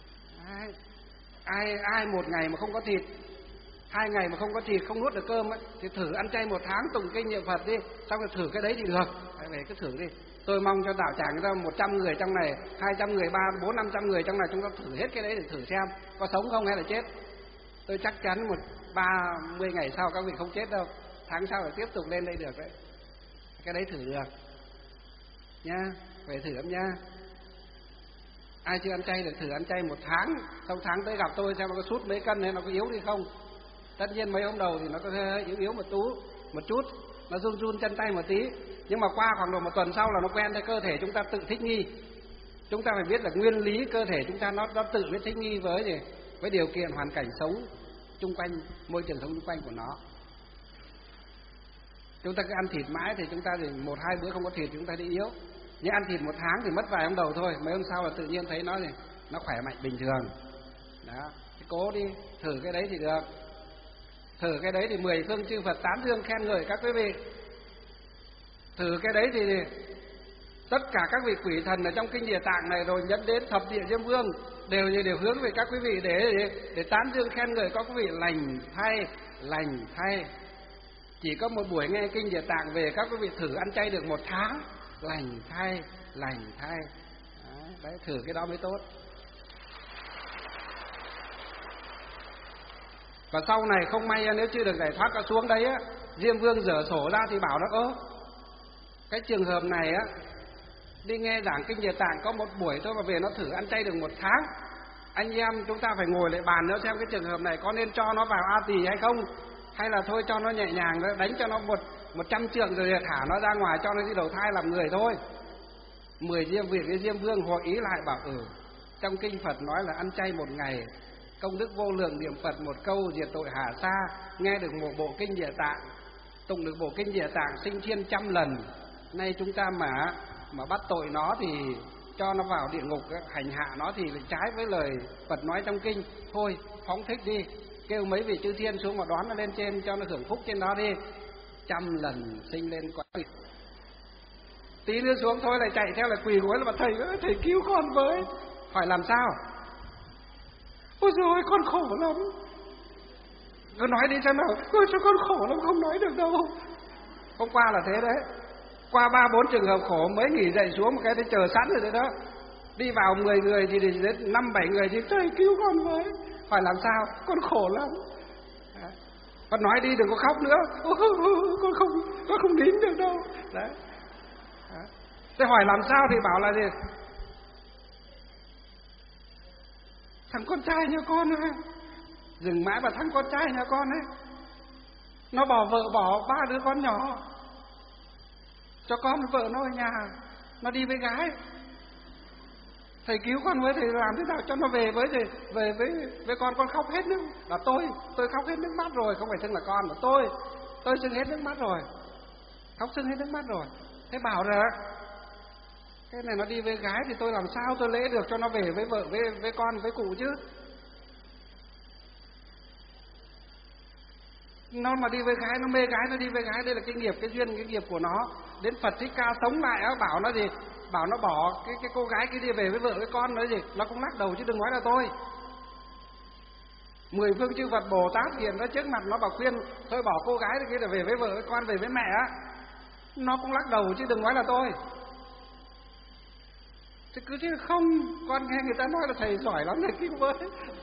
Ai 1 ngày mà không có thịt, 2 ngày mà không có thịt, không nuốt được cơm ấy, thì thử ăn chay 1 tháng, tụng kinh niệm Phật đi, xong rồi thử cái đấy thì được. Về cứ thử đi. Tôi mong cho đạo tràng ra 100 người trong này, 200 người, 300, 400, 500 người trong này, chúng ta thử hết cái đấy để thử xem có sống không hay là chết. Tôi chắc chắn 30 ngày sau các vị không chết đâu, tháng sau phải tiếp tục lên đây được đấy. Cái đấy thử được nha, về thử lắm nha. Ai chưa ăn chay được thử ăn chay 1 tháng, sau tháng tới gặp tôi xem nó có sút mấy cân hay nó có yếu đi không. Tất nhiên mấy hôm đầu thì nó có hơi yếu một chút, nó run chân tay một tí, nhưng mà qua khoảng độ 1 tuần sau là nó quen, theo cơ thể chúng ta tự thích nghi. Chúng ta phải biết là nguyên lý cơ thể chúng ta nó tự biết thích nghi với điều kiện hoàn cảnh sống chung quanh, môi trường sống chung quanh của nó. Chúng ta cứ ăn thịt mãi thì chúng ta thì 1-2 bữa không có thịt thì chúng ta đi yếu. Nhưng ăn thịt 1 tháng thì mất vài hôm đầu thôi, mấy hôm sau là tự nhiên thấy nó khỏe mạnh bình thường. Đó, cố đi, thử cái đấy thì được. Thử cái đấy thì 10 phương chư Phật tán dương khen ngợi các quý vị. Thử cái đấy thì tất cả các vị quỷ thần ở trong kinh Địa Tạng này rồi nhấn đến thập địa Diêm Vương đều hướng về các quý vị để tán dương khen ngợi các quý vị lành thay. Chỉ có một buổi nghe kinh Địa Tạng về các quý vị thử ăn chay được 1 tháng, lành thay. Đấy, thử cái đó mới tốt. Và sau này không may nếu chưa được giải thoát có xuống đấy á, Diêm Vương dở sổ ra thì bảo nó cái trường hợp này á, đi nghe giảng kinh Địa Tạng có 1 buổi thôi mà về nó thử ăn chay được 1 tháng. Anh em chúng ta phải ngồi lại bàn nữa xem cái trường hợp này có nên cho nó vào A Tỳ hay không, hay là thôi cho nó nhẹ nhàng, đánh cho nó 100 trượng rồi thả nó ra ngoài, cho nó đi đầu thai làm người thôi. 10 Diêm Việt với Diêm Vương hội ý lại bảo trong kinh Phật nói là ăn chay 1 ngày, công đức vô lượng, niệm Phật 1 câu diệt tội hà sa, nghe được một bộ kinh Địa Tạng, tụng được bộ kinh Địa Tạng sinh thiên 100 lần. Nay chúng ta mà bắt tội nó thì cho nó vào địa ngục hành hạ nó thì lại trái với lời Phật nói trong kinh. Thôi phóng thích đi, kêu mấy vị chư thiên xuống mà đón nó lên trên cho nó hưởng phúc trên đó đi, 100 lần sinh lên quả. Tí nữa xuống thôi lại chạy theo là quỳ gối là mà thầy cứu con với. Hỏi làm sao? Ôi giời, con khổ lắm. Cứ nói đi xem nào. Ôi sao con khổ lắm, không nói được đâu. Hôm qua là thế đấy. Qua 3-4 trường hợp khổ mới nghỉ dậy xuống một cái thì chờ sẵn rồi đấy đó. Đi vào 10 người thì đến 5-7 người thì thầy cứu con với. Hỏi làm sao? Con khổ lắm. Con nói đi đừng có khóc nữa. Con không nín được đâu. Đấy. Thế hỏi làm sao thì bảo là gì? Thằng con trai nhà con ấy, dừng mãi vào thằng con trai nhà con ấy, nó bỏ vợ bỏ 3 đứa con nhỏ, cho con vợ nó ở nhà, nó đi với gái. Thầy cứu con với, thầy làm thế nào cho nó về với thầy, về với con khóc hết nước. Là tôi khóc hết nước mắt rồi, không phải xưng là con, mà tôi xưng hết nước mắt rồi, khóc xưng hết nước mắt rồi. Thế bảo rồi cái này nó đi với gái thì tôi làm sao tôi lễ được cho nó về với vợ, với con, với cụ chứ. Nó mà đi với gái, nó mê gái, nó đi với gái, đây là cái nghiệp, cái duyên, cái nghiệp của nó. Đến Phật Thích Ca sống lại á, bảo nó gì? Bảo nó bỏ cái cô gái kia đi về với vợ với con nói gì? Nó cũng lắc đầu chứ đừng nói là tôi. 10 phương chư Phật Bồ Tát hiện ra trước mặt nó bảo khuyên thôi bỏ cô gái kia để về với vợ với con, về với mẹ á. Nó cũng lắc đầu chứ đừng nói là tôi. Chứ không, con nghe người ta nói là thầy giỏi lắm thầy cứu với.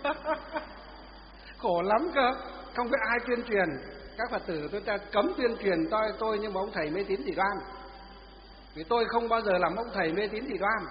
Khổ lắm cơ, không biết ai tuyên truyền. Các Phật tử tôi ta cấm tuyên truyền tôi như một ông thầy mê tín dị đoan. Vì tôi không bao giờ làm ông thầy mê tín dị đoan.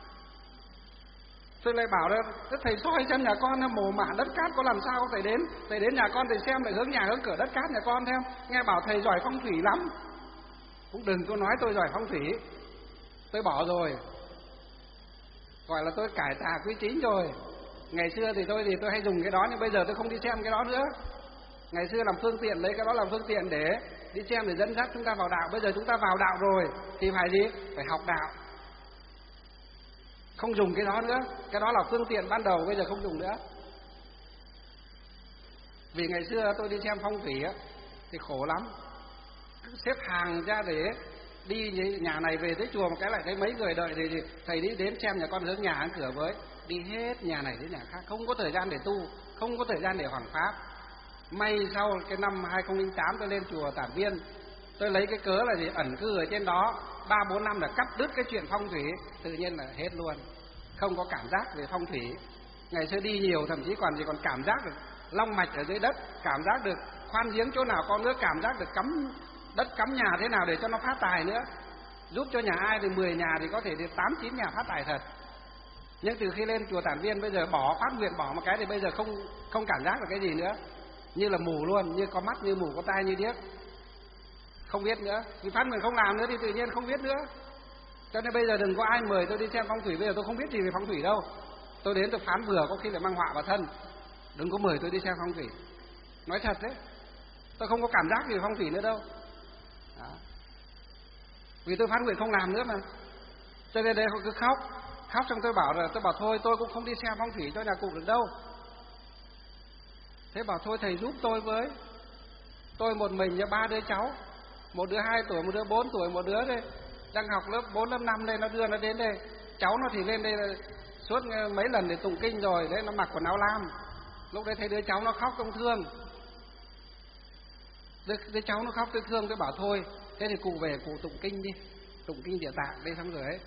Tôi lại bảo là thầy soi xem nhà con mồ mả đất cát có làm sao không thầy đến. Thầy đến nhà con thầy xem lại hướng nhà hướng cửa đất cát nhà con theo. Nghe bảo thầy giỏi phong thủy lắm. Cũng đừng có nói tôi giỏi phong thủy. Tôi bỏ rồi. Gọi là tôi cải tà quy chính rồi. Ngày xưa thì tôi hay dùng cái đó, nhưng bây giờ tôi không đi xem cái đó nữa. Ngày xưa làm phương tiện, lấy cái đó làm phương tiện để đi xem, để dẫn dắt chúng ta vào đạo. Bây giờ chúng ta vào đạo rồi thì phải gì? Phải học đạo. Không dùng cái đó nữa. Cái đó là phương tiện ban đầu, bây giờ không dùng nữa. Vì ngày xưa tôi đi xem phong thủy á thì khổ lắm. Cứ xếp hàng ra để đi nhà này về tới chùa một cái lại thấy mấy người đợi thì thầy đi đến xem nhà con hướng nhà hướng cửa với, đi hết nhà này đến nhà khác, không có thời gian để tu, không có thời gian để hoằng pháp. May sau cái năm 2008 tôi lên chùa Tản Viên, tôi lấy cái cớ là gì ẩn cư ở trên đó 3-4 năm là cắt đứt cái chuyện phong thủy, tự nhiên là hết luôn, không có cảm giác về phong thủy. Ngày xưa đi nhiều thậm chí còn cảm giác được long mạch ở dưới đất, cảm giác được khoan giếng chỗ nào có nước, cảm giác được cắm đất cắm nhà thế nào để cho nó phát tài nữa. Giúp cho nhà ai thì 10 nhà thì có thể đến 8-9 nhà phát tài thật. Nhưng từ khi lên chùa Tản Viên bây giờ bỏ phát nguyện bỏ một cái thì bây giờ không cảm giác được cái gì nữa, như là mù luôn, như có mắt như mù, có tai như điếc, không biết nữa. Vì phát nguyện không làm nữa thì tự nhiên không biết nữa. Cho nên bây giờ đừng có ai mời tôi đi xem phong thủy, bây giờ tôi không biết gì về phong thủy đâu. Tôi đến tôi phán bừa có khi lại mang họa vào thân. Đừng có mời tôi đi xem phong thủy. Nói thật đấy, tôi không có cảm giác gì về phong thủy nữa đâu. Đó. Vì tôi phán nguyện không làm nữa mà. Cho nên đây họ cứ khóc xong tôi bảo thôi tôi cũng không đi xem phong thủy cho nhà cụ được đâu. Thế bảo thôi thầy giúp tôi với. Tôi một mình với 3 đứa cháu, một đứa 2 tuổi, một đứa 4 tuổi, một đứa đây đang học lớp 4, lớp 5 đây, nó đưa nó đến đây. Cháu nó thì lên đây là suốt mấy lần để tụng kinh rồi, đấy nó mặc quần áo lam. Lúc đấy thấy đứa cháu nó khóc không thương. Đứa cháu nó khóc tôi thương, tôi bảo thôi, thế thì cụ về cụ tụng kinh đi, tụng kinh Địa Tạng đây xong rồi ấy.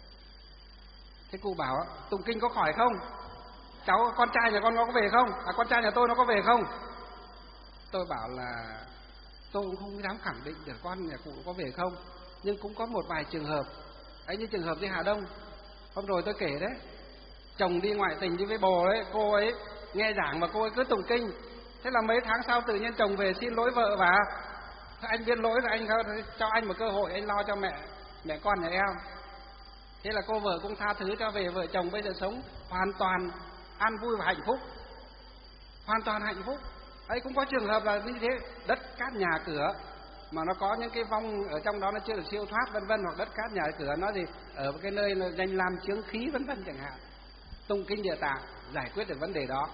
Thế cụ bảo tụng kinh có khỏi không? Cháu con trai nhà con nó có về không? Con trai nhà tôi nó có về không? Tôi bảo là tôi cũng không dám khẳng định được con nhà cụ có về không, nhưng cũng có một vài trường hợp ấy, như trường hợp dưới Hà Đông hôm rồi tôi kể đấy, chồng đi ngoại tình đi với bồ đấy, cô ấy nghe giảng mà cô ấy cứ tụng kinh. Thế là mấy tháng sau tự nhiên chồng về xin lỗi vợ và anh biết lỗi rồi, anh cho anh một cơ hội, anh lo cho mẹ con nhà em. Thế là cô vợ cũng tha thứ cho về, vợ chồng bây giờ sống hoàn toàn an vui và hạnh phúc, hoàn toàn hạnh phúc. Ấy cũng có trường hợp là như thế, đất cát nhà cửa mà nó có những cái vong ở trong đó nó chưa được siêu thoát vân vân, hoặc đất cát nhà cửa nó gì ở cái nơi là danh lam chướng khí vân vân chẳng hạn. Tụng kinh Địa Tạng giải quyết được vấn đề đó,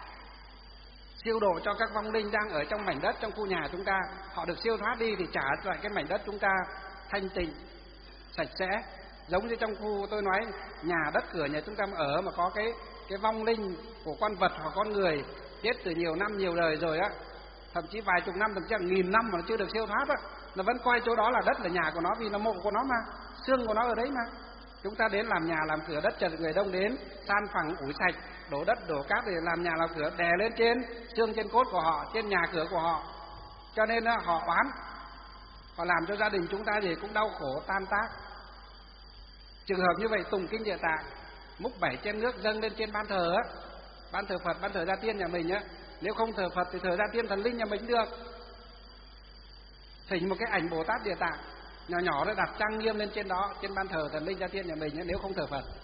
siêu độ cho các vong linh đang ở trong mảnh đất trong khu nhà chúng ta, họ được siêu thoát đi thì trả lại cái mảnh đất chúng ta thanh tịnh sạch sẽ. Giống như trong khu tôi nói, nhà đất cửa nhà chúng ta mà ở mà có cái vong linh của con vật hoặc con người chết từ nhiều năm nhiều đời rồi á, thậm chí vài chục năm, thậm chí là 1000 năm mà nó chưa được siêu thoát á, nó vẫn coi chỗ đó là đất là nhà của nó, vì nó mộ của nó mà, xương của nó ở đấy mà. Chúng ta đến làm nhà làm cửa đất, chờ người đông đến san phẳng ủi sạch, đổ đất đổ cát để làm nhà làm cửa, đè lên trên xương trên cốt của họ, trên nhà cửa của họ. Cho nên họ oán, họ làm cho gia đình chúng ta gì cũng đau khổ tan tác. Trường hợp như vậy tụng kinh Địa Tạng, múc 7 chén nước dâng lên trên ban thờ á, ban thờ Phật, ban thờ Gia Tiên nhà mình á. Nếu không thờ Phật thì thờ Gia Tiên thần linh nhà mình được. Thỉnh một cái ảnh Bồ Tát Địa Tạng nhỏ nhỏ đó đặt trang nghiêm lên trên đó, trên ban thờ thần linh Gia Tiên nhà mình á, nếu không thờ Phật.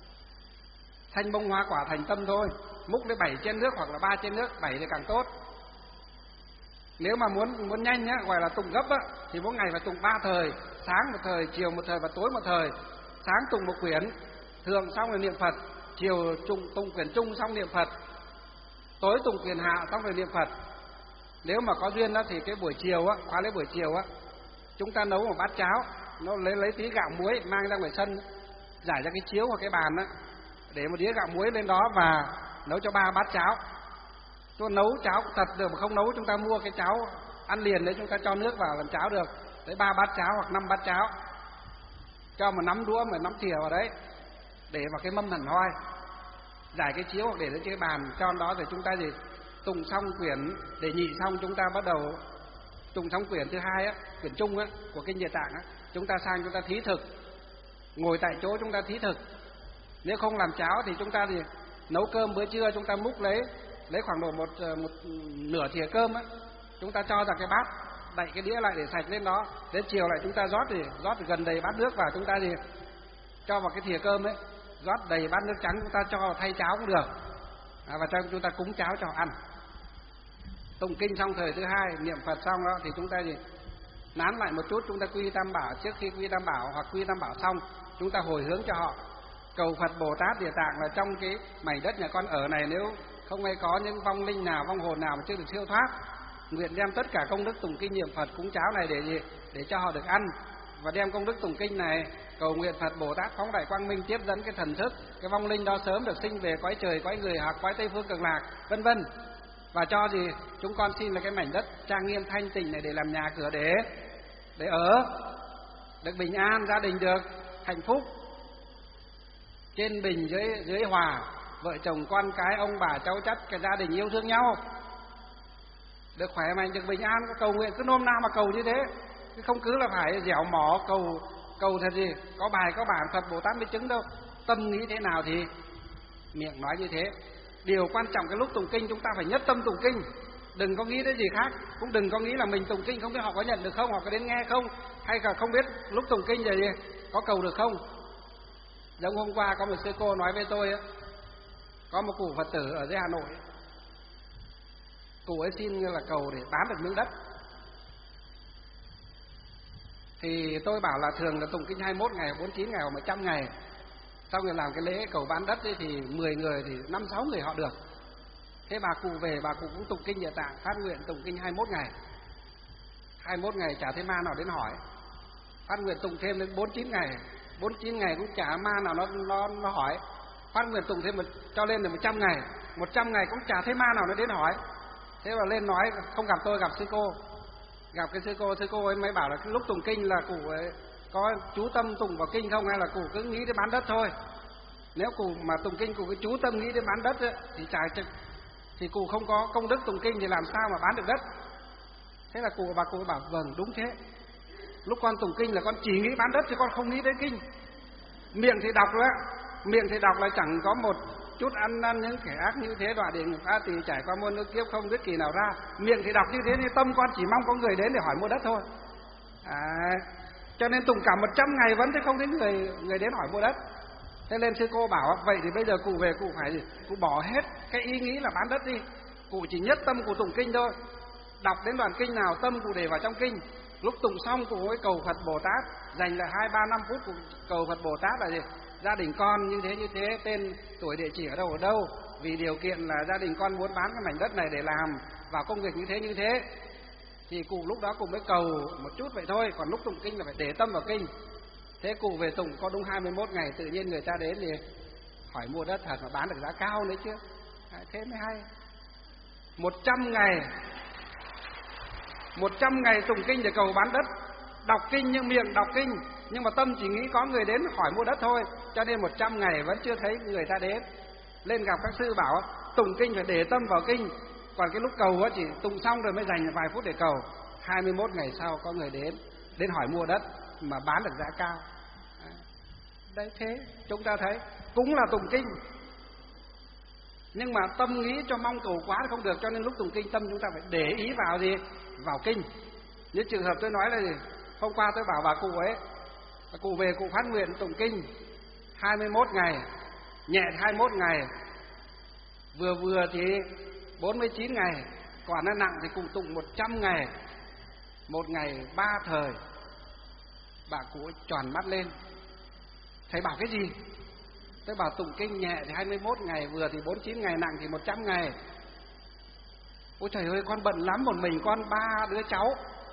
Thanh bông hoa quả thành tâm thôi, múc lên 7 chén nước hoặc là 3 chén nước, 7 thì càng tốt. Nếu mà muốn nhanh á, gọi là tụng gấp á, thì mỗi ngày phải tụng 3 thời, sáng một thời, chiều một thời và tối một thời. Sáng tụng một quyển thường xong rồi niệm Phật, chiều tụng quyển trung xong niệm Phật, tối tụng quyển hạ xong rồi niệm Phật. Nếu mà có duyên đó thì cái buổi chiều á, khóa lễ buổi chiều á, chúng ta nấu một bát cháo, nó lấy tí gạo muối mang ra ngoài sân, rải ra cái chiếu hoặc cái bàn á, để một đĩa gạo muối lên đó và nấu cho 3 bát cháo. Cho nấu cháo thật được mà không nấu chúng ta mua cái cháo ăn liền đấy, chúng ta cho nước vào làm cháo được. Đấy 3 bát cháo hoặc 5 bát cháo. Cho một nắm đũa mà nắm thìa vào đấy, để vào cái mâm thần hoi, giải cái chiếu hoặc để lên cái bàn, cho đó rồi chúng ta gì tụng xong quyển để nhị xong, chúng ta bắt đầu tụng xong quyển thứ hai á, quyển trung á của kinh Địa Tạng á, chúng ta sang chúng ta thí thực, ngồi tại chỗ chúng ta thí thực. Nếu không làm cháo thì chúng ta thì nấu cơm bữa trưa, chúng ta múc lấy khoảng độ một nửa thìa cơm á, chúng ta cho vào cái bát, đậy cái đĩa lại để sạch lên đó. Đến chiều lại chúng ta rót gần đầy bát nước vào, chúng ta thì cho vào cái thìa cơm ấy, rót đầy bát nước trắng, chúng ta cho vào thay cháo cũng được. Và cho chúng ta cúng cháo cho ăn. Tụng kinh xong thời thứ hai, niệm Phật xong đó thì chúng ta thì nán lại một chút, chúng ta quy Tam Bảo. Trước khi quy Tam Bảo hoặc quy Tam Bảo xong, chúng ta hồi hướng cho họ, cầu Phật Bồ Tát Địa Tạng là trong cái mảnh đất nhà con ở này, nếu không may có những vong linh nào, vong hồn nào mà chưa được siêu thoát, nguyện đem tất cả công đức tụng kinh niệm Phật cúng cháo này để cho họ được ăn, và đem công đức tụng kinh này cầu nguyện Phật Bồ Tát phóng đại quang minh tiếp dẫn cái thần thức, cái vong linh đó sớm được sinh về cõi trời, cõi người hoặc cõi Tây phương Cực Lạc, vân vân. Và cho gì chúng con xin là cái mảnh đất trang nghiêm thanh tịnh này để làm nhà cửa để ở, được bình an, gia đình được hạnh phúc, trên bình dưới hòa, vợ chồng con cái ông bà cháu chắt, cái gia đình yêu thương nhau, được khỏe mạnh, được bình an. Cầu nguyện cứ nôm na mà cầu như thế, chứ không cứ là phải dẻo mỏ cầu thật gì có bài có bản Phật Bồ Tát mới chứng đâu. Tâm nghĩ thế nào thì miệng nói như thế. Điều quan trọng cái lúc tụng kinh chúng ta phải nhất tâm tụng kinh, đừng có nghĩ đến gì khác, cũng đừng có nghĩ là mình tụng kinh không biết họ có nhận được không, họ có đến nghe không, hay là không biết lúc tụng kinh gì có cầu được không. Giống hôm qua có một sư cô nói với tôi, có một cụ Phật tử ở dưới Hà Nội, cụ ấy xin là cầu để bán được miếng đất. Thì tôi bảo là thường là tụng kinh 21 ngày, 49 ngày hoặc 100 ngày. Sau rồi làm cái lễ cầu bán đất ấy, thì 10 người thì 5-6 người họ được. Thế bà cụ về, bà cụ cũng tụng kinh Địa Tạng, phát nguyện tụng kinh 21 ngày. 21 ngày chả thấy ma nào đến hỏi. Phát nguyện tụng thêm đến 49 ngày. 49 ngày cũng chả ma nào nó hỏi. Phát nguyện tụng thêm cho lên được 100 ngày. 100 ngày cũng chả thấy ma nào nó đến hỏi. Thế mà lên nói không gặp tôi, gặp sư cô. Gặp cái sư cô ấy mới bảo là cái lúc tụng kinh là cụ ấy có chú tâm tụng vào kinh không, hay là cụ cứ nghĩ đến bán đất thôi. Nếu cụ mà tụng kinh cụ cứ chú tâm nghĩ đến bán đất ấy, thì cụ không có công đức tụng kinh thì làm sao mà bán được đất. Thế là bà cụ bảo vâng đúng thế, lúc con tụng kinh là con chỉ nghĩ bán đất chứ con không nghĩ đến kinh. Miệng thì đọc là chẳng có một chút ăn năn những kẻ ác như thế, đọa địa ngục A Tỳ, trải qua muôn nước kiếp không biết kỳ nào ra. Miệng thì đọc như thế nhưng tâm con chỉ mong có người đến để hỏi mua đất thôi. Cho nên tụng cả 100 ngày vẫn thấy không thấy người đến hỏi mua đất. Thế nên sư cô bảo vậy thì bây giờ cụ về cụ phải cụ bỏ hết cái ý nghĩ là bán đất đi, cụ chỉ nhất tâm cụ tụng kinh thôi. Đọc đến đoạn kinh nào tâm cụ để vào trong kinh. Lúc tụng xong cụ mới cầu Phật Bồ Tát, dành lại 2-3-5 phút cụ cầu Phật Bồ Tát là gì? Gia đình con như thế, tên tuổi địa chỉ ở đâu, vì điều kiện là gia đình con muốn bán cái mảnh đất này để làm vào công việc như thế. Thì cụ lúc đó cụ mới cầu một chút vậy thôi, còn lúc tụng kinh là phải để tâm vào kinh. Thế cụ về tụng có đúng 21 ngày, tự nhiên người ta đến thì hỏi mua đất thật mà bán được giá cao đấy chứ. Thế mới hay. 100 ngày tụng kinh để cầu bán đất, đọc kinh nhưng miệng đọc kinh, nhưng mà tâm chỉ nghĩ có người đến hỏi mua đất thôi. Cho nên 100 ngày vẫn chưa thấy người ta đến. Lên gặp các sư bảo tụng kinh phải để tâm vào kinh, còn cái lúc cầu chỉ tụng xong rồi mới dành vài phút để cầu. 21 ngày sau có người đến hỏi mua đất mà bán được giá cao. Đấy, thế chúng ta thấy cũng là tụng kinh, nhưng mà tâm nghĩ cho mong cầu quá không được. Cho nên lúc tụng kinh tâm chúng ta phải để ý vào gì? Vào kinh. Như trường hợp tôi nói là gì? Hôm qua tôi bảo bà cụ ấy, cụ về cụ phát nguyện tụng kinh 21 ngày, nhẹ 21 ngày, vừa thì 49 ngày, còn nó nặng thì cụ tụng 100 ngày, một ngày 3 thời. Bà cụ ấy tròn mắt lên, thầy bảo cái gì? Tôi bảo tụng kinh nhẹ thì 21 ngày, vừa thì 49 ngày, nặng thì 100 ngày. Ôi trời ơi, con bận lắm, một mình con 3 đứa cháu,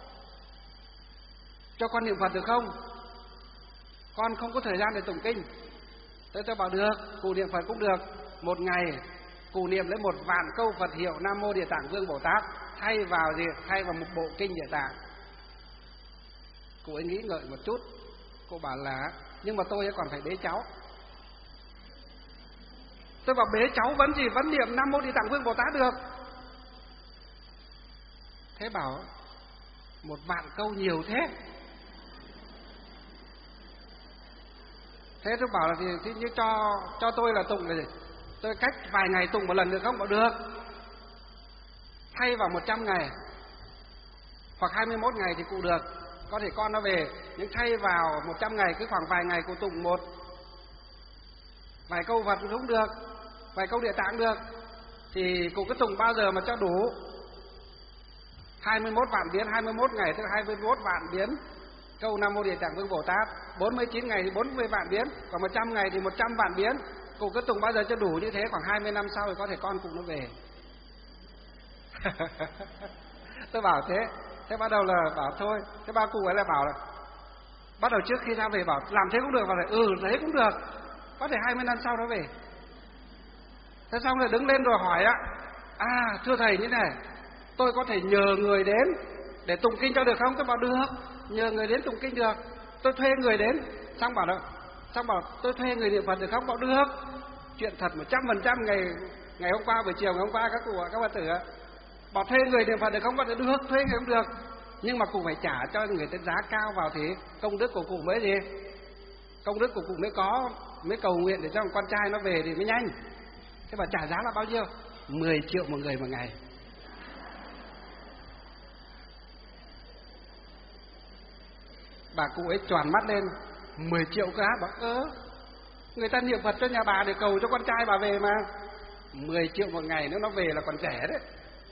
cho con niệm Phật được không? Con không có thời gian để tụng kinh. Tôi bảo được, cụ niệm Phật cũng được. Một ngày cụ niệm lấy 1.000 câu Phật hiệu Nam Mô Địa Tạng Vương Bồ Tát, thay vào gì? Thay vào một bộ kinh Địa Tạng. Cụ ấy nghĩ ngợi một chút, cụ bảo là nhưng mà tôi còn phải bế cháu. Tôi bảo bế cháu vẫn niệm Nam Mô Địa Tạng Vương Bồ Tát được. Thế bảo 1.000 câu nhiều thế. Thế tôi bảo là thì như cho tôi là tụng là gì? Tôi cách vài ngày tụng một lần được không? Bảo được. Thay vào 100 ngày hoặc 21 ngày thì cụ được. Có thể con nó về, nhưng thay vào 100 ngày cứ khoảng vài ngày cụ tụng vài câu Phật cũng được, vài câu Địa Tạng được. Thì cụ cứ tụng bao giờ mà cho đủ 21 vạn biến, 21 ngày tức 21 vạn biến câu Nam Mô Địa Tạng Vương Bồ Tát. 49 ngày thì 40 vạn biến, còn 100 ngày thì 100 vạn biến. Cụ cứ tụng bao giờ cho đủ như thế, khoảng 20 năm sau thì có thể con cụ nó về. Tôi bảo thế bắt đầu là bảo thôi. Thế ba cụ ấy là bảo là Bắt đầu trước khi ra về bảo làm thế cũng được, và lại thế cũng được. Có thể 20 năm sau đó về. Thế xong rồi đứng lên rồi hỏi á, thưa thầy như này, tôi có thể nhờ người đến để tụng kinh cho được không? Tôi bảo được, nhờ người đến tụng kinh được. Tôi thuê người đến. Xong bảo tôi thuê người niệm Phật được không? Bảo được. Chuyện thật 100%. Ngày hôm qua, buổi chiều ngày hôm qua các cụ các bà tử bảo thuê người niệm Phật được không? Bảo được, thuê người cũng được. Nhưng mà cụ phải trả cho người ta giá cao vào thì công đức của cụ mới gì? Công đức của cụ mới cầu nguyện để cho con trai nó về thì mới nhanh. Thế bà trả giá là bao nhiêu? 10 triệu một người một ngày. Bà cụ ấy tròn mắt lên, 10 triệu cả. Bảo người ta niệm Phật cho nhà bà để cầu cho con trai bà về mà. 10 triệu một ngày nếu nó về là còn trẻ đấy.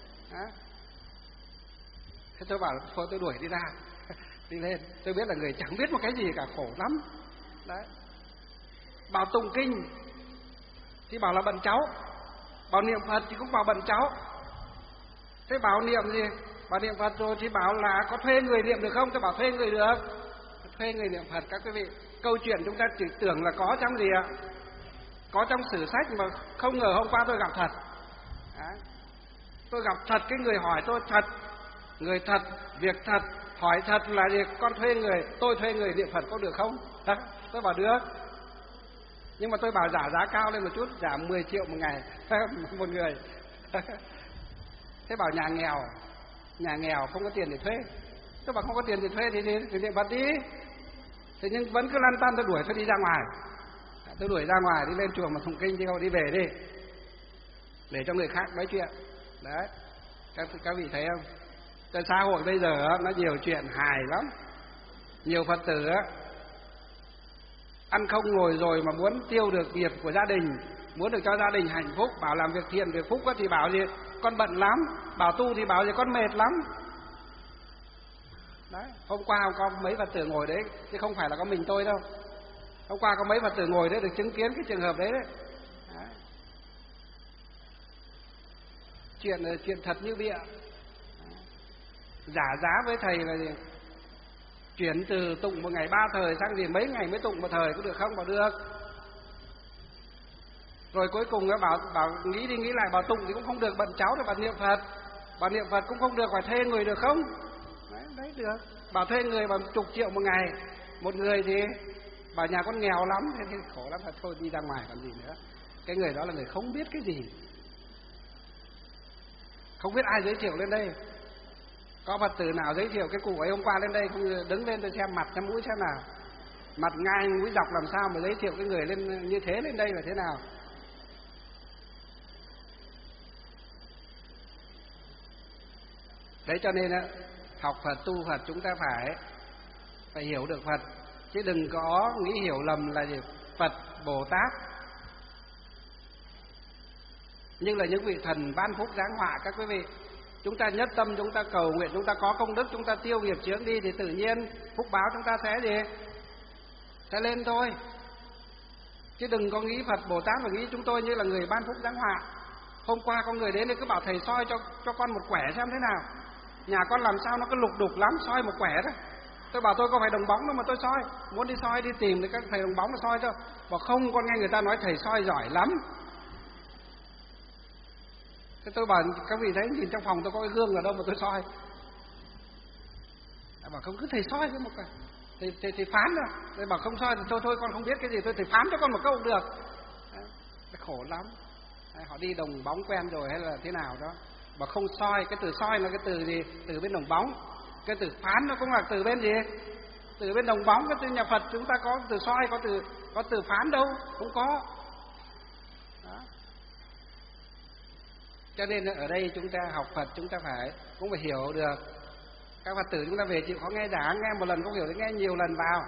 Thế tôi bảo thôi tôi đuổi đi ra. Đi lên, tôi biết là người chẳng biết một cái gì cả, khổ lắm. Đấy. Bảo tụng kinh thì bảo là bận cháu, bảo niệm Phật thì cũng bảo bận cháu. Thế bảo niệm gì? Bảo niệm Phật rồi thì bảo là có thuê người niệm được không? Tôi bảo thuê người được. Thuê người niệm Phật. Các quý vị, câu chuyện chúng ta chỉ tưởng là có trong gì ạ? Có trong sử sách, mà không ngờ hôm qua tôi gặp thật. Tôi gặp thật cái người hỏi tôi thật, người thật, việc thật, hỏi thật là gì? Con thuê người, tôi thuê người niệm Phật có được không? Tôi bảo được. Nhưng mà tôi bảo giả giá cao lên một chút, giảm 10 triệu một ngày một người. Thế bảo nhà nghèo không có tiền để thuê. Tôi bảo không có tiền để thuê thì niệm Phật đi. Thế nhưng vẫn cứ lăn tăn, tôi đuổi, tôi đi ra ngoài. Tôi đuổi ra ngoài, đi lên chùa mà tụng kinh chứ không đi về đi, để cho người khác nói chuyện. Đấy, các vị thấy không? Cái xã hội bây giờ nó nhiều chuyện hài lắm. Nhiều Phật tử ăn không ngồi rồi mà muốn tiêu được nghiệp của gia đình, muốn được cho gia đình hạnh phúc, bảo làm việc thiện việc phúc thì bảo gì con bận lắm, bảo tu thì bảo gì con mệt lắm. Đấy, hôm qua có mấy Phật tử ngồi đấy, chứ không phải là có mình tôi đâu. Hôm qua có mấy Phật tử ngồi đấy được chứng kiến cái trường hợp đấy. Đấy. Chuyện thật như bịa. Giả giá với thầy là gì? Chuyển từ tụng một ngày 3 thời sang gì mấy ngày mới tụng một thời có được không? Bảo được. Rồi cuối cùng nó bảo nghĩ đi nghĩ lại, bảo tụng thì cũng không được, bận cháu thì bảo niệm Phật. Bảo niệm Phật cũng không được, phải thuê người được không? Đấy được. Bảo thuê người bằng chục triệu một ngày. Một người thì bảo nhà con nghèo lắm, thế thì khổ lắm, là thôi đi ra ngoài còn gì nữa. Cái người đó là người không biết cái gì, không biết ai giới thiệu lên đây. Có Phật tử nào giới thiệu cái cụ ấy hôm qua lên đây không? Đứng lên tôi xem mặt xem mũi xem nào. Mặt ngai mũi dọc làm sao mà giới thiệu cái người lên như thế lên đây là thế nào? Đấy cho nên học Phật tu Phật chúng ta phải hiểu được Phật, chứ đừng có nghĩ hiểu lầm là gì Phật Bồ Tát nhưng là những vị thần ban phúc giáng họa. Các quý vị, chúng ta nhất tâm, chúng ta cầu nguyện, chúng ta có công đức, chúng ta tiêu nghiệp chướng đi thì tự nhiên phúc báo chúng ta sẽ lên thôi. Chứ đừng có nghĩ Phật Bồ Tát và nghĩ chúng tôi như là người ban phúc giáng họa. Hôm qua có người đến thì cứ bảo thầy soi cho con một quẻ xem thế nào. Nhà con làm sao nó cứ lục đục lắm, soi một quẻ đó. Tôi bảo tôi có phải đồng bóng đâu mà tôi soi. Muốn đi soi đi tìm thì các thầy đồng bóng mà soi cho. Bảo không, con nghe người ta nói thầy soi giỏi lắm. Thế tôi bảo các vị thấy nhìn trong phòng tôi có cái gương ở đâu mà tôi soi. Bảo không, cứ thầy soi với một cái thì phán rồi. Tôi bảo không soi thì thôi con không biết cái gì, tôi thầy phán cho con một câu cũng được. Khổ lắm. Họ đi đồng bóng quen rồi hay là thế nào đó. Bảo không soi, cái từ soi là cái từ gì? Từ bên đồng bóng. Cái từ phán nó cũng là từ bên gì? Từ bên đồng bóng. Cái từ nhà Phật chúng ta có từ soi, có từ phán đâu, không có. Đó. Cho nên ở đây chúng ta học Phật chúng ta cũng phải hiểu được. Các Phật tử chúng ta về chịu khó nghe giảng, nghe một lần không hiểu thì nghe nhiều lần vào.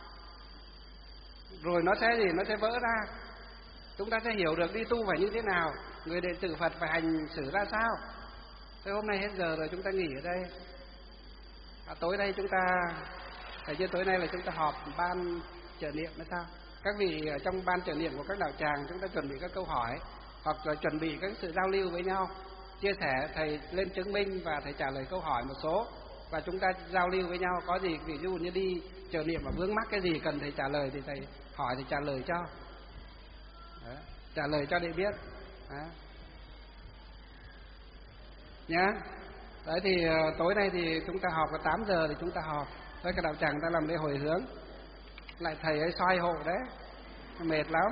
Rồi nó sẽ vỡ ra. Chúng ta sẽ hiểu được đi tu phải như thế nào, người đệ tử Phật phải hành xử ra sao. Thế hôm nay hết giờ rồi, chúng ta nghỉ ở đây. Tối nay chúng ta phải như tối nay là chúng ta họp ban trợ niệm hay sao? Các vị ở trong ban trợ niệm của các đạo tràng chúng ta chuẩn bị các câu hỏi hoặc là chuẩn bị các sự giao lưu với nhau, chia sẻ, thầy lên chứng minh và thầy trả lời câu hỏi một số. và chúng ta giao lưu với nhau. Có gì ví dụ như đi trợ niệm mà vướng mắc cái gì cần thầy trả lời thì thầy hỏi thì trả lời cho. Đó, trả lời cho để biết. Đó. Nhá. Đấy thì tối nay thì chúng ta họp vào 8 giờ thì chúng ta họp. Với cái đạo tràng ta làm lễ hồi hướng. Lại thầy ấy soi hộ đấy. Mệt lắm.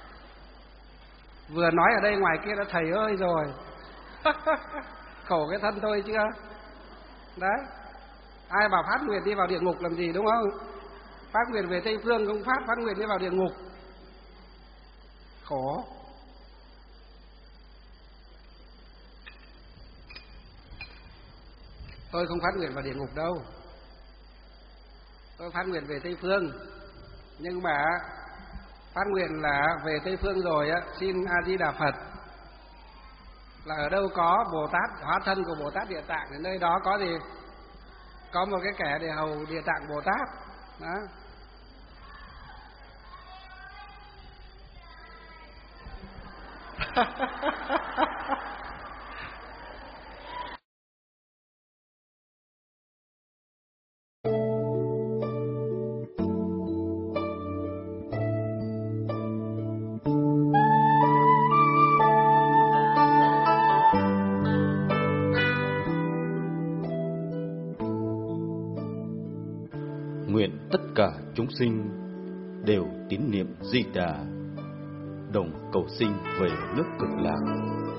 Vừa nói ở đây ngoài kia đã thầy ơi rồi. Khổ cái thân tôi chưa. Đấy. Ai bảo phát nguyện đi vào địa ngục làm gì đúng không? Phát nguyện về Tây Phương không phát nguyện đi vào địa ngục. Khổ. Tôi không phát nguyện vào địa ngục đâu. Tôi phát nguyện về Tây Phương. Nhưng mà phát nguyện là về Tây Phương rồi á, xin A Di Đà Phật là ở đâu có Bồ Tát hóa thân của Bồ Tát Địa Tạng thì nơi đó có gì? Có một cái kẻ để hầu Địa Tạng Bồ Tát. Đó. Nguyện tất cả chúng sinh đều tín niệm Di Đà, đồng cầu sinh về nước Cực Lạc.